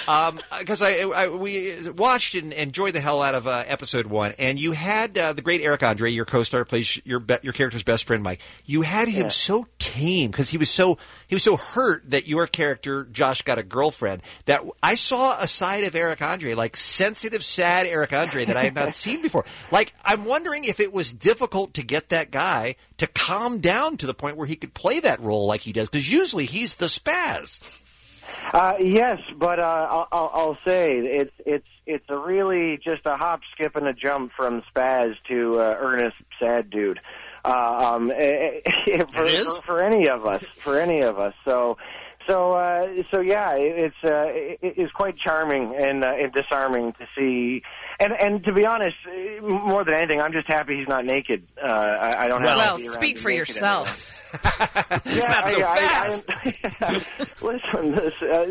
Because we watched and enjoyed the hell out of episode 1, and you had the great Eric Andre, your co-star, plays your character's best friend, Mike. You had him so tame because he was so hurt that your character Josh got a girlfriend. That I saw a side of Eric Andre, like sensitive, sad Eric Andre, that I had not seen before. Like, I'm wondering if it was difficult to get that guy to calm down to the point where he could play that role like he does, because usually he's the spaz. Yes, but I'll say it's a really just a hop, skip, and a jump from spaz to earnest, sad dude. For any of us, So yeah, it's quite charming and disarming to see. And to be honest, more than anything, I'm just happy he's not naked. I don't have. Well, to be around speak him for naked yourself. Not so fast. Listen,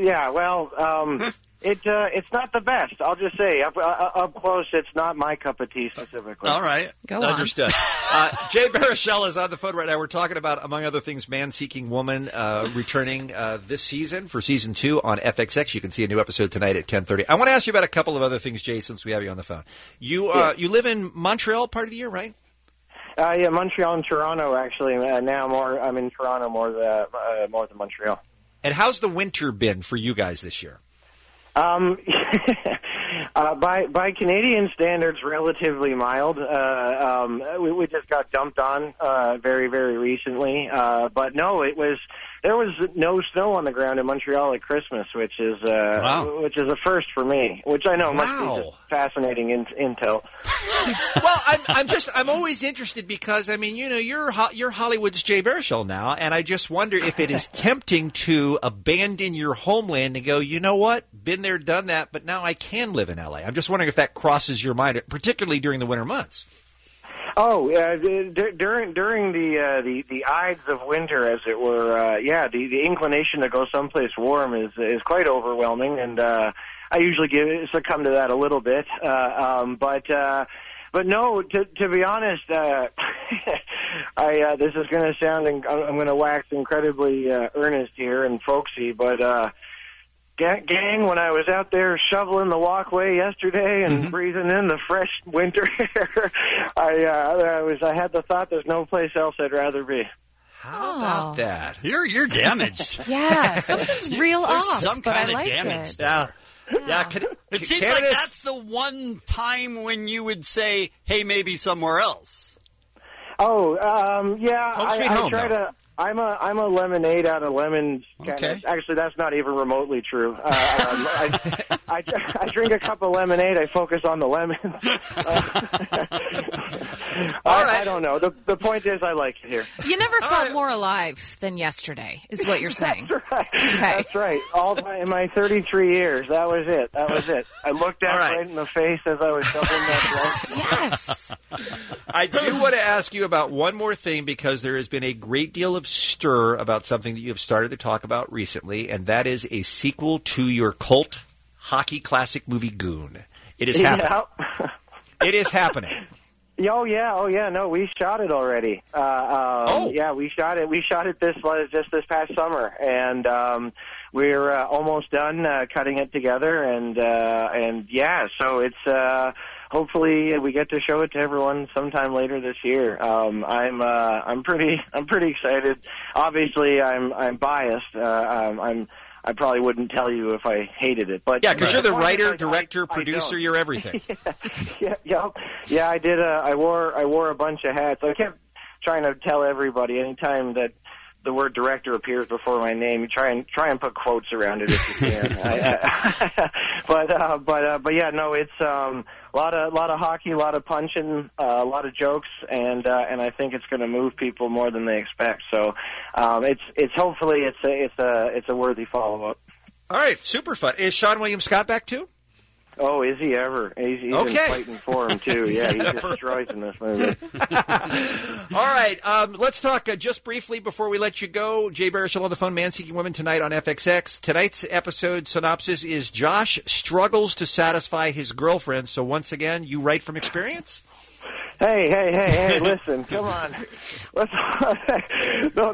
it's not the best. I'll just say up close, it's not my cup of tea specifically. All right, understood. Jay Baruchel is on the phone right now. We're talking about, among other things, Man Seeking Woman returning this season for season 2 on FXX. You can see a new episode tonight at 10:30. I want to ask you about a couple of other things, Jay, since we have you on the phone. You live in Montreal part of the year, right? Yeah, Montreal and Toronto, actually. Now I'm in Toronto more than Montreal. And how's the winter been for you guys this year? By Canadian standards, relatively mild. We just got dumped on very, very recently. But no, there was no snow on the ground in Montreal at Christmas, which is a first for me. Which I know must be just fascinating intel. Well, I'm always interested because you're Hollywood's Jay Baruchel now, and I just wonder if it is tempting to abandon your homeland and go, you know what, been there, done that, but now I can live in LA. I'm just wondering if that crosses your mind, particularly during the winter months. Oh, during the ides of winter, as it were, the inclination to go someplace warm is quite overwhelming, and I usually succumb to that a little bit. But no, to be honest, this is going to sound, I'm going to wax incredibly earnest here and folksy, but gang, when I was out there shoveling the walkway yesterday and breathing in the fresh winter air, I had the thought there's no place else I'd rather be. How about that? You're damaged. Yeah, something's real There's off. some but kind I of like damage it. there. Yeah. It seems like that's the one time when you would say, hey, maybe somewhere else. Oh, yeah. Home sweet I home, try though. to. I'm a lemonade out of lemons. Okay. Actually, that's not even remotely true. I drink a cup of lemonade. I focus on the lemons. I don't know. The point is, I like it here. You never felt more alive than yesterday, is what you're saying. That's right. Okay. That's right. In my 33 years, that was it. I looked at right in the face as I was shoveling that blunt. Yes. I do want to ask you about one more thing, because there has been a great deal of stir about something that you have started to talk about recently, and that is a sequel to your cult hockey classic movie Goon. It is happening. It is happening. Oh yeah. No, we shot it already. Yeah, we shot it. We shot it this past summer, and we're almost done cutting it together. And yeah, so it's hopefully we get to show it to everyone sometime later this year. I'm pretty excited. Obviously, I'm biased. I probably wouldn't tell you if I hated it, but yeah, because you're the writer, director, producer. You're everything. Yeah. I did. I wore a bunch of hats. I kept trying to tell everybody anytime that the word director appears before my name, you try and put quotes around it if you can. But yeah, no, it's a lot of hockey, a lot of punching, a lot of jokes, and I think it's going to move people more than they expect. So it's hopefully it's a worthy follow up. All right, super fun. Is Sean William Scott back too? Oh, is he ever? He's in fighting for him too. Yeah, he destroys in this movie. All right, let's talk just briefly before we let you go. Jay Baruchel on the phone, Man Seeking Woman, tonight on FXX. Tonight's episode synopsis is Josh struggles to satisfy his girlfriend. So once again, you write from experience? Hey, listen, come on.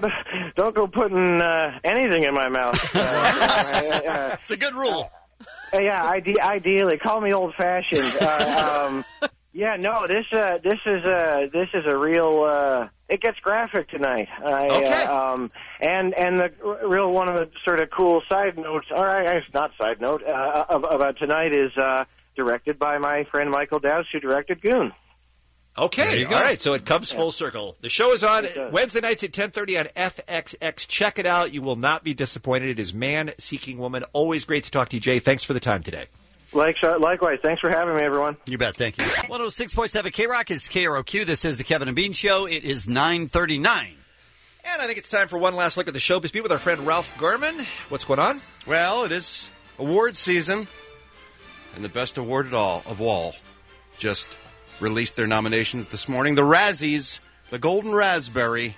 Don't go putting anything in my mouth. It's a good rule. Yeah, ideally, call me old-fashioned. Yeah, no, this is a real. It gets graphic tonight. Okay. And the real one of the sort of cool side notes, or I guess not side note, about tonight is directed by my friend Michael Dowse, who directed Goon. Okay, all right, so it comes full circle. The show is on Wednesday nights at 10:30 on FXX. Check it out. You will not be disappointed. It is Man Seeking Woman. Always great to talk to you, Jay. Thanks for the time today. Likewise. Thanks for having me, everyone. You bet. Thank you. 106.7 K-Rock is KROQ. This is the Kevin and Bean Show. It is 9:39. And I think it's time for one last look at the showbiz beat with our friend Ralph Garman. What's going on? Well, it is award season, and the best award of all just released their nominations this morning. The Razzies, the Golden Raspberry,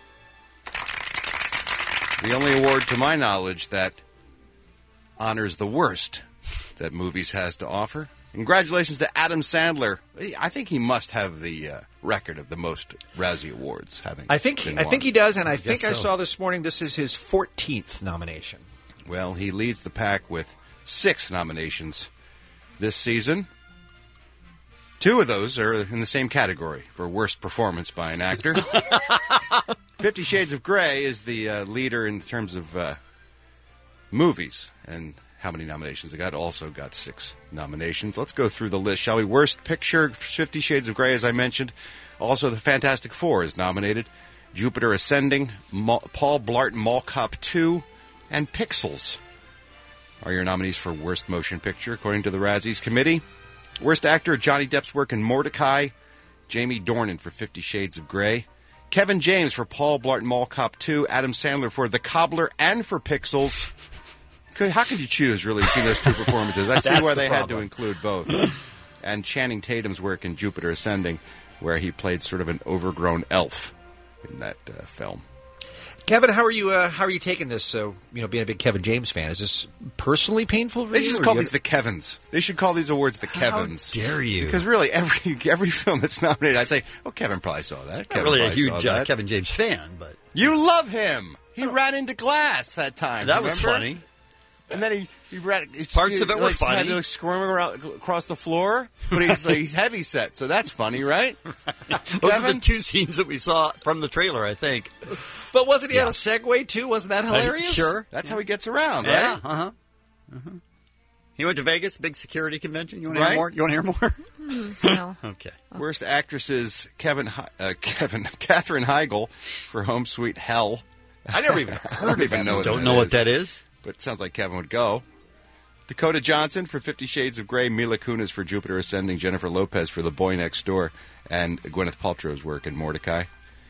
the only award, to my knowledge, that honors the worst that movies has to offer. Congratulations to Adam Sandler. I think he must have the record of the most Razzie Awards. I think he does, and I think I saw this morning this is his 14th nomination. Well, he leads the pack with 6 nominations this season. 2 of those are in the same category for worst performance by an actor. 50 Shades of Grey is the leader in terms of movies, and how many nominations they got. Also got 6 nominations. Let's go through the list, shall we? Worst Picture, 50 Shades of Grey, as I mentioned. Also, The Fantastic Four is nominated. Jupiter Ascending, Paul Blart Mall Cop 2, and Pixels are your nominees for Worst Motion Picture, according to the Razzies Committee. Worst Actor, Johnny Depp's work in Mordecai. Jamie Dornan for 50 Shades of Grey. Kevin James for Paul Blart Mall Cop 2. Adam Sandler for The Cobbler and for Pixels. How could you choose, really, between those 2 performances? I see why they had to include both. And Channing Tatum's work in Jupiter Ascending, where he played sort of an overgrown elf in that film. Kevin, how are you taking this? Being a big Kevin James fan, is this personally painful for you? They should call these the Kevins. They should call these awards the Kevins. How dare you? Because really, every film that's nominated, I say, "Oh, Kevin probably saw that." Not really a huge Kevin James fan, but you love him. He ran into glass that time. That was funny. And then he ran. Parts of it were funny. Had to squirming around across the floor, but he's heavy set, so that's funny, right? Those are the 2 scenes that we saw from the trailer, I think. But wasn't he on a Segway too? Wasn't that hilarious? Sure. That's how he gets around, right? Yeah. He went to Vegas, big security convention. You want to hear more? You want to hear more? No. Okay. Worst actresses: Katherine Heigl for Home Sweet Hell. I never even heard of that. Don't know what that is. But it sounds like Kevin would go. Dakota Johnson for 50 Shades of Grey, Mila Kunis for Jupiter Ascending, Jennifer Lopez for The Boy Next Door, and Gwyneth Paltrow's work in Mordecai.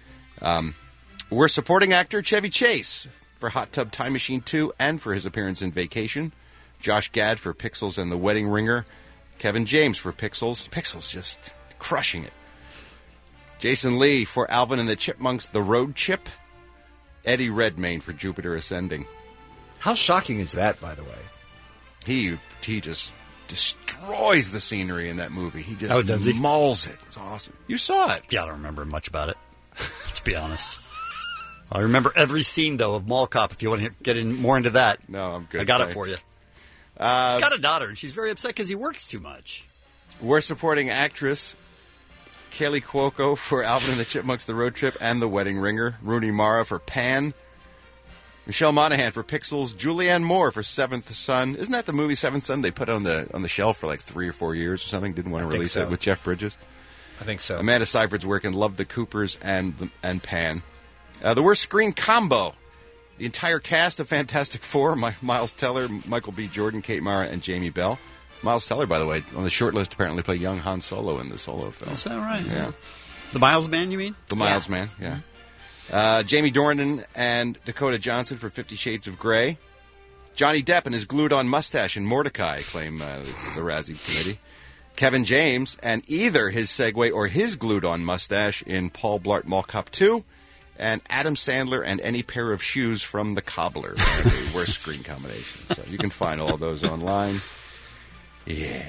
Worst Supporting Actor, Chevy Chase for Hot Tub Time Machine 2 and for his appearance in Vacation. Josh Gad for Pixels and The Wedding Ringer. Kevin James for Pixels. Pixels just crushing it. Jason Lee for Alvin and the Chipmunks, The Road Chip. Eddie Redmayne for Jupiter Ascending. How shocking is that, by the way? He just destroys the scenery in that movie. He just mauls it. It's awesome. You saw it. Yeah, I don't remember much about it. Let's be honest. I remember every scene, though, of Mall Cop, if you want to get more into that. No, I'm good. I got thanks. it for you. He's got a daughter, and she's very upset because he works too much. Worst Supporting Actress, Kaylee Cuoco for Alvin and the Chipmunks, The Road Trip, and The Wedding Ringer. Rooney Mara for Pan. Michelle Monaghan for Pixels. Julianne Moore for Seventh Son. Isn't that the movie Seventh Son they put on the shelf for like 3 or 4 years or something? Didn't want to release it with Jeff Bridges. I think so. Amanda Seyfried's work in Love the Coopers and Pan. The worst screen combo. The entire cast of Fantastic Four, Miles Teller, Michael B. Jordan, Kate Mara, and Jamie Bell. Miles Teller, by the way, on the short list apparently played young Han Solo in the Solo film. Is that right? Yeah. The Miles Man, you mean? The Miles Man, yeah. Jamie Dornan and Dakota Johnson for 50 Shades of Grey. Johnny Depp and his glued-on mustache in Mordecai, claim the Razzie Committee. Kevin James and either his Segway or his glued-on mustache in Paul Blart Mall Cop 2. And Adam Sandler and any pair of shoes from The Cobbler are the worst screen combination. So you can find all those online. Yeah.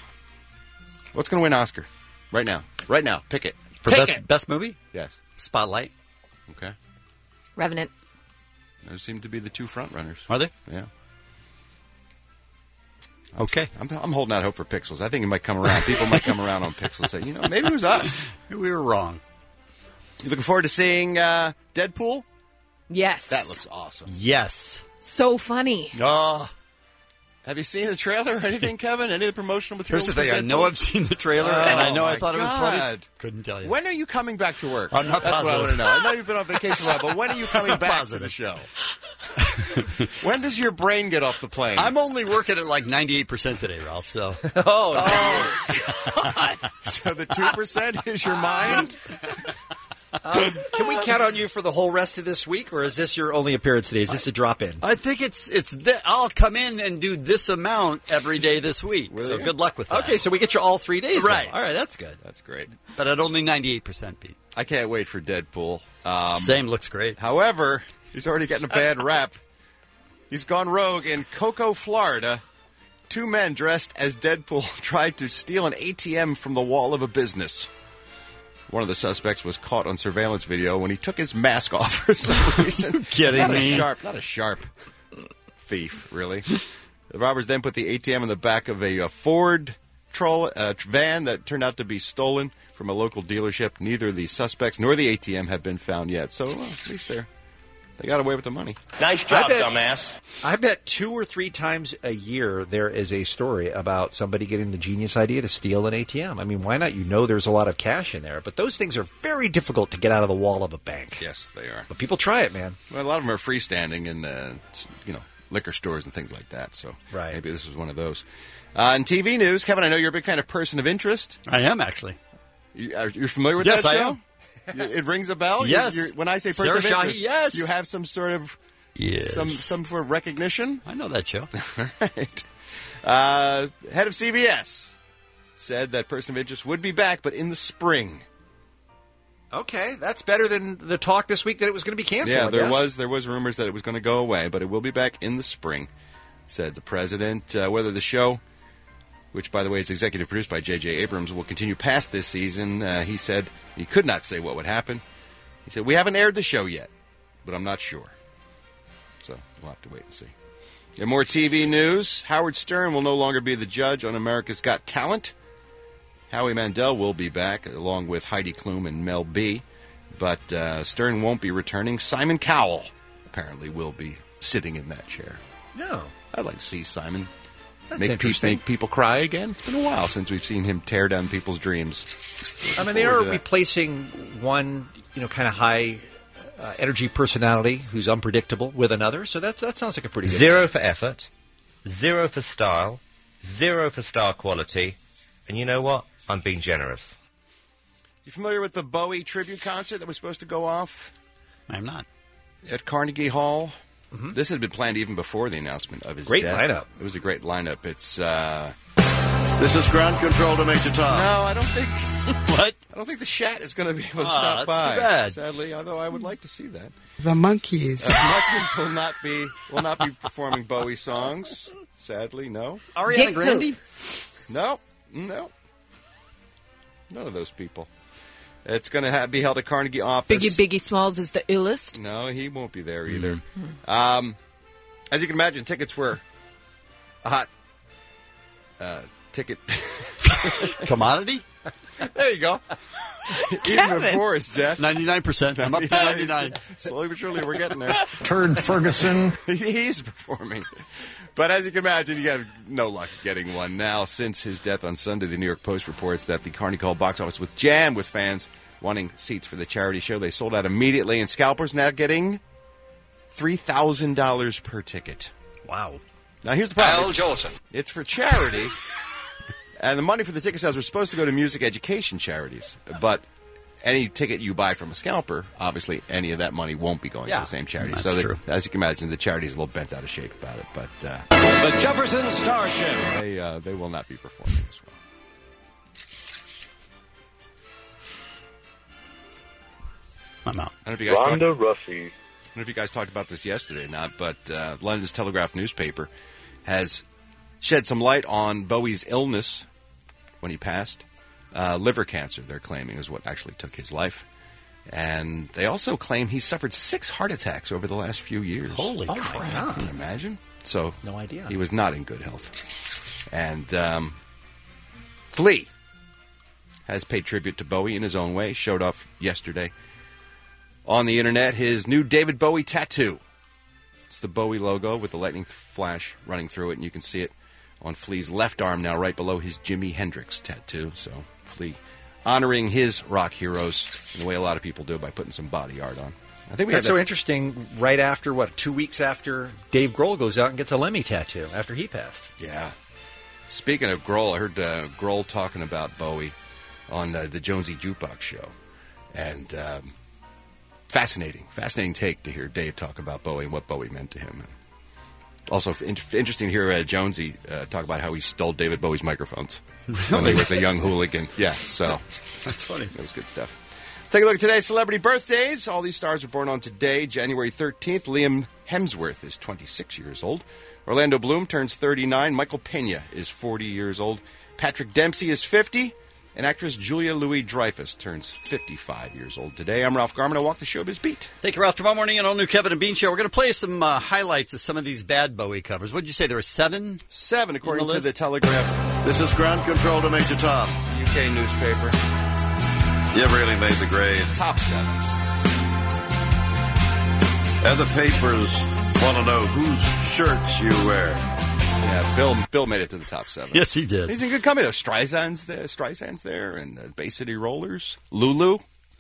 What's going to win Oscar? Right now. Right now. Pick it. For best movie? Yes. Spotlight. Okay. Revenant. Those seem to be the 2 front runners. Are they? Yeah. Okay. I'm holding out hope for Pixels. I think it might come around. People might come around on Pixels and say, maybe it was us. We were wrong. You looking forward to seeing Deadpool? Yes. That looks awesome. Yes. So funny. Oh. Have you seen the trailer or anything, Kevin? Any of the promotional material? Here's the thing. I know I've seen the trailer, and I know I thought it was funny. Couldn't tell you. When are you coming back to work? I'm not That's positive. what I want to know. I know you've been on vacation a while, but when are you coming back to the show? When does your brain get off the plane? I'm only working at like 98% today, Ralph, so. God. So the 2% is your mind? Can we count on you for the whole rest of this week, or is this your only appearance today? Is this a drop-in? I think I'll come in and do this amount every day this week. So good luck with that. Okay, so we get you all 3 days. Right. Then. All right, that's good. That's great. But at only 98%, Pete. I can't wait for Deadpool. Same, looks great. However, he's already getting a bad rap. He's gone rogue in Cocoa, Florida. 2 men dressed as Deadpool tried to steal an ATM from the wall of a business. One of the suspects was caught on surveillance video when he took his mask off for some reason. Kidding me? Not a sharp thief, really. The robbers then put the ATM in the back of a Ford van that turned out to be stolen from a local dealership. Neither the suspects nor the ATM have been found yet. So, at least they got away with the money. Nice job, dumbass. I bet 2 or 3 times a year there is a story about somebody getting the genius idea to steal an ATM. I mean, why not? You know there's a lot of cash in there, but those things are very difficult to get out of the wall of a bank. Yes, they are. But people try it, man. Well, a lot of them are freestanding in, liquor stores and things like that. So maybe this was one of those. In TV news, Kevin, I know you're a big fan of Person of Interest. I am, actually. You're familiar with Yes, that show? I am. It rings a bell? Yes. When I say Person Sarah of Shahi, Interest, yes. you have some sort of some sort of recognition? I know that show. All right. Head of CBS said that Person of Interest would be back, but in the spring. Okay, that's better than the talk this week that it was going to be canceled. Yeah, I guess. there was rumors that it was going to go away, but it will be back in the spring, said the president. Whether the show, which, by the way, is executive produced by J.J. Abrams, will continue past this season, he said he could not say what would happen. He said, we haven't aired the show yet, but I'm not sure. So we'll have to wait and see. In more TV news, Howard Stern will no longer be the judge on America's Got Talent. Howie Mandel will be back, along with Heidi Klum and Mel B. But Stern won't be returning. Simon Cowell apparently will be sitting in that chair. No. I'd like to see Simon That's make interesting. people cry again. It's been a while since we've seen him tear down people's dreams. I mean, they are replacing one, kind of high energy personality who's unpredictable with another. So that sounds like a pretty good 0 for effort, 0 for style, 0 for star quality, and you know what? I'm being generous. You familiar with the Bowie tribute concert that was supposed to go off? I'm not. At Carnegie Hall. Mm-hmm. This had been planned even before the announcement of his Great death. lineup. It was a great lineup. It's This is ground control to Major Tom. No, I don't think. What? I don't think the Shat is going to be able to that's stop by. too bad. Sadly, although I would like to see that. The Monkees. Monkees will not be performing Bowie songs. Sadly, no. Ariana Grande? No. None of those people. It's going to be held at Carnegie office. Biggie Smalls is the illest. No, he won't be there either. As you can imagine, tickets were a hot ticket Commodity? There you go. Even before his death. 99%. I'm up to 99. Slowly but surely, we're getting there. Turd Ferguson. He's performing. But as you can imagine, you have no luck getting one now. Since his death on Sunday, the New York Post reports that the Carnegie Hall box office was jammed with fans wanting seats for the charity show. They sold out immediately, and scalpers now getting $3,000 per ticket. Wow. Now, here's the problem. Al Jolson. It's for charity, and the money for the ticket sales were supposed to go to music education charities. But any ticket you buy from a scalper, obviously any of that money won't be going to the same charity. That's so, true. As you can imagine, the charity's a little bent out of shape about it. But The Jefferson Starship. they will not be performing as well. I'm out. I don't know if you guys Rhonda Ruffy. I don't know if you guys talked about this yesterday or not, but London's Telegraph newspaper has shed some light on Bowie's illness when he passed. Liver cancer, they're claiming, is what actually took his life. And they also claim he suffered 6 heart attacks over the last few years. Holy crap. Can you imagine? So, No idea. He was not in good health. And Flea has paid tribute to Bowie in his own way. Showed off yesterday on the internet his new David Bowie tattoo. It's the Bowie logo with the lightning flash running through it, and you can see it on Flea's left arm now, right below his Jimi Hendrix tattoo. So Flea honoring his rock heroes in the way a lot of people do by putting some body art on. I think we That's had so interesting. Right after 2 weeks after Dave Grohl goes out and gets a Lemmy tattoo after he passed. Yeah. Speaking of Grohl, I heard Grohl talking about Bowie on the Jonesy Jukebox show, and fascinating take to hear Dave talk about Bowie and what Bowie meant to him. Also interesting to hear Jonesy talk about how he stole David Bowie's microphones when he was a young hooligan. Yeah, so that's funny. That was good stuff. Let's take a look at today's celebrity birthdays. All these stars were born on today, January 13th. Liam Hemsworth is 26 years old. Orlando Bloom turns 39. Michael Pena is 40 years old. Patrick Dempsey is 50. And actress Julia Louis-Dreyfus turns 55 years old today. I'm Ralph Garman. I walk the showbiz beat. Thank you, Ralph. Tomorrow morning, an all-new Kevin and Bean show. We're going to play some highlights of some of these bad Bowie covers. What did you say? There were 7? 7, according to the Telegraph. This is ground control to Major Tom. UK newspaper. You really made the grade. Top 7. And the papers want to know whose shirts you wear. Yeah, Bill made it to the top 7. Yes, he did. He's in good company. Streisand's there, and the Bay City Rollers. Lulu,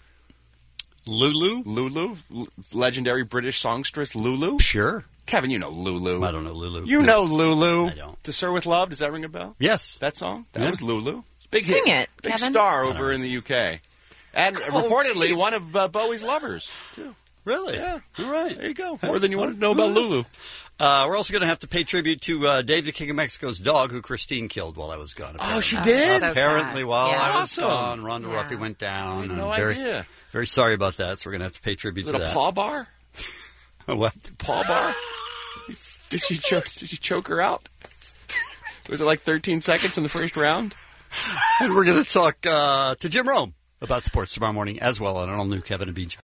legendary British songstress Lulu. Sure. Kevin, you know Lulu. I don't know Lulu. You know Lulu. I don't. To Sir With Love, does that ring a bell? Yes. That song? That was Lulu. Big Sing hit. it, Big Kevin. star over in the UK. And reportedly geez. one of Bowie's lovers, too. Really? Yeah. All right. There you go. More than you wanted to know about Lulu. We're also going to have to pay tribute to Dave the King of Mexico's dog, who Christine killed while I was gone. Oh, she did? So Apparently, sad. while Yeah. I was Awesome. gone, Rhonda Yeah. Ruffy went down. I had no and idea. Very sorry about that, so we're going to have to pay tribute Is to it a that. paw bar? What? Paw bar? Did she choke her out? Was it like 13 seconds in the first round? And we're going to talk to Jim Rome about sports tomorrow morning as well on an all-new Kevin and Bean show.